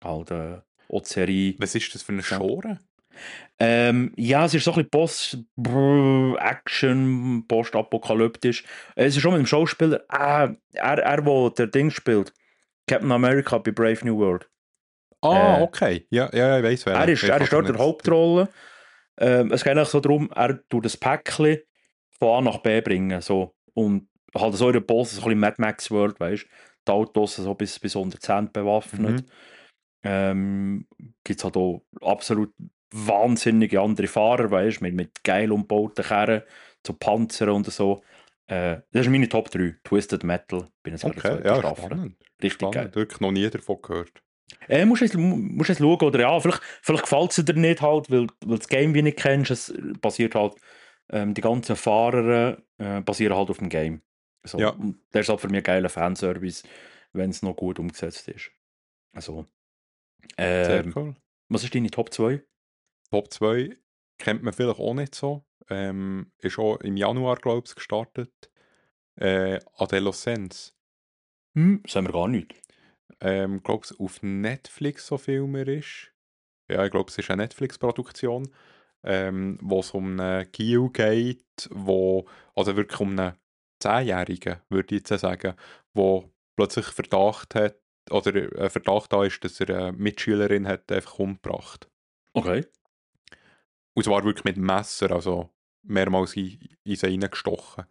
Halt äh, auch die Serie. Was ist das für eine Ja. Genre? Ähm, ja, es ist so ein bisschen Post brr, Action, postapokalyptisch. Es ist schon mit dem Schauspieler, äh, er, er, der der Ding spielt, Captain America bei Brave New World. Ah, Äh, okay. Ja, ja, ich weiss, wer er ist, er ist dort der Hauptrolle. Ähm, es geht eigentlich so darum, er tut das Päckchen von A nach B bringen. So. Und halt so in der Boss, so ein bisschen Mad Max World, weißt du, die Autos so bis, bis unter die Zähne bewaffnet. Mhm. Ähm, Gibt es halt auch absolut wahnsinnige andere Fahrer, weißt du, mit, mit geil umgebauten Kerren, so Panzern und so. Äh, das ist meine Top drei. Twisted Metal, bin jetzt gerade in der Okay, zweiten ja, Staffel. spannend. Richtig Spannend, geil. wirklich noch nie davon gehört. Äh, musst es musst es schauen, oder ja, vielleicht, vielleicht gefällt es dir nicht halt, weil, weil das Game wie nicht kennst, es basiert halt, ähm, die ganzen Fahrer äh, basieren halt auf dem Game. So. Ja. Und das ist halt für mich ein geiler Fanservice, wenn es noch gut umgesetzt ist. Also, Sehr ähm, cool. was ist deine Top zwei? Top zwei kennt man vielleicht auch nicht so. Ähm, ist auch im Januar, glaube ich, gestartet. Äh, Adolescence. Hm, das haben wir gar nicht. Ähm, glaube ich, auf Netflix so viel er ist. Ja, ich glaube, es ist eine Netflix-Produktion, ähm, wo es um einen Gil geht, wo, also wirklich um einen Zehnjährigen, würde ich jetzt sagen, der plötzlich Verdacht hat, oder ein Verdacht da ist, dass er eine Mitschülerin hat einfach umgebracht. Okay. Und zwar wirklich mit dem Messer, also mehrmals in, in sie reingestochen.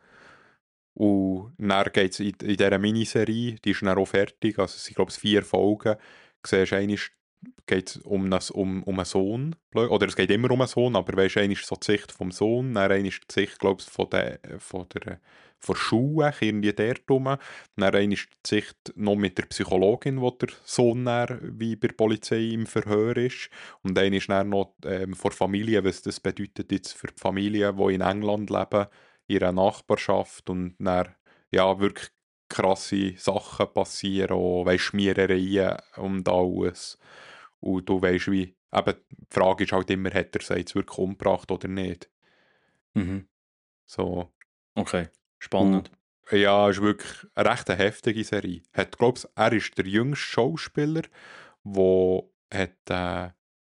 Und dann geht es in, in dieser Miniserie, die ist dann auch fertig, also es sind glaube ich vier Folgen, siehst einmal geht es um, ein- um, um einen Sohn, oder es geht immer um einen Sohn, aber weißt, einmal ist so die Sicht vom Sohn, dann einmal die Sicht, glaube ich, von der, von der, von der Schule, irgendwie dort rum, dann einmal die Sicht noch mit der Psychologin, wo der Sohn dann, wie bei der Polizei im Verhör ist, und dann ist dann noch ähm, von der Familie, was das bedeutet jetzt für die Familien, die in England leben, in einer Nachbarschaft, und dann, ja, wirklich krasse Sachen passieren, auch, weißt, Schmierereien und alles. Und du weißt, wie, eben, die Frage ist halt immer, hat er sich jetzt wirklich umgebracht oder nicht? Mhm. So. Okay. Und, Spannend. ja, es ist wirklich eine recht heftige Serie. Hat, glaub's, er ist der jüngste Schauspieler, der hat, äh,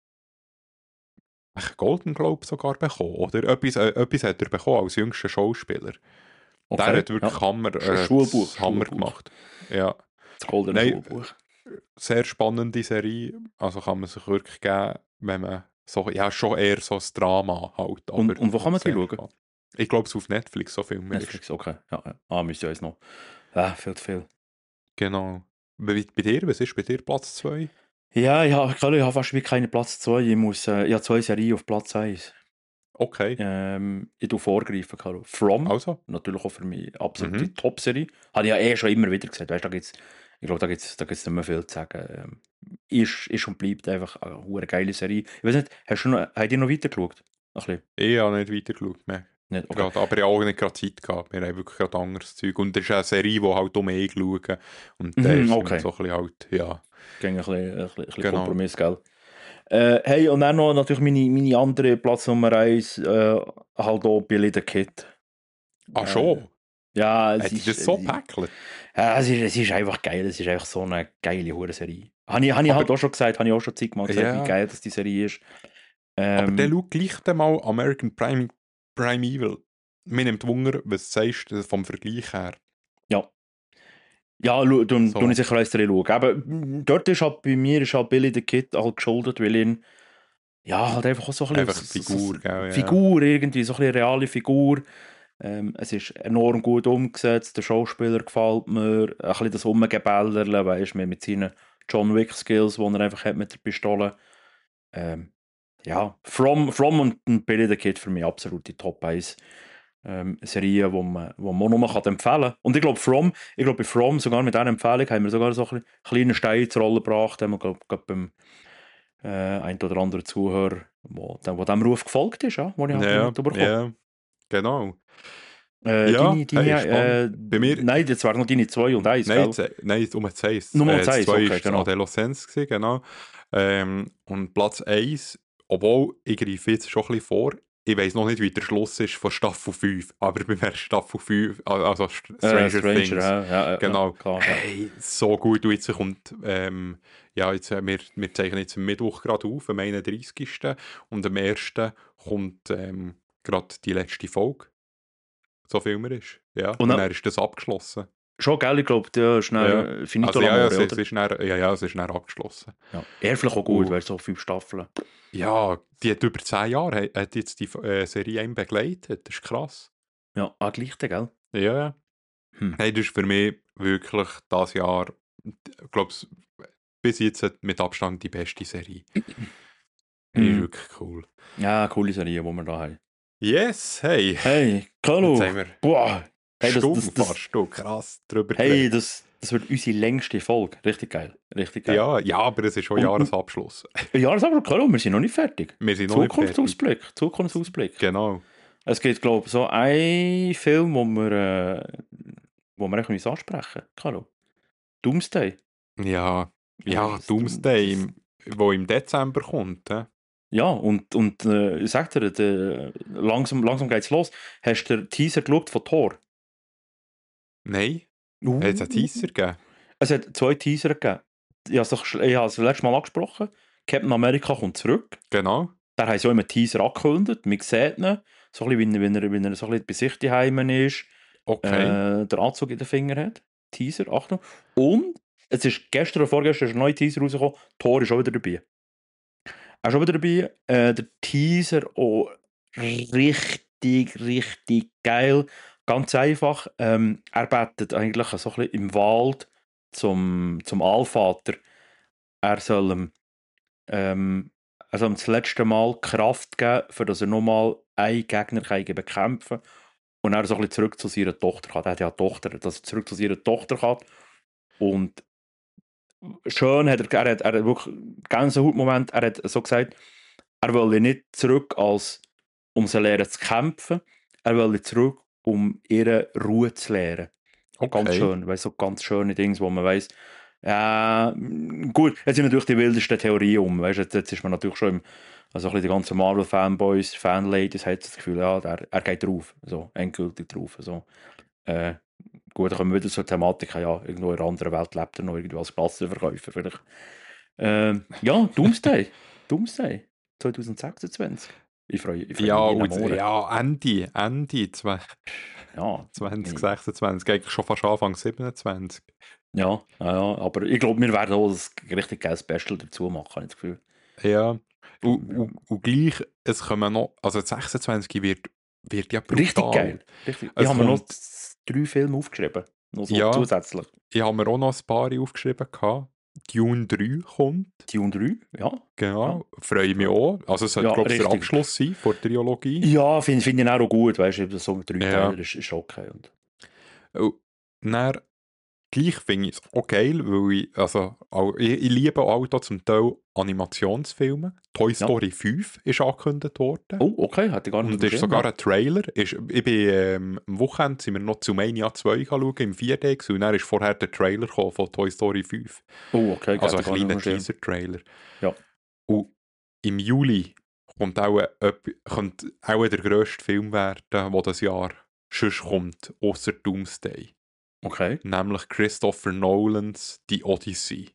einen Golden Globe sogar bekommen, oder? Etwas, äh, etwas hat er bekommen als jüngster Schauspieler. Okay. Der hat wirklich Ja. Hammer, Sch- äh, Schulbuch, das Hammer Schulbuch. gemacht. Ja. Das goldene Nein, Schulbuch. sehr spannende Serie. Also kann man sich wirklich geben, wenn man so, ja, schon eher so ein Drama halt. Aber Und, und wo kann man die sehr schauen? spannend. Ich glaube, es auf Netflix so viel mehr ist. Netflix, okay. Ja, ja. Ah, müsste ja jetzt noch. Ah, viel zu viel. Genau. Bei, bei dir, was ist bei dir Platz zwei? Ja, ja, ich habe fast wie keinen Platz zwei. Ich muss, äh, ich habe zwei Serien auf Platz eins. Okay. Ähm, ich tue vorgreifen, Caro. From, Also. natürlich auch für mich absolute Mhm. Top-Serie. Habe ich ja eh schon immer wieder gesagt. Weißt, da gibt's, ich glaube, da gibt es da gibt's nicht mehr viel zu sagen. Ähm, ist, ist und bleibt einfach eine hure geile Serie. Ich weiß nicht, hast du noch, habt ihr noch weitergeschaut? Ein bisschen? Ich habe nicht weitergeschaut mehr. Nicht? Okay. Gerade, aber ich habe auch nicht gerade Zeit gehabt. Wir haben wirklich gerade anderes Zeug. Und das ist eine Serie, die halt um mich schauen. Und der Mhm, ist okay. so ein bisschen halt, ja. Ging ein bisschen, ein bisschen, ein bisschen Genau. Kompromiss, gell? Äh, hey, und dann noch natürlich meine, meine andere Platz Nummer eins, äh, halt auch Billy the Kid. Ach Äh, schon? Ja, es Hat die ist, das so es ist- gepackelt? ja, es, ist, es ist einfach geil, es ist einfach so eine geile Hure-Serie. Habe ich, hab ich Aber- halt auch schon gesagt, habe ich auch schon zigmal gesagt, Ja. wie geil das die Serie ist. Aber Ähm, dann schau gleich dann mal American Prime, Primeval. Mir nimmt Wunder, was sagst du vom Vergleich her? ja. Ja, schau, du, So. du ich sicher eins drin schauen. Aber mm, dort ist halt bei mir ist halt Billy the Kid halt geschuldet, weil ihn, ja, halt einfach auch so ein Einfach bisschen die Figur, gell, ja. Figur irgendwie, so ein bisschen eine reale Figur. Ähm, es ist enorm gut umgesetzt, der Schauspieler gefällt mir, ein bisschen das Rumgebällerle, weißt du, mit seinen John Wick Skills, die er einfach hat mit der Pistole. Ähm, ja, From, From und, und Billy the Kid für mich absolut die Top eins ähm, Serien, die man, wo man nur kann empfehlen kann. Und ich glaube, From, ich glaube, bei From, sogar mit dieser Empfehlung, haben wir sogar so einen kleinen Stein ins Rollen gebracht, haben wir, glaube ich, beim äh, ein oder anderen Zuhörer, wo, der, wo dem Ruf gefolgt ist, ja, wo ich halt Ja, mitbekommen. ja, genau. Äh, Ja, deine, deine, hey, spannend. äh, Bei mir- nein, das waren noch deine zwei und eins, Nein, gell? jetzt, nein, um das eins. Nur um Äh, das das eins, zwei okay, war genau. Adoleszenz, gewesen, genau. Ähm, und Platz eins, obwohl ich greife jetzt schon ein bisschen vor, ich weiss noch nicht, wie der Schluss ist von Staffel fünf, aber bei der Staffel fünf, also St- Äh, Stranger, Stranger, Things, ja, ja, ja, genau, ja, klar, ja. hey, so gut. Und jetzt kommt, ähm, ja, jetzt, äh, wir, wir zeichnen jetzt am Mittwoch gerade auf, am einunddreißigsten Und am ersten kommt ähm, gerade die letzte Folge, so viel mehr ist. Ja, Und und dann, dann ist das abgeschlossen. schon, gell, ich glaube, der ist Ja, dann äh, Finito also ja, ja, l'amore, es, es oder? ist dann, ja, ja, es ist dann abgeschlossen. Ja. Er vielleicht auch gut, Und weil so fünf Staffeln. ja, die hat über zehn Jahre hat, hat jetzt die äh, Serie einen begleitet, das ist krass. Ja, ah, gleich, gell? Ja, ja. Hm. Hey, das ist für mich wirklich das Jahr, ich glaube, bis jetzt mit Abstand die beste Serie. Die ist Mhm. wirklich cool. Ja, coole Serie, die wir da haben. Yes, hey. Hey, Jetzt Carlo! haben wir Boah! Hey, das, Stunden das, das, fast, du, krass drüber hey, geredet. das, das wird unsere längste Folge. Richtig geil. Richtig geil. Ja, ja, aber es ist schon Und- Jahresabschluss. Ja, das aber Carlo, wir sind noch nicht fertig. Wir sind noch nicht fertig. Zukunftsausblick. Zukunftsausblick. Genau. Es gibt, glaube ich, so einen Film, wo wir, äh, wo wir eigentlich ansprechen müssen. Carlo. Doomsday. Ja, ja, Das- Doomsday, das- im, wo im Dezember kommt. He? Ja, und, und äh, ich sag dir, der, langsam, langsam geht's los. Hast du den Teaser geschaut von Thor? Nein, Uh. hat es einen Teaser gegeben? Es hat zwei Teaser gegeben. Ich habe es ich habe es letztes Mal angesprochen. Captain America kommt zurück. Genau. Da haben sie auch im Teaser angekündigt. Man sieht ihn, so ein bisschen, wie, er- wie er so ein bisschen bei sich daheim ist, Okay. äh, der Anzug in den Finger hat. Teaser, Achtung. Und es ist gestern oder vorgestern ist ein neuer Teaser rausgekommen. Thor ist auch wieder dabei. Er ist schon wieder dabei. Äh, der Teaser auch richtig, richtig geil. Ganz einfach. Ähm, er betet eigentlich so ein bisschen im Wald zum, zum Allvater. Er soll ihm, ähm, er soll ihm das letzte Mal Kraft geben, für dass er nochmal einen Gegner kann bekämpfen kann. Und er so ein bisschen zurück zu seiner Tochter kann. Er hat ja eine Tochter, dass er zurück zu seiner Tochter kann. Und schön hat er, er hat, er hat wirklich Gänsehautmoment, er hat so gesagt, er will nicht zurück, als, um sie lernen zu kämpfen, er will zurück, um ihre Ruhe zu lernen. Okay. Ganz schön, weil so ganz schöne Dinge, wo man weiss, ja, gut, jetzt sind natürlich die wildesten Theorien um, weißt, jetzt, jetzt ist man natürlich schon im, also ein bisschen die ganzen Marvel-Fanboys, Fanladies, hat das Gefühl, ja, er, er geht drauf, so, endgültig drauf, so. Äh, gut, dann kommen wir wieder zur Thematik, ja, irgendwo in einer anderen Welt lebt er noch irgendwie als Klassenverkäufer vielleicht. Ähm, ja, Doomsday, Doomsday, zwanzig sechsundzwanzig. Ich freue, ich freue Ja, mich und, jeden Monat. ja, Ende, Ende zwe- Ja, zwanzig sechsundzwanzig, eigentlich schon fast Anfang siebenundzwanzig. ja, ja, ja, aber ich glaube, wir werden auch ein richtig geiles Special dazu machen, habe ich das Gefühl. Ja, und, und, und gleich, es kommen noch, also sechsundzwanzig wird, wird ja brutal. Richtig geil. Richtig. Es Ich habe mir noch kommt- z- drei Filme aufgeschrieben. Noch so Ja. zusätzlich. Ich habe mir auch noch ein paar aufgeschrieben gehabt. Dune drei kommt, Dune drei, ja. genau, freue ich mich auch. Also es sollte, Ja, glaube ich, der richtig. Abschluss sein von der Trilogie. Ja, finde find ich auch gut, weißt du, so mit drei Ja. Teilen ist, ist okay. Und Und dann, gleich finde ich es auch geil, weil ich, also, auch, ich, ich liebe auch da zum Teil Animationsfilme. Toy Story fünf ist angekündigt worden. oh, okay, hatte ich gar nicht Und auf dem ist Schirm, sogar ja. ein Trailer. Ist, ich bin, ähm, am Wochenende sind wir noch zu Mania zwei schauen, im vier D gewesen, und dann ist vorher der Trailer gekommen von Toy Story fünf. Oh, okay, Also ein hatte ich gar nicht kleiner auf dem Schirm. Teaser-Trailer. Ja. Und im Juli kommt auch, ein- kommt auch der grösste Film werden, der das Jahr sonst kommt, ausser Doomsday. Okay. Nämlich Christopher Nolans «Die Odyssey».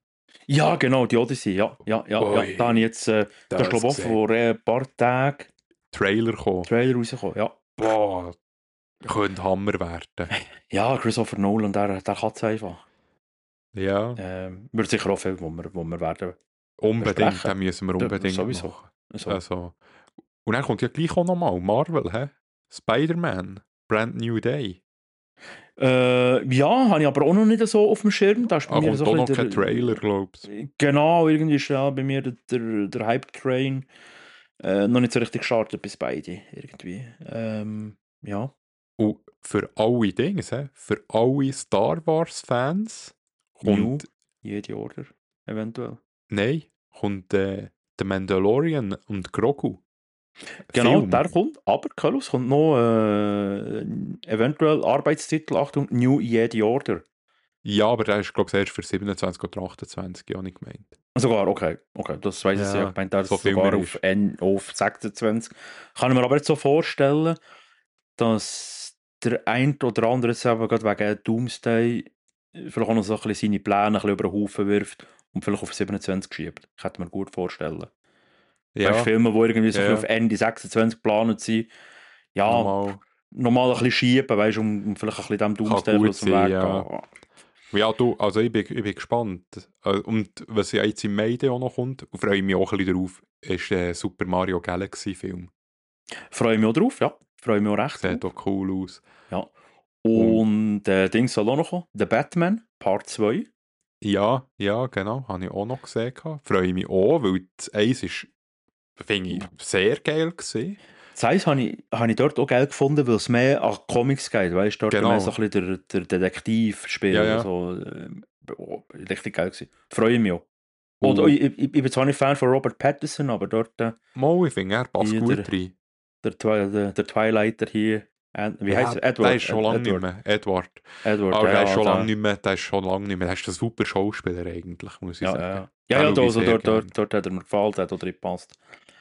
Ja, genau, die Odyssey, ja. Ja, ja, Ui, ja. Da habe ich jetzt, äh, da ist das glaube ich auch gesehen. vor äh, ein paar Tagen Trailer kommen. Trailer rausgekommen, ja. Boah, könnte Hammer werden. Ja, Christopher Nolan, der, der kann es einfach. Ja, Ähm, wird sicher auch Film, wo wir, wo wir werden. unbedingt, besprechen. den müssen wir Ja, unbedingt sowieso. machen. So. Also, und dann kommt ja gleich auch nochmal Marvel, hä? Spider-Man, Brand New Day. Äh, ja, habe ich aber auch noch nicht so auf dem Schirm. Da ist bei Ah, mir kommt so auch ein noch bisschen kein Trailer, glaubst du? Genau, irgendwie ist ja bei mir der, der, der Hype-Train äh, noch nicht so richtig gestartet bis beide irgendwie. Ähm, ja. Und für alle Dinge, hä? Für alle Star Wars-Fans New, kommt, jede Order, eventuell. nein, kommt äh, der Mandalorian und Grogu. Genau, Film. der kommt, aber Carlos kommt noch äh, eventuell Arbeitstitel, Achtung, New Jedi Order. Ja, aber der ist, glaube ich, erst für siebenundzwanzig oder achtundzwanzig, ja nicht gemeint. Sogar, okay, okay, das weiss ich Ja, ja. Ich meine, der so ist viel sogar mehr auf, ist. N, auf sechsundzwanzig. Kann ich mir aber jetzt so vorstellen, dass der ein oder andere jetzt eben gerade wegen Doomsday vielleicht auch noch so ein bisschen seine Pläne ein bisschen über den Haufen wirft und vielleicht auf siebenundzwanzig schiebt. Ich hätte mir gut vorstellen. Weißt du, Ja, Filme, die irgendwie so ja, ein bisschen auf ja. Ende sechsundzwanzig geplant sind, ja, Nochmal. nochmal ein bisschen schieben, weißt du, um, um vielleicht ein bisschen dem Kann Doomsday gut aus dem sein, Weg zu ja. gehen. Ja, du, also ich bin, ich bin gespannt. Äh, Und was ja jetzt im Mai dann auch noch kommt, und freue ich mich auch ein bisschen darauf, ist der Super Mario Galaxy Film. Freue mich auch drauf, ja. Freue mich auch recht Sieht drauf. auch cool aus. Ja. Und Und äh, Ding soll auch noch kommen. The Batman, Part zwei. ja, ja, genau, habe ich auch noch gesehen. gehabt. Freue ich mich auch, weil das eins ist, finde ich, sehr geil gewesen. Das heisst, habe ich, habe ich dort auch geil gefunden, weil es mehr an Comics geht. Weißt du, dort Genau. mehr so ein bisschen der, der Detektiv spielen. Ja, ja. So, äh, oh, richtig geil gewesen. Freue ich mich auch. Und- Und, ich, ich, ich bin zwar nicht Fan von Robert Pattinson, aber dort äh, Mal, ich finde, er passt Hier gut der- rein. der, Twi der, der Twilighter hier, Ant- wie Ja, heißt er? Edward. Der ist schon lange nicht Edward. mehr. Edward. Edward, Aber ja, der ist schon der- lange nicht mehr. Der ist schon lange nicht mehr. Der ist ein super Schauspieler eigentlich, muss ich Ja, sagen. ja, ja. Den Ja, ja, schaue ich also sehr dort, gern. dort, dort hat er mir gefallen, der hat auch drin gepasst.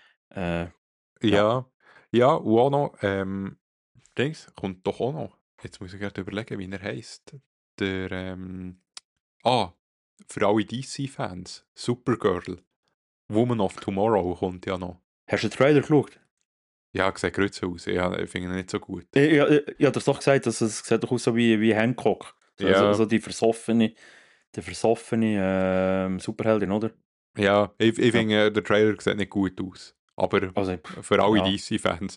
Äh, Ja, ja, und auch noch, ähm, Dings, kommt doch auch noch. Jetzt muss ich gerade überlegen, wie er heisst. Der, ähm, ah, für alle D C-Fans, Supergirl. Woman of Tomorrow kommt ja noch. hast du den Trailer geschaut? Ja, sieht grütze aus. Ich, ich finde ihn nicht so gut. Ich, ich, ich, ich habe doch gesagt, dass es sieht doch aus so wie, wie Hancock. So, Ja. so, so die versoffene, die versoffene ähm, Superheldin, oder? Ja, ich, ich Ja. finde, der Trailer sieht nicht gut aus. Aber Also, für alle ja. D C-Fans.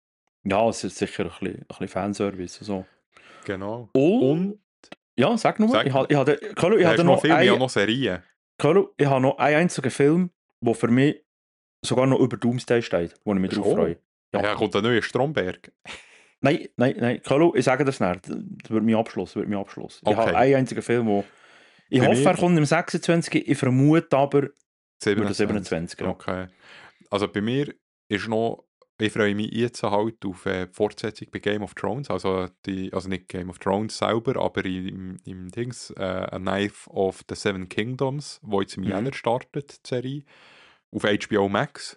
ja, es ist sicher ein bisschen, ein bisschen Fanservice und so. Genau. Und, Und ja, sag nur mal, Sag- ich habe ich habe Carlo, ich hast habe du noch noch, Filme, ein, ja noch Serien. Carlo, ich habe noch einen einzigen Film, der für mich sogar noch über Doomsday steht, wo ich mich drauf Schon? freue. Ja, Ja. kommt der neue Stromberg. Nein, nein, nein, Carlo, ich sage das nicht. Das wird mein Abschluss, das wird mein Abschluss. Ich Okay. habe einen einzigen Film, wo ich Bei hoffe, mir- er kommt im sechsundzwanzig. Ich vermute aber über den siebenundzwanzig. siebenundzwanzig. Ja. Okay. Also bei mir ist noch, ich freue mich jetzt halt auf äh, die Fortsetzung bei Game of Thrones, also, die, also nicht Game of Thrones selber, aber im, im Dings, äh, A Knife of the Seven Kingdoms, wo jetzt im Mhm. Jänner startet, die Serie, auf H B O Max.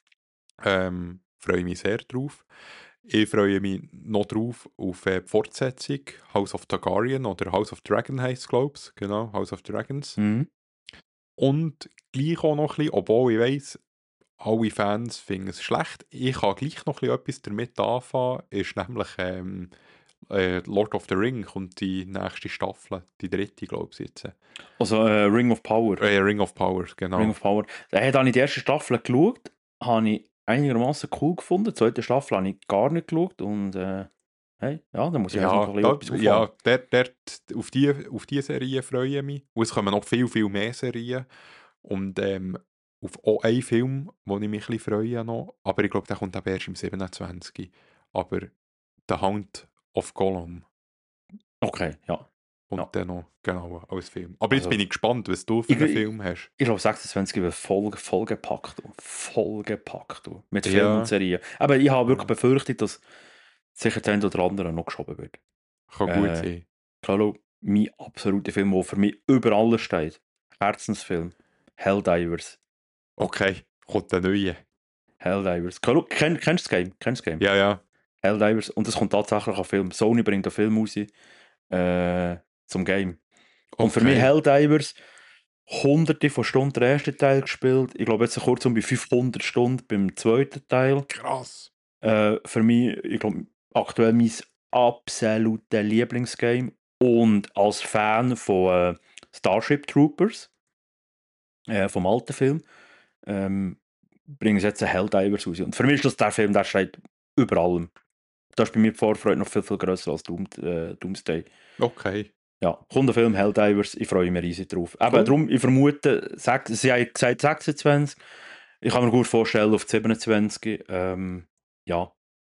Ähm, freue mich sehr drauf. Ich freue mich noch drauf auf äh, die Fortsetzung, House of Targaryen oder House of Dragon heisst es, glaube ich. Genau, House of Dragons. Mhm. Und gleich auch noch ein bisschen, obwohl ich weiss, alle Fans finden es schlecht. Ich kann gleich noch ein bisschen etwas damit anfangen, ist nämlich ähm, äh, Lord of the Ring kommt die nächste Staffel, die dritte, glaube ich jetzt. Also äh, Ring of Power. Äh, Ring of Power, genau. Ring of Power. Da habe ich die erste Staffel geschaut, habe ich einigermaßen cool gefunden. Die zweite Staffel habe ich gar nicht geschaut und äh, hey, ja, da muss ich Ja, einfach noch da, ein bisschen etwas ja aufholen. der, der, auf diese auf die Serie freue ich mich. Und es kommen noch viel, viel mehr Serien. Und ähm, auf auch einen Film, wo ich mich ein bisschen freue noch. Aber ich glaube, der kommt auch erst im siebenundzwanzig. Aber The Hound of Gollum. Okay, ja. Und Ja. dann noch, genau, als Film. Aber jetzt Also, bin ich gespannt, was du für ich- einen Film hast. Ich glaube, sechsundzwanzig wird voll, voll gepackt. du. Voll gepackt. du. Mit Ja. Filmen und Serien. Aber ich habe wirklich Ja. befürchtet, dass sicher der eine oder andere noch geschoben wird. Kann gut Äh, sein. Carlo, mein absoluter Film, der für mich über alles steht. Herzensfilm. Helldivers. Okay, kommt der neue. Helldivers. Carlo, kenn, kennst du das Game? Kennst du das Game? Ja, ja. Helldivers. Und es kommt tatsächlich ein Film. Sony bringt einen Film raus äh, zum Game. Und für Okay. mich Helldivers, hunderte von Stunden den ersten Teil gespielt. Ich glaube jetzt kurz um bei fünfhundert Stunden beim zweiten Teil. Krass. Äh, für mich, ich glaube, aktuell mein absolutes Lieblingsgame. Und als Fan von äh, Starship Troopers, äh, vom alten Film, ähm, bringen sie jetzt einen Helldivers raus. Und für mich ist das der Film, der steht über allem. Da ist bei mir die Vorfreude noch viel, viel grösser als Doom, äh, Doomsday. Okay. Ja, kommt der Film Helldivers, ich freue mich riesig drauf. Cool. Aber darum, ich vermute, sech- sie haben gesagt sechsundzwanzig, ich kann mir gut vorstellen auf siebenundzwanzig, ähm, ja.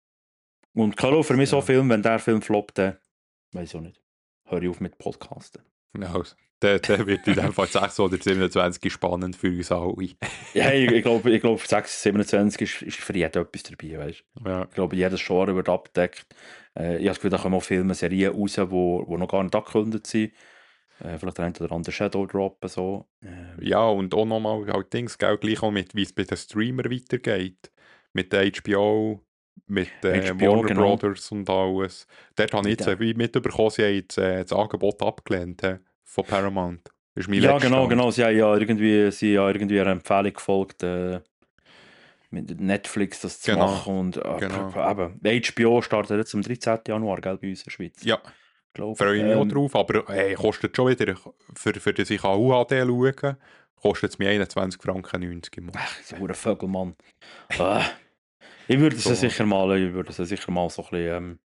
Und Carlo, für mich so Ja. ein Film, wenn der Film floppt, dann weiß ich auch nicht. Höre ich auf mit Podcasten. Ja, also, der, der wird in dem Fall sechs oder siebenundzwanzig spannend für uns alle. Ja, ich, ich glaube, ich glaub, sechs, siebenundzwanzig ist, ist für jeden etwas dabei, weißt du. Ja. Ich glaube, jedes Genre wird abgedeckt. Äh, ich habe das Gefühl, da kommen auch Filme, Serien raus, die wo, wo noch gar nicht angekündigt sind. Äh, vielleicht der eine oder andere Shadow droppen, so. Ähm, Ja, und auch nochmal halt Dings, gell, gleich auch mit, wie es bei den Streamern weitergeht. Mit der H B O, mit äh, H B O, Warner genau. Brothers und alles. Dort habe ich Mit jetzt äh, wie mitbekommen, sie haben jetzt, äh, das Angebot abgelehnt äh, von Paramount. Das ist mein Ja, letzter genau, Stand. genau. Sie haben ja irgendwie, sie haben ja irgendwie einer Empfehlung gefolgt, äh, mit Netflix das zu Genau, machen. Und äh, genau. p- eben, H B O startet jetzt am dreizehnten Januar, gell, bei uns in der Schweiz. Ja, Glaube ich. freue ich mich auch Ähm, drauf, aber hey, kostet schon wieder, für, für das ich U H D schauen kann, kostet es mir einundzwanzig Franken neunzig im Monat. ach, so ein Vögel, Mann. Äh, ich würde So. es sicher mal, ich würde es sicher mal so ein bisschen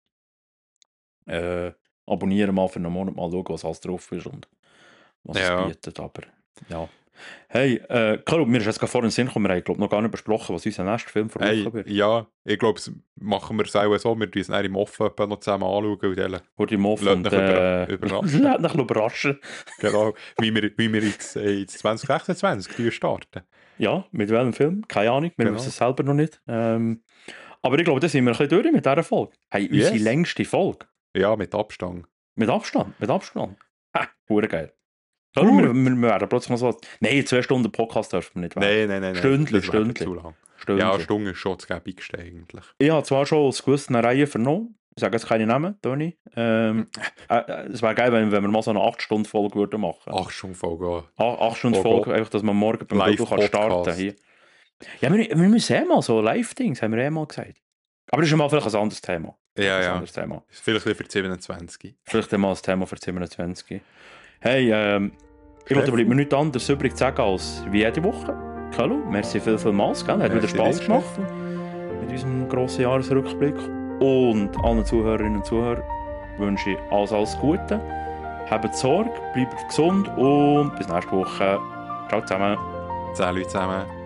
ähm, äh, abonnieren, mal für einen Monat mal schauen, was alles drauf ist und was Ja. es bietet. Aber ja. Hey, äh, Caro, mir ist jetzt gerade vorhin in den Sinn gekommen, wir haben glaub, noch gar nicht besprochen, was unser nächster Film für Hey, Woche wird. ja, ich glaube, das machen wir es auch so, wir tun es dann im Offen etwa noch zusammen anschauen und dann Wurde im Off Lass und dich äh, über- überraschen. lass dich überraschen. genau, wie wir, wie wir jetzt, äh, jetzt zwanzig sechsundzwanzig starten. Ja, mit welchem Film? Keine Ahnung, wir Genau. wissen es selber noch nicht. Ähm, aber ich glaube, da sind wir ein bisschen durch mit dieser Folge. Hey, unsere Yes. längste Folge. Ja, mit Abstand. Mit Abstand, mit Abstand. Ha, hure geil. Ja, Gut. wir, wir, wir werden plötzlich noch so... Nein, zwei Stunden Podcast dürfen wir nicht werden. Nein, nein, nein. nein. Stündlich, das wäre stündlich. zu lang. Stündlich. Ja, eine Stunde ist schon das Gäbigste eigentlich. Ich habe zwar schon aus gewissen Reihen vernommen, ich sage jetzt keine Namen, Toni. Ähm, äh, äh, es wäre geil, wenn, wenn wir mal so eine acht Stunden Folge würden machen. Ach, schon voll gehen. acht Stunden Oh Folge, Gott. einfach, dass man morgen beim Dodo kann starten Live-Podcast. hier. Ja, wir, wir müssen eh mal so Live-Dings, haben wir eh mal gesagt. Aber das ist mal vielleicht ein anderes Thema. Ja, ein ja. anderes Thema. Ist vielleicht ein bisschen für siebenundzwanzig. Vielleicht mal ein Thema für siebenundzwanzig. Hey, ähm, ich glaube, da Stefan. bleibt mir nichts anderes übrig zu sagen als wie jede Woche. Hallo, merci viel, viel mal, gell? Hat wieder Merci Spass dir, gemacht mit unserem grossen Jahresrückblick. Und allen Zuhörerinnen und Zuhörern wünsche ich alles, alles Gute. Habt Sorge, bleibt gesund und bis nächste Woche. Ciao zusammen. Salut zusammen.